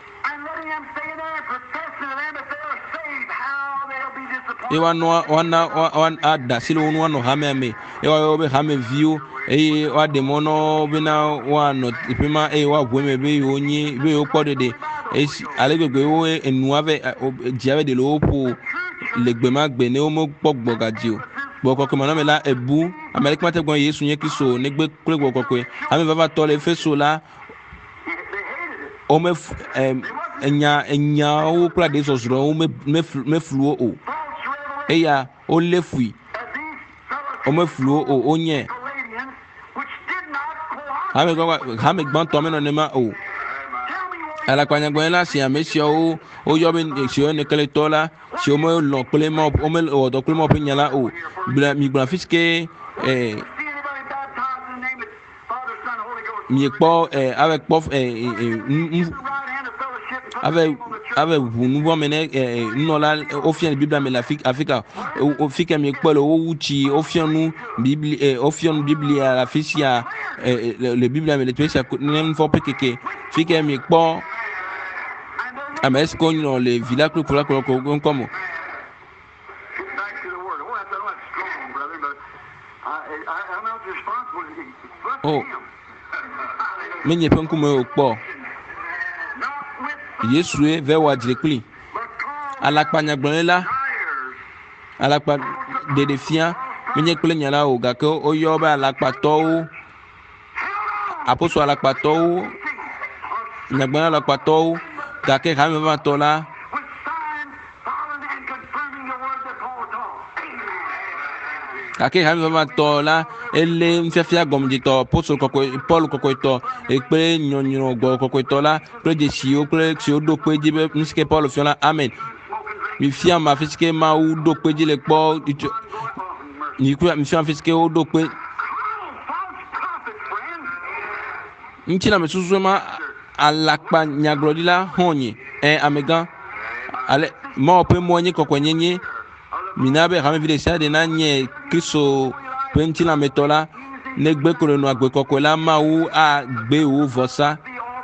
Ye woana ada si le wo nu woanɔ hamea me ye woayɔ be hameviwo eye woaɖe mɔ na wo bena woanɔ teƒe ma eye woaʋu eme be yewo be yewo kpɔ ɖeɖe ale gbegbe wo enua ve dzia ve ɖe le wo ƒo le gbe ma gbe ne wo mekpɔ gbɔ gadzi o. Gbɔgbɔ kɔkɔe manɔme la ebu ame ɖeke mate gbɔ Yesu nye Kristo negbe kple gbɔgbɔ kɔkɔe ame vava tɔ le Efeso la wome enyawo kple aɖe zɔzrɔ̃ wo meflu wo o eya wolé fui womeflu wo o wonye hame gbãtɔ menɔ nema o. Alakpanyagblɔe la si ame siawo woyɔ be siwo nekeletɔ la siwo melɔ kple ma womewɔ dɔ kple ma ƒe nya la o migblɔ afi si ke miekpɔ ave ʋu nuvɔ me ne nunɔla wofia le Biblia me le Afrika fike miekpɔ le wo wutsi wofia nu Biblia le afi sia le Biblia me le teƒe sia ne nufɔ ƒe keke fike miekpɔ ame esi ke wonɔ le vi la kple ƒo la kplɔ ŋkɔme. Oh, menye ƒe ŋkume o kpɔ Yesue ve wɔ adzre kpli alakpanyagblɔle la alakpa ɖeɖefia menye kple nya la o gake woyɔ be alakpatɔwo aposo alakpatɔwo nyagblɔla alakpatɔwo gake hame vavatɔ la gake hame vavatɔ la ele nufiafia gɔmedzitɔ apostol kɔkɔe Paul kɔkɔetɔ kple nyɔnyrɔ gbɔ kɔkɔetɔ la kple dzesiwo kple siwo ɖo kpe dzi be nu si ke Paul fia la amen mifia ma afi si ke Mawu ɖo kpe dzi le kpɔ mifia afi si ke woɖo kpe ŋuti na me susu ma alakpa nyagblɔɖila hɔnye amegã ale Mawu ƒe mɔ nye kɔkɔenyenye mina be hamevi ɖe sia ɖe na nye Kristo ƒe ŋutilametɔ la ne gbe ko le nɔ agbe kɔkɔe la Mawu agbe wo vɔsa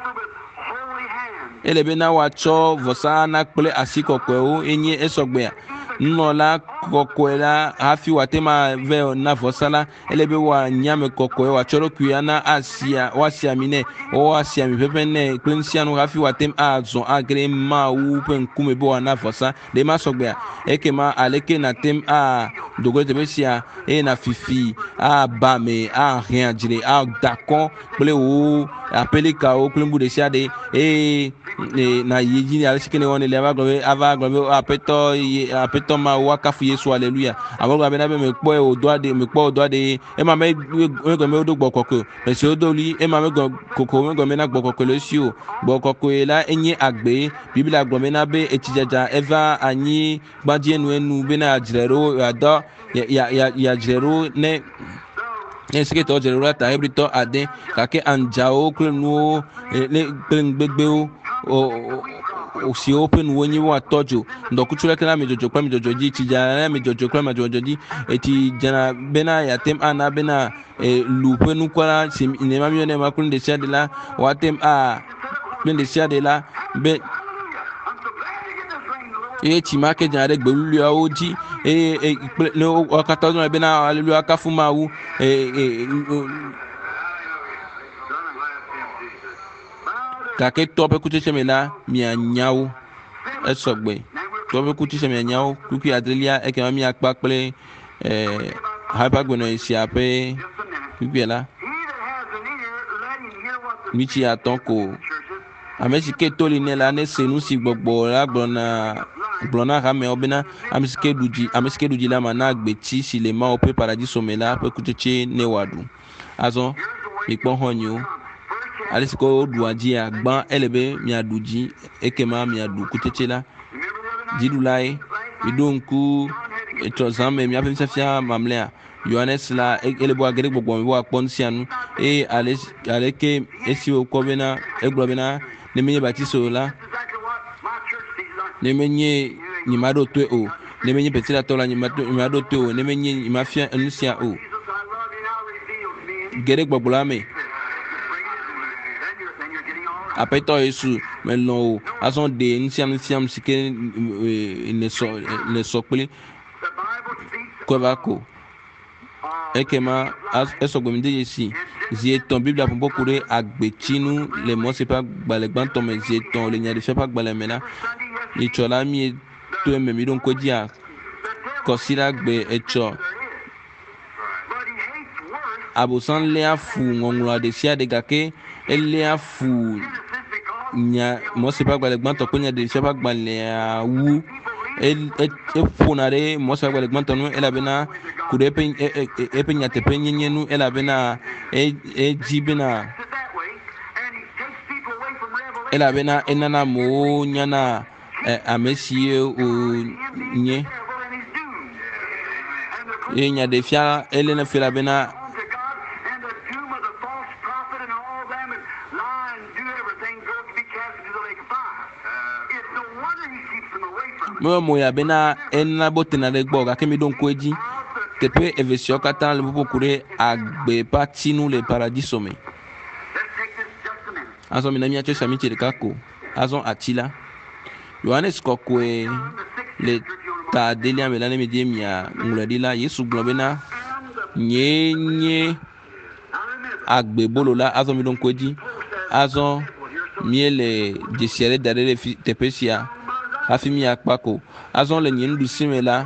ele be na woatsɔ vɔsa na kple asi kɔkɔewo enye esɔgbea nunɔla kɔkɔe la hafi wòate ma ve na vɔsa la ele be woanya ame kɔkɔe wòatsɔ ɖokui ana woasi ami nɛ woasi ami ƒeƒe nɛ kple ŋusia nu hafi wòate azɔ agre Mawu ƒe ŋkume be wòana vɔsa ɖe ma sɔgbea ekema aleke natem dogo teƒe sia eye na fifi aba me ahẽ adzre ada kɔ kple wo apelikawo kple nu ɖe sia ɖe eye na yi dzi ale si ke ne wɔne le ava gblɔ be aƒetɔ Mawu akafu Yesu aleluya ame gblɔ bena be mekpɔe wòdo aɖe ema megɔme woɖo gbɔ kɔkɔe me si wodo li ema koko megɔme na gbɔ kɔkɔe le esi o gbɔ kɔkɔe la enye agbe Biblia gblɔ bena be etsidzadza eva anyi gbadzi enu bena yadzre ɖo yadzre ɖo ne esiketɔ dzre ɖo la ta hebritɔ ade gake anjawo kple nuwo kple nugbegbewo siwo ƒe nuwo nye woatɔ dzo ŋdɔkutsu leke la ame dzɔdzɔ kple ame dzɔdzɔ dzi tsidzana la ame dzɔdzɔ kple ame dzɔdzɔ dzi eti dzana bena yatem ana bena lu ƒe nukɔla si nema miɔ ne ma kple ɖe sia ɖe la woatem kple ɖe sia ɖe la be eye tsi ma ke dzana ɖe gbewuliawo dzi eye kple ne wo katã wozɔ bena aleluya akafu Mawu gake tɔ ƒe kutsetse me la mianyawo esɔgbe tɔ ƒe kutsetse mianyawo kukui adrelia ekema miakpa kple haƒe agbenɔ sia ƒe kukui la mitsi atɔ ko ame si ke to li ne la ne se nu si gbɔgbɔ la gblɔna hamewo bena ame si ke ɖu dzi la ma na agbetsi si le Mawu ƒe paradiso me la ƒe kutsetse ne wòaɖu azɔ mikpɔ xɔnyiwo ale si ke woɖua dzia gbã ele be miaɖu dzi ekema miaɖu kutsetse la dziɖulae miɖo ŋku eto zambe mi apem safia mamlea Yohanes la ele bo agere gbogbo mi bo akpon sianu ale ke esi okwo bena egbo bena ne menye batiso la ne menye nyimado to o ne menye petila to la nyimado to o ne menye nyimafia enusia o gere gbogbo la me apɛtɔ yesu mɛlɔn o azɔn de nsiam sike ne sɔkpli kɔba ko ekema esɔgbɛmide yesi zietɔn biblia pɔnpɔ kure agbetsinu le mɔsepa gbalẽgbãtɔ me zietɔn le nyaɖefia ƒe agbalẽ me la etsɔla mie to eme mi ɖo ŋkɔ dzia kɔsi la gbe etsɔ abosan lé fu ŋɔŋlɔa ɖe sia ɖe gake elé fu nya mɔsepa gbalẽgbãtɔ kple nyaɖefia ƒe agbalẽa wu eƒona ɖe mɔsepa gbalẽgbãtɔ nu elabena ku ɖe eƒe nyateƒe nyenye nu elabena edzi bena enana amewo nyana ame siwo wonye ye nyaɖefia ele ne fi elabena mo ya bena ena botena ɖe gbɔ gake mi ɖo ŋku edzi teƒe eve siawo katã le ƒoƒo ku ɖe agbe ƒe atinu le paradiso me. Azɔ mina miatsɔ samitsi ɖeka ko azɔ ati la Yohanes kɔkɔe le ta delia me la ne mi die mia ŋlɔ ɖi la Yesu gblɔ bena nye agbebolo la azɔ mi ɖo ŋku edzi azɔ mie le dzesia ɖe da ɖe le teƒe sia hafi mi akpa ko azɔ le nye nuɖusi me la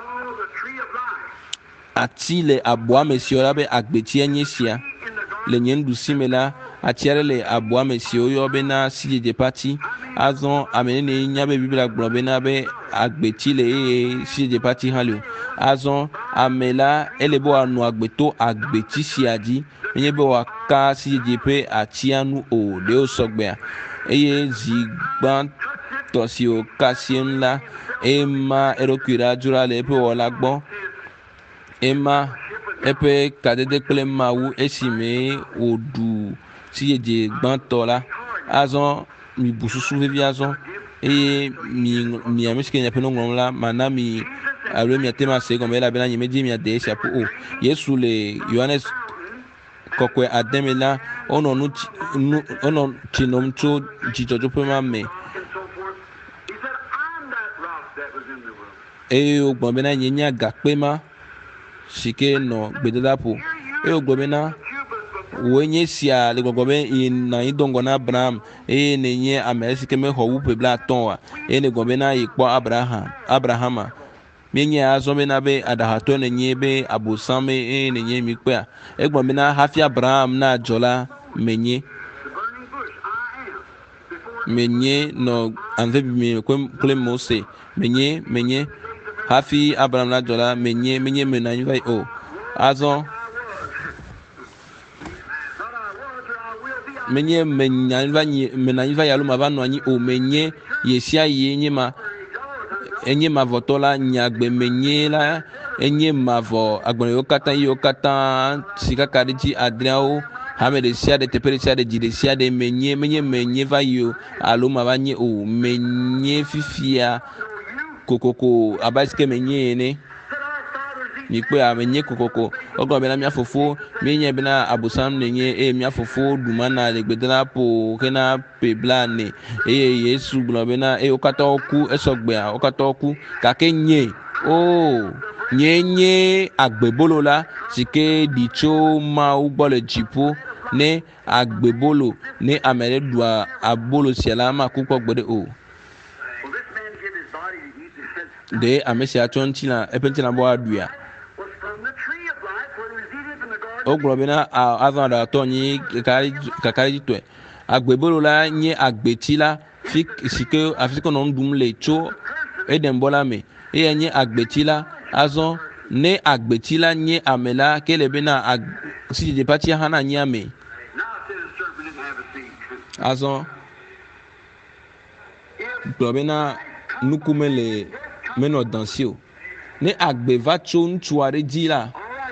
ati le aboa me siwo la be agbetsia nye sia le nye nuɖusi me la ati aɖe le aboa me siwo yɔ bena sidzedze ƒe ati azɔ ame nene nya be biblia gblɔ bena be agbeti le eye sidzedze ƒe ati hã le o azɔ ame la ele be wòanɔ agbe to agbeti sia dzi menye be wòaka sidzedze ƒe atia nu o ɖewo sɔgbea eye zigbãtɔ siwo ka sie nu la ema eɖokui ɖa dzra le eƒe wɔla gbɔ ema eƒe kadede kple mawu esime wòɖu sidzedze gbãtɔ la azɔ mi bu susu vevi azɔ eye mi ame si ke nyaƒe no ŋlɔm la mana mi alo miate ma se gɔme elabena nye medzi mia de esia ƒo o Yesu le Yohanes kɔkɔe ade me la wonɔ tsi nom tso dzidzɔdzoƒe ma me eye wogblɔ bena nye nye agakpe ma si ke nɔ gbedoɖaƒo eye wogblɔ bena woe nye sia le gbɔgbɔ be yina yi do ŋgɔ na Abraham eye nenye ame si ke mexɔ wu ƒe blaatɔ̃ oa eye ne gblɔ bena yekpɔ Abrahama mienye azɔ bena be aɖahatɔ nenye be abosam eye nenye mi kpea egblɔ bena hafi Abraham na dzɔ la menye nɔ anvebibi kple Mose menye hafi Abraham la dzɔ la menye mena anyi va yi o azɔ menye mena anyi va yi alo mava nɔ anyi o menye yesia ye enye mavɔtɔ la nyagbe menye la enye mavɔ agblɔyiwo katã yiwo katã si kaka ɖe dzi adreawo hame ɖe sia ɖe teƒe ɖe sia ɖe dzi ɖe sia ɖe menye va yi o alo mava nye o menye fifia kokoko abe si ke menye ene mi kpea menye kokoko wogblɔ bena mia fofo mienye bena abosam nenye eye mia fofo ɖumana le gbedoɖaƒo hena ƒe blaene eye Yesu gblɔ bena eye wo katã woku esɔgbea wo katã woku gake nye nye agbebolo la si ke ɖi tso Mawu gbɔ le dziƒo ne agbebolo ne ame ɖe ɖua abolo sia la maku kpɔ gbe ɖe o ɖe ame sia tsɔ eƒe ŋutilã bɔ aɖuia wogblɔ bena azɔ aɖatɔ nyi kakaɖitɔe agbebolo la nye agbeti la afi si ke nɔ nu ɖum le tso Eden bɔ la me eye nye agbeti la azɔ ne agbeti la nye ame la ke le bena sidzedze ƒe atia hã nye ame azɔ gblɔ bena nuku menɔ dansi o ne agbe va tso ŋutsu aɖe dzi la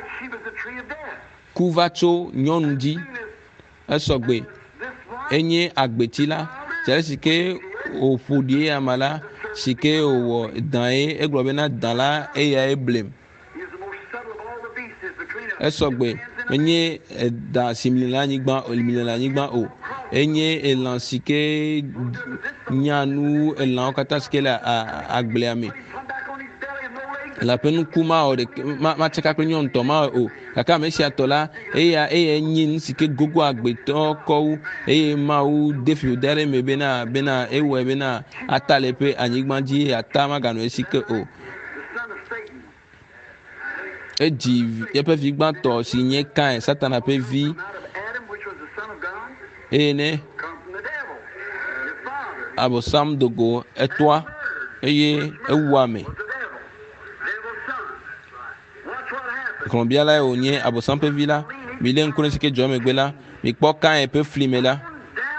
ku va tso nyɔnu dzi esɔgbe enye agbeti la tse si ke wòƒo ɖi ama la si ke wòwɔ dã ye egblɔ bena dã la eya eblem esɔgbe enye dã si mli le anyigba o enye elã si ke nya nu elãwo katã si ke le agblea me la ƒe nuku ma tsaka kple nyɔnu tɔ ma o gake ame sia tɔ la eya nye nu si ke gogo agbetɔ kɔwu eye mawu de fli da ɖe me bena ewɔe bena ata le eƒe anyigba dzi ata maganɔ esi ke o edzi eƒe vi gbãtɔ si nye Kain Satana ƒe vi eye ne abosam dogo etɔa eye ewu ame kplɔbiala wònye abosam ƒe vi la mi lé ŋku ɖe si ke dzɔ megbe la mi kpɔ Kain ƒe fli me la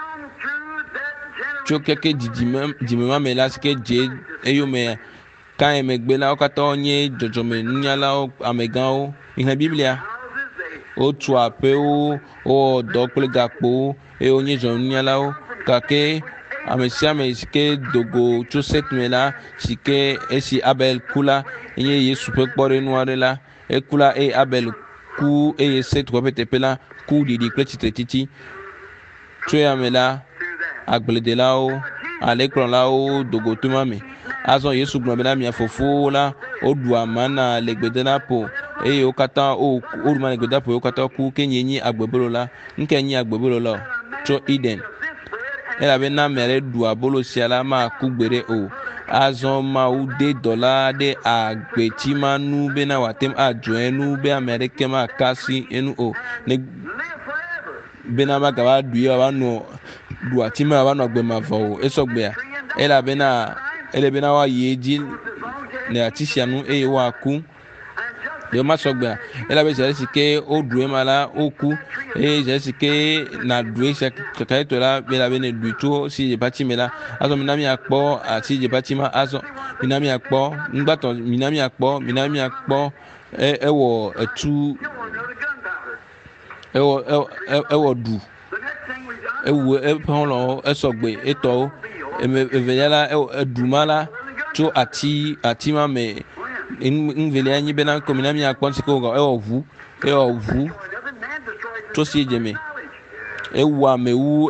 tso keke dzimema me la si ke dze eyome Kain megbe la wo katã wonye dzɔdzɔme nunyalawo amegãwo mi xlẽ Biblia wotu aƒewo wowɔ dɔ kple gakpowo eye wonye dzɔdzɔme nunyalawo gake ame sia ame si ke dogo tso Set me la si ke esi Abel ku la enye Yesu ƒe kpɔɖenu aɖe la eku la eye Abel ku eye Set ƒe teƒe la ku ɖiɖi kple tsitretiti tso ya me la agbledelawo alẽkplɔlawo dogo to ma me azɔ Yesu gblɔ bena mia fofowo la woɖu amana le gbedeɖaƒo eye wo katã woɖu ma le gbedeɖaƒo wo katã ku ke nye agbebolo la nke nye agbebolo la tso Eden elabena ame aɖe ɖu abolo sia la maku gbeɖe o azɔ mawu de dɔ la ɖe agbeti ma nu bena wòate adzɔ enu be ame aɖeke maka si enu o ne bena magava ɖui wòavanɔ ɖu ati me wòavanɔ agbe mavɔ o esɔgbea elabena ele bena woayi edzi le ati sia nu eye woaku ɖewo ma sɔgbea elabe zi si ke woɖu ema la woku eye zi si ke naɖu esia kaka etɔ la elabe ne ɖui tso si dzepatsi me la azɔ mina miakpɔ asi dzepatsi ma azɔ mina miakpɔ ŋgbatɔ mina miakpɔ ewɔ etu ewɔ ɖu ewu eƒe xɔlɔwo esɔgbe etɔwo evelia la eɖu ma la tso ati ma me ŋvelia nyi bena ko mina miakpɔ si ke ewɔ ʋu tso si dze me ewu ame wu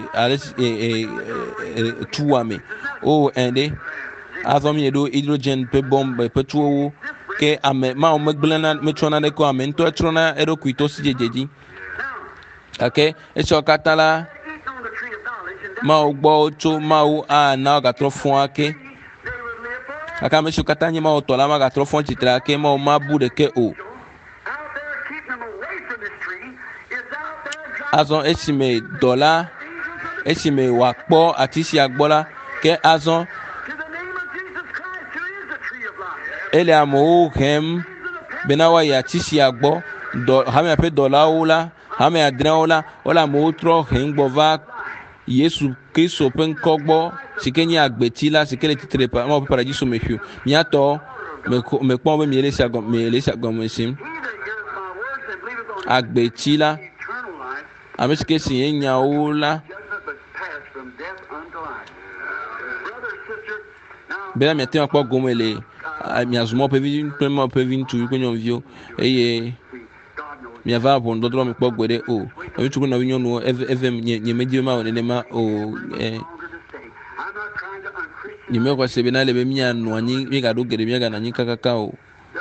tu ame o ɛnɖe azɔ mi ɖo hydrogen ƒe bɔm ƒe tuwo ke ame mawo metsɔna ɖe ko ame ŋutɔ etsrɔ̃na eɖokui to si dzedze dzi gake esiawo katã la mawo gbɔ tso mawu ana gatrɔ fɔa ke gake ame siwo katã nye mawo tɔ la magatrɔ fɔ tsitre ke mawo mabu ɖeke o azɔ esime wòakpɔ ati sia gbɔ la ke azɔ ele amewo hem bena woayi ati sia gbɔ hamea ƒe dɔlawo la hame adreawo la wole amewo trɔ hem gbɔ va Yesu Kristo ƒe ŋkɔ gbɔ si ke nye agbeti la si ke le titre mawo ƒe paradiso me ƒio miatɔ mekpɔ be miele sia gɔme sim agbeti la ame si ke si ye nyawo la bena miate ŋu akpɔ gome le miazu mɔ ƒe vi kple mɔ ƒe vi ŋutsuvi kple nyɔnuviwo eye miava ʋɔnudɔdrɔ̃ me kpɔ gbe ɖe o ŋutsu kple nɔvi nyɔnuwo eve nye medzi be ma wɔ nenema o nye mexɔ se bena ele be mianɔ anyi miegaɖo geɖe miaganɔ anyi kakaka o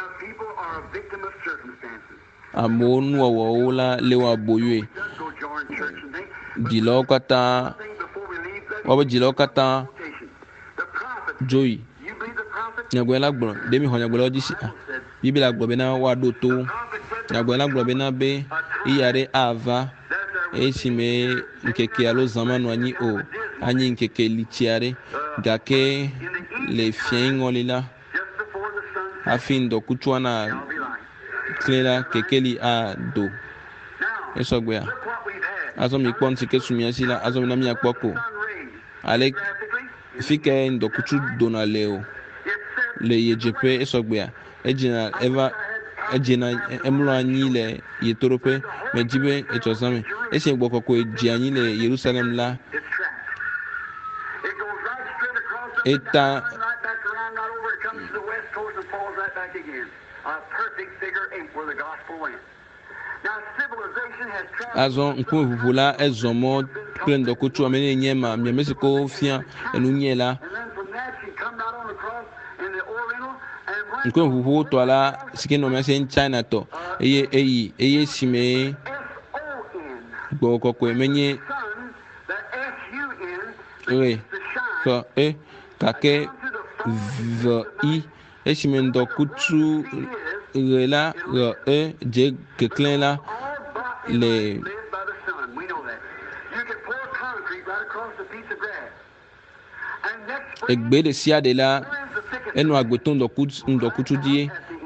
amewo nuwɔwɔwo la le wo aboyoe dzilawo katã woabe dzilawo katã dzoyi nyagblɔla gblɔ ɖe mi xɔ nyagblɔlawo dzi si Biblia gblɔ bena woaɖo to nyagblɔla gblɔ bena be iya ɖe ava esime ŋkeke alo zã manɔ anyi o anyi ŋkeke litsia ɖe gake le fiãŋɔli la hafi ŋdɔkutsu ana klẽ la kekeli aɖo esɔgbea azɔ mi kpɔ ŋsi ke su mia si la azɔ mina miakpɔ ko ale fi ke ŋdɔkutsu dona le o le yedzeƒe esɔgbea ejina eva ejina emlo anyi le yetorope mejibe echosame ese gbokoko eji anyi le Jerusalem la eta azon nkun vuvula ezomo plendo kutu amene nyema myamesiko fia enunye la nkun vuvu to ala sikeno mese in China to eye sime gbokoko emenye so kake vi esime ndo kutu rela je keklen la le egbe de sia de la enu agbeton ndo kutu die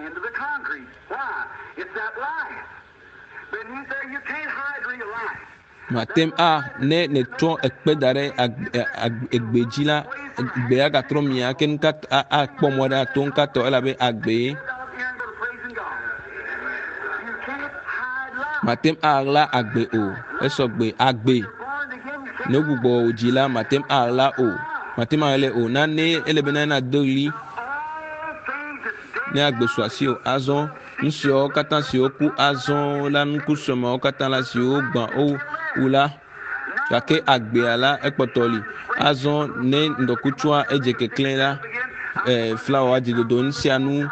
matem ne to ekpe dare egbeji la egbe aga tromia ken kat a pomoda ton kat ela be agbe matem la agbe o esogbe agbe no gbugbo ojila matem la o matem ele o na ne elebena na doli ne agbe swasi o azon nsio katan si oku azon la nku soma o katan la si o gban o ula kake agbe ala ekpotoli azon ne ndokutua eje keklen la flower adidodo nsianu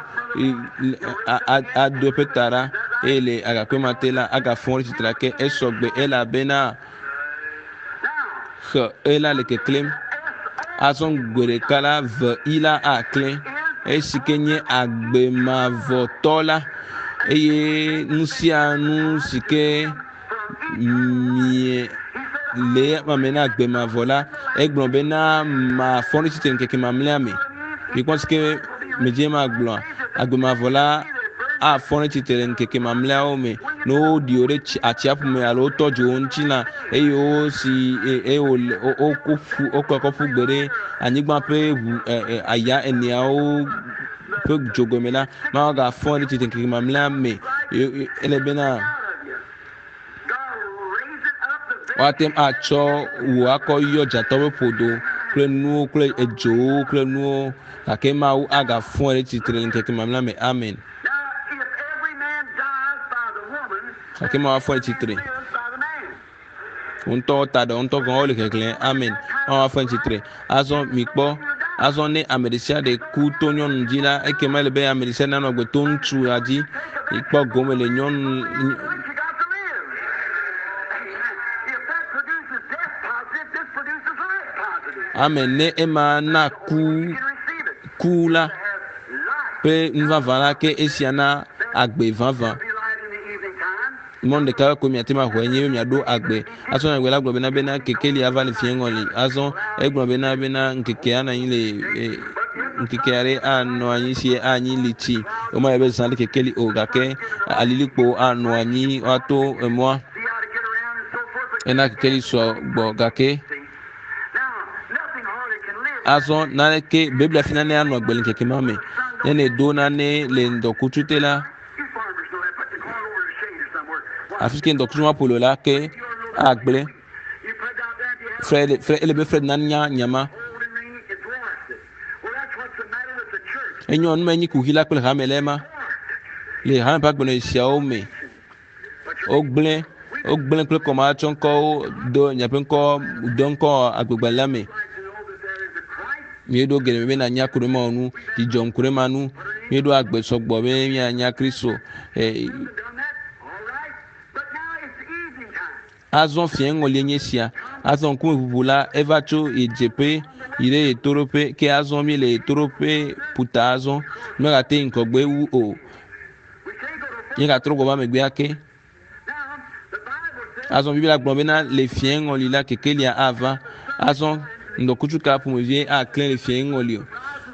a do petara ele aga kwematela aga fon titrake esogbe ela bena ela le keklem azon gbere kala v ila aklen esikenye agbe mavotola eye nusianu sike mie le mamena agbe mavola egbon bena ma fon titre keke mamleame because que meje ma gbon agbe mavola a fon titre keke mamleo me no diore achiapu me alo tojo onchina eyo si o kofu gbere anigba pe aya enia o pe jogomela ma ga fon titre keke mamlea me ele bena watem acho wo akoyo jatowe podo klenu kle ejo klenu akema u aga fon titre keke mamlea me amen akema wa fon titre unto tada unto gan ole keklen amen wa fon titre azon mikpo azon ne amerisia de ku to nyon jila ekema le be amerisia na no gbe to ntu aji ikpo gomele nyon amen ne ema na kula pe nva vala ke esiana agbe 20 monde ka ko mi atima hwenye mi ado agbe aso na gwela gbe na be na kekeli avali fiengoli aso egbon be na nkeke ana ile nkeke are anu anyi si anyi lichi o ma be san kekeli o gake alilipo anu anyi wato moi ena kekeli so gbo gake aso na ke biblia finane anu agbeli keke mame ene do na ne le ndokututela afiske ndokutuma polo la ke agble frère elebe frère nanya nyama enyo no menyi ku hila kle hamelema le han pa gbono sia me ogble kle koma chonko do nyapen ko donko agbegba me mi do gele me na nya kurema onu di jon kurema nu mi do agbe sogbo be mi anya Kristo azon fien ngolenye sia azon ku vuvula evacho ejepe ile etorope ke azon mi le etorope puta azon me ate nkogbe wu o ye ka trogo ba megbe ake azon biblia gbon be na le fien ngolila kekelia ava azon ndokuchuka pumuvie a clean le fien ngolio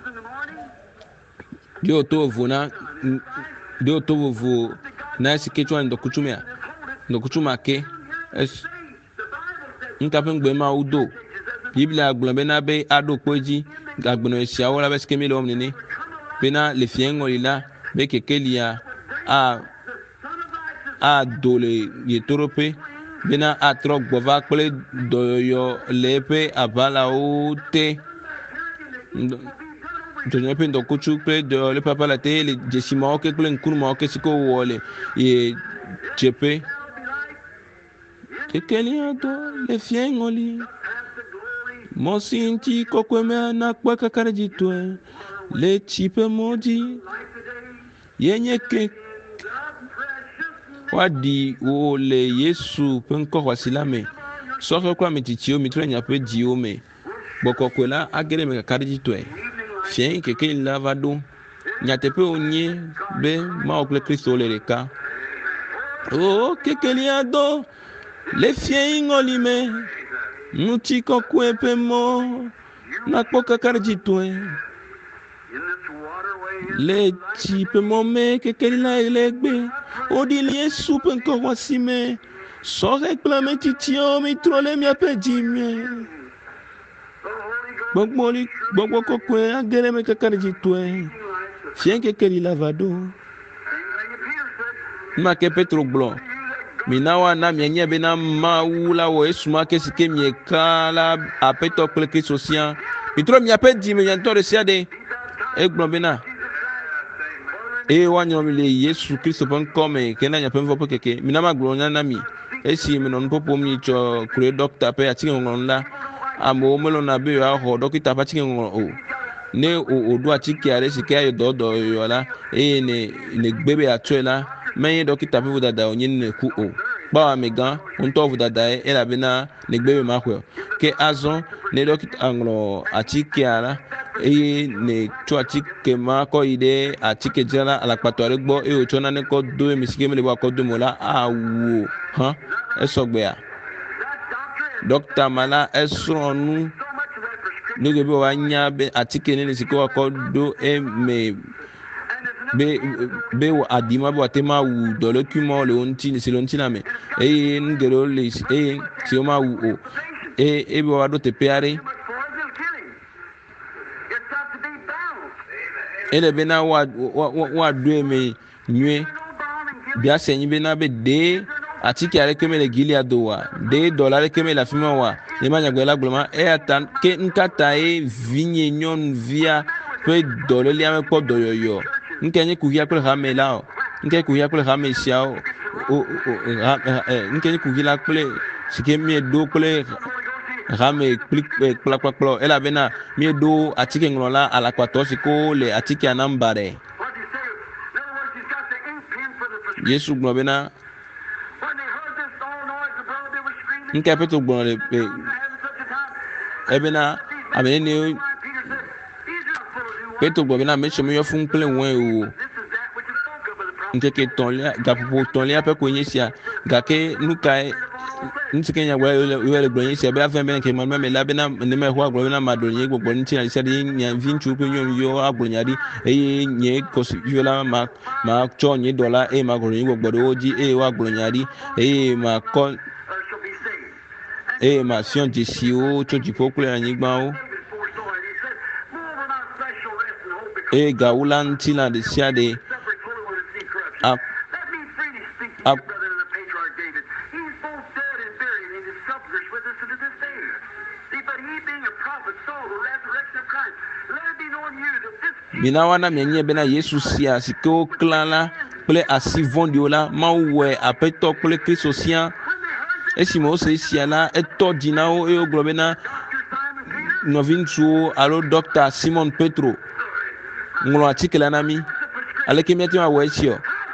dio to vovu na sikechwa ndokuchuma ke nkapen gbe ma udo biblia gbon be na be ado poji agbono sia wala be skemi lo mnini be na le fien ngolila be kekelia a dole yetorope bena a trɔ gbɔva kple dɔyɔyɔ le eƒe aʋalawo te dɔnyɔ ƒe ŋdɔkutsu kple dɔyɔ le papa la te le dzesimawo ke kple ŋkunumawo ke si ke wowɔ le ye dzeƒe kekelia dɔ le fia ŋɔli mɔ si ŋuti kɔkɔe nakpɔ kaka ɖe dzi tɔe le tsi ƒe mɔ dzi yenye ke woaɖi wo le Yesu ƒe ŋkɔ xɔasi la me sɔƒe kple ame tsitsiwo mi trɔ nya ƒe dziwo me gbɔkɔkɔe la age ɖe me kaka ɖe dzi tɔe fia keke la va ɖo nyateƒewo nye be Mawu kple Kristo le ɖeka o kekelia dɔ le fia ŋɔli me ŋuti kɔkɔe ƒe mɔ nakpɔ kaka ɖe dzi tɔe le tsi ƒe mɔ me kekeli la le gbe woɖi le Yesu ƒe ŋkɔ xɔasi me sɔhe kple ame tsitsiwo mi trɔ le miaƒe dzi me gbɔgbɔ kɔkɔe age ɖe me kaka ɖe dzi tɔe fia kekeli la va ɖo numa ke Petro gblɔ mina woana mianye bena Mawu la wɔ Yesu ma ke si ke mieka la Aƒetɔ kple Kristo sia mi trɔ miaƒe dzi me miatɔ ɖe sia ɖe egblɔ bena eye woanyɔ mi le Yesu Kristo ƒe ŋkɔ me ke na nyaƒe ŋvɔ ƒe keke mina magblɔ na mi esi menɔ nuƒoƒo mi tsɔ kloe dɔkita ƒe atike ŋɔŋlɔ la amewo melɔna be yewoaxɔ dɔkita ƒe atike ŋɔŋlɔ o ne wòɖo atike aɖe si ke ayɔ dɔdɔyɔ la eye ne gbe be atsɔe la menye dɔkita ƒe vodada wònye ne ku o kpɔ amegã ŋutɔ vodadae elabena ne gbe be maxɔe ke azɔ ne dɔkita ŋlɔ atikea la eye ne tsɔ atike ma kɔ yi ɖe atike dzrala alakpatɔ aɖe gbɔ eye wòtsɔ nane kɔ do emi si ke mele be wòakɔ do mo la awo esɔgbea dɔkita ma la esrɔ̃ nu ne be woanya be atike ne le si ke wòakɔ do eme be aɖima be wòate ma wu dɔlekui mawo le wo ŋuti si le ŋuti la me eye nu geɖewo le eye si wo ma wu o eye be woaɖo teƒe aɖe ele bena woaɖoe me nyuie biase nyi bena be ɖe atike aɖe ke me le Gilead oa ɖe dɔla aɖe ke me le afi ma oa ne ma nyagblɔ la gblɔ ma eya ta ke nkata ye vinye nyɔnuvia ƒe dɔlélia mekpɔ dɔyɔyɔ nke nye kuhia kple hame la o nke kuhia kple hame siawo nke nye kuhi la kple si ke mieɖo kple hame kplakplakplɔ elabena mieɖo atike ŋlɔla alakpatɔ si ke le atikea namba ɖe Yesu gblɔ bena nke Petro gblɔ le ebena ame ne Petro gblɔ bena ame siwo meyɔ fún kple wɔe o nkeke tɔlia gaƒoƒo tɔlia ƒe koe nye sia gake nukae ŋutike nyagblɔ le gblɔ nye sia be afɛ bena ke mame la bena ne me ho agblɔ bena maɖo nye gbɔgbɔ ŋuti na sia ɖe nye vi ŋutsu kple nyɔnuviwo agblɔ nya ɖi eye nye kɔsiviwo la ma tsɔ nye dɔ la eye magblɔ nye gbɔgbɔ ɖe wo dzi eye woagblɔ nya ɖi eye makɔ eye mafiɔ dzesiwo tso dziƒo kple anyigbawo eye gawu la ŋuti la ɖe sia ɖe mina wana mianye bena Yesu sia si ke woklã la kple asi vɔ̃ɖiwo la Mawu wɔe Aƒetɔ kple Kristo sia esime wose sia la etɔ dzi na wo eye wogblɔ bena nɔvi ŋutsuwo alo dɔkita Simon Petro ŋlɔ atike la na mi aleke míate ŋu awɔ esi o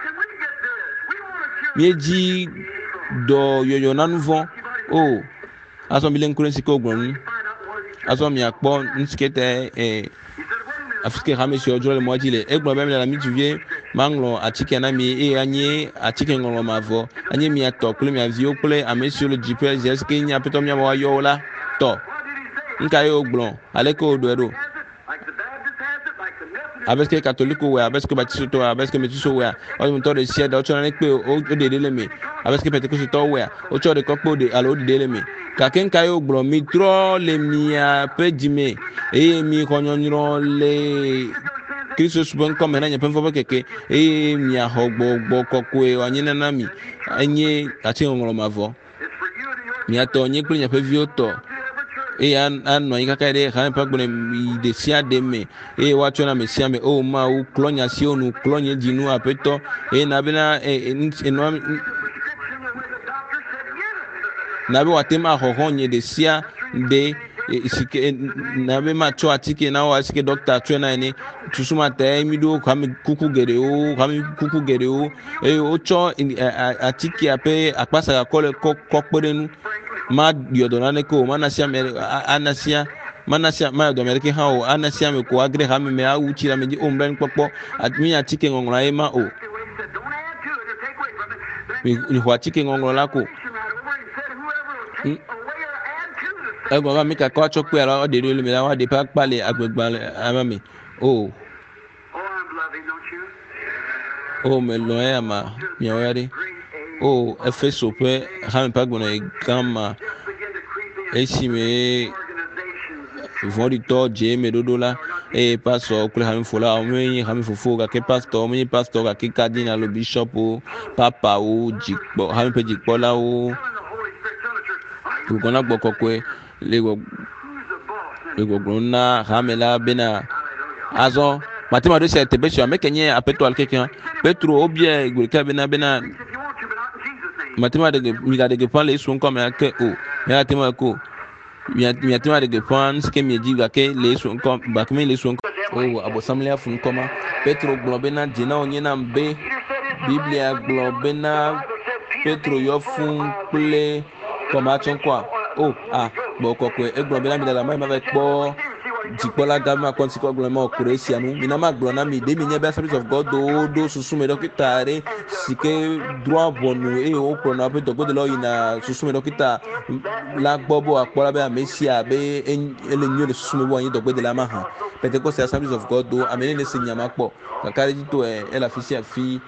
míedzi dɔyɔyɔ na nu vɔ o azɔ mi le ŋku ɖe si ke wogblɔ nu azɔ miakpɔ ŋutike tɛ afi ke hame si wodzro le mɔa dzi le egblɔ be mele la mituvie maŋlɔ atike na mi eye anye atike ŋlɔlɔ mavɔ anye miatɔ kple mia viwo kple ame siwo le dziƒo zi esike nye Aƒetɔ miawo woayɔ wo la tɔ nuka ye wogblɔ aleke woɖɔe ɖo abesike katoliko wea abesike batisotɔ wea abesike metiso wea ɔyɔmutɔ ɖe sia ɖe wotsɔ nane kpe woɖe ɖe le me abesike pentekostotɔ wea wotsɔ ɖe kɔ kpe alo woɖe ɖe le me gake nuka ye wogblɔ mi trɔ le miaƒe dzime eye mi xɔ nyɔnyrɔ le Kristo subon come na nyepem fo keke mi ahogbo kokwe anyina na mi anye ati ngoro mavo mi ato nye kle nyepem vi oto anọ ikaka de han pa gbone de sia de me wacho na me sia me o ma u klonya si onu klonya dinu apeto na bena na be watema hohonye de sia de isike na be ma cho atike na wa sike doctor twe na ni tusuma te mi do kwami kuku gere o o cho atike ape akpasa kole kokperenu ma diodona ne ko manasia ma do merike ha o anasia me ko agre ha me a uchira me di omben popo admi atike ngongora e ma o mi ho atike ngongora ko ego ba mi ka ko chokwe ara o de ri mi la wa de pa pale agbegba ama mi o me lo e ama mi o yari o efeso pe ha mi pa gbona e gama esime vori to je me dodola pastor kule ha mi fola o mi ha mi fofo ga ke pastor ga ke cardinal o bishop o papa o jikpo ha mi pe jikpo la o gona gbokokwe lego grona hamela bena azo matima do se tebesho amekenye apeto alkekan petro obie igurika bena matima de miga de pan le sun comme ake o ya tema ko miatima de pan ske mieji ga ke le sun comme bakme le sun o abosamle fun koma petro globena dina onyena mbe biblia globena petro yo fun ple koma chon kwa gbokokwe eglobena mi dala mai ma kpo jikpola gama konti ko gloma okuresia nu mi na ma glona mi de mi nye be service of god do susume dokita re sike droit bonu o prona pe dogo de lo ina susume dokita la gbobo apola be amesia be ele nyo de susume bo yin dogo de la ma ha Pentecost service of god do amene ne se nyama kpo kakari to ela fisia fi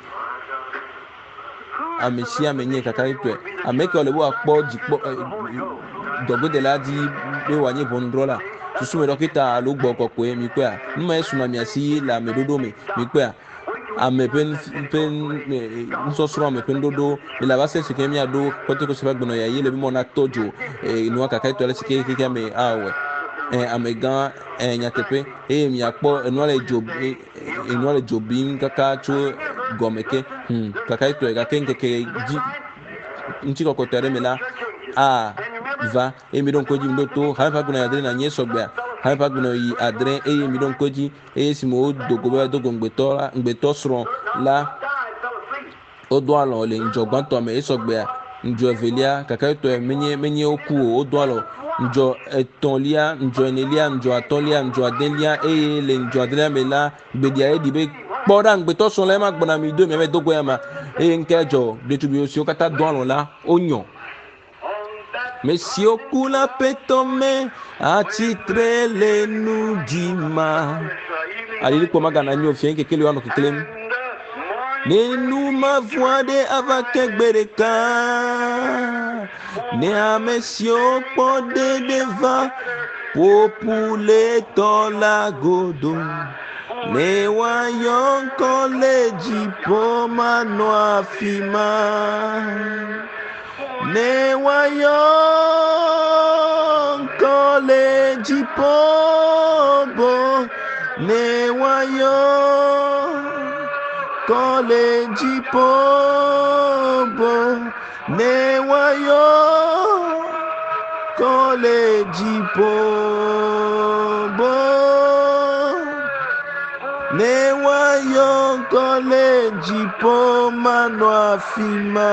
amesia menye kakari to ameke ole bo akpo jikpo dogo de la di be wanye bondrola susume dokita lo gbokokwe mi pe a nma esuma mi asi la medodo mi pe a amepen nsosoro amepen dodo ila base sike mi ado Pentecost fa gbono ya yele bi mo na tojo inu akaka to le sike kike me awe amegan nyatepe mi akpo enu ale jobi kaka cho gomeke kaka to ga kenkeke nti kokotere me la va mi don koji ndoto ha fa gbono ya dre na nyeso gba ha fa gbono yi adre mi don koji simo dogo ngbeto sro la odo alo le njogban to me so gba njo evelia kaka to menye oku odo alo njo etonlia njo enelia njo atolia njo adelia le njo adre me la gbedia dibe kpoda ngbeto sro la ma gbona mi do me dogo ya ma nkejo de tubi osi o kata do alo la onyo Monsieur Kula petome atitre le nujima alili kwa magana nyo fienke kele wano kikelem ne numa voide avake gbereka ne a monsieur pode deva popule tola godo ne wayon koleji poma no afima ne wayon college pobo ne wayon college pobo ne wayon college pobo ne wayon college poma no afima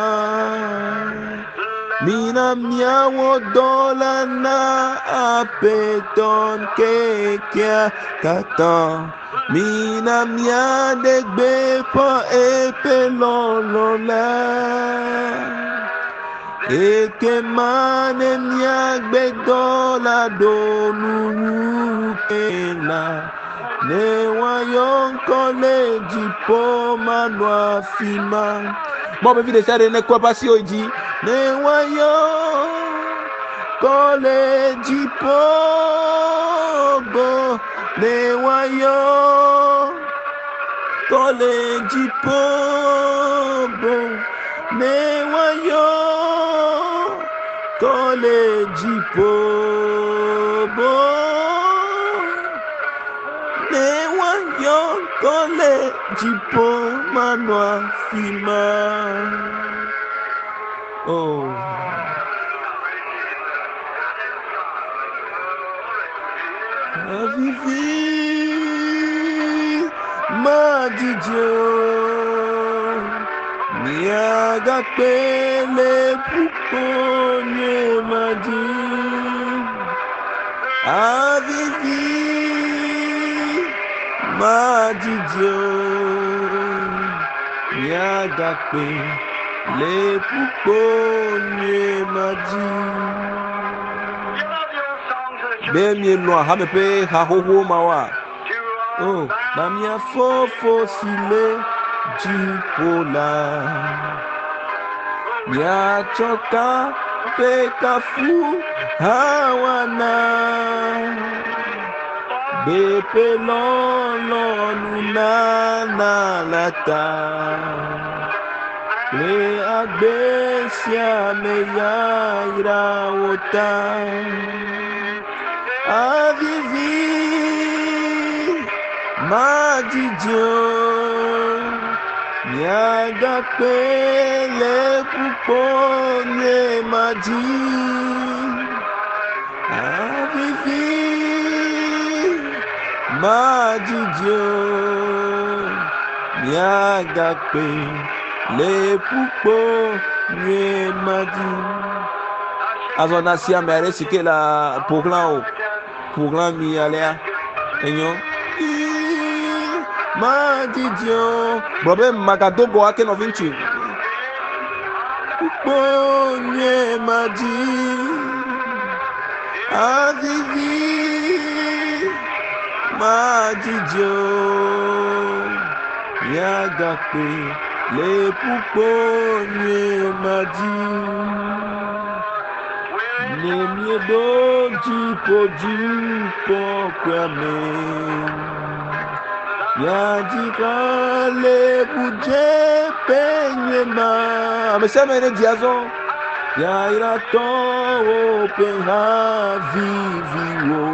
mina miawo dola na apeton kekia katan mina mia degbe po epelolola eke mane mia gbe dola donu kela ne wayon college po manu afima mo be vide sare ne kwa pasi oji ne wayon college po bo ne wayon kole jipobo newayo kole jipobo newayo kole jipo manwa fima. Oh, Avivi Madijo Miaga pele puponye madi Avivi Madijo Miaga pele puponye madi. Bemi no hame pe ha hoho mawa. Oh, na mia fofo sile jipola. Mia choka pe kafu hawana. Bepe lolo nuna lata. Le agbesia me ya irawota. Avivi Madijo Miaga pele puponye madi Avivi Madijo Miaga pele puponye madi. Azona si amere sike la programme mi alea enyo Madijo brobe magadogo ake no vinci ponye madi Avivi Madijo Yagape le puponye madi Nemie doji poju kwame Yajika le buje penyema Amesema ene diazo Ya irato penha viviwo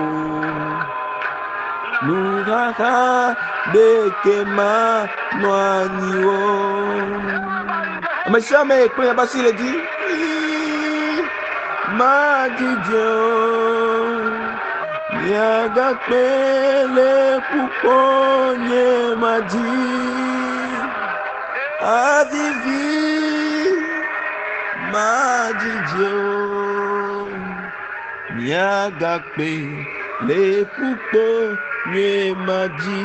Nuraha bekema noaniwo Amesema ekwe basile di Madijo Miaga pele puponye madi Avivi Madijo Miaga pele puponye madi.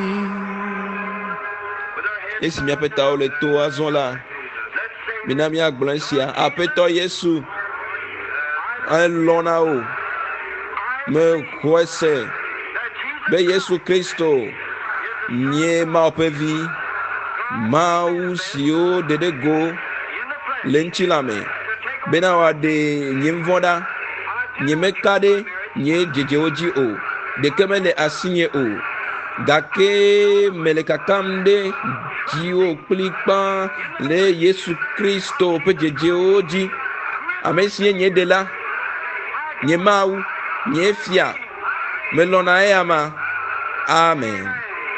Esi mi apeta ole to azon la Mina mi agblonsia apeto Yesu Alona o me kwese be Yesu Kristo nye ma opevi ma usio dedego lenchilame bena wade nyimvoda nyemekade nye jejeoji o de kemele asinye o gake melekakamde jiwo klikpa le Yesu Kristo pe jejeoji amesie nye dela nye mau nye fia melona eyama amen.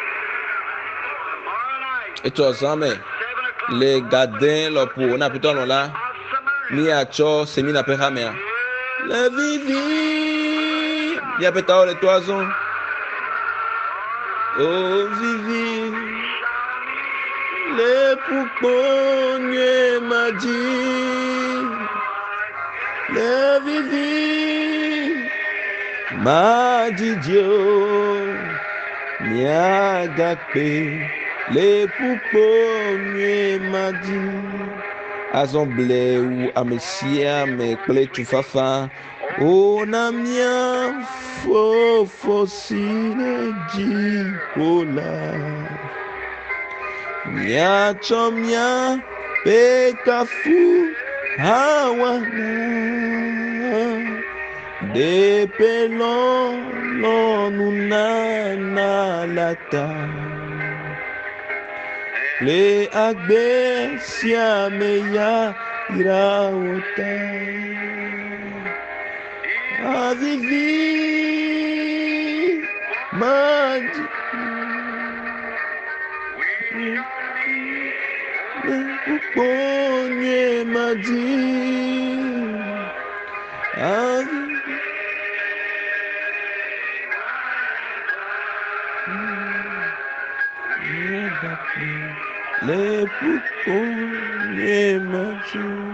Eto zame le gadin lo po na piton la mi acho semi na pehamea le vivi ya petao le toison oh vivi le puponye madi le vivi Madijo Miagape le puponye madi azomble ou amesia me kple tufafa ona mia fofo sine jikola mia chomia pekafu hawana de pelon no nuna lata le agbe siameya irawota avivi maji uponye maji le puponye maji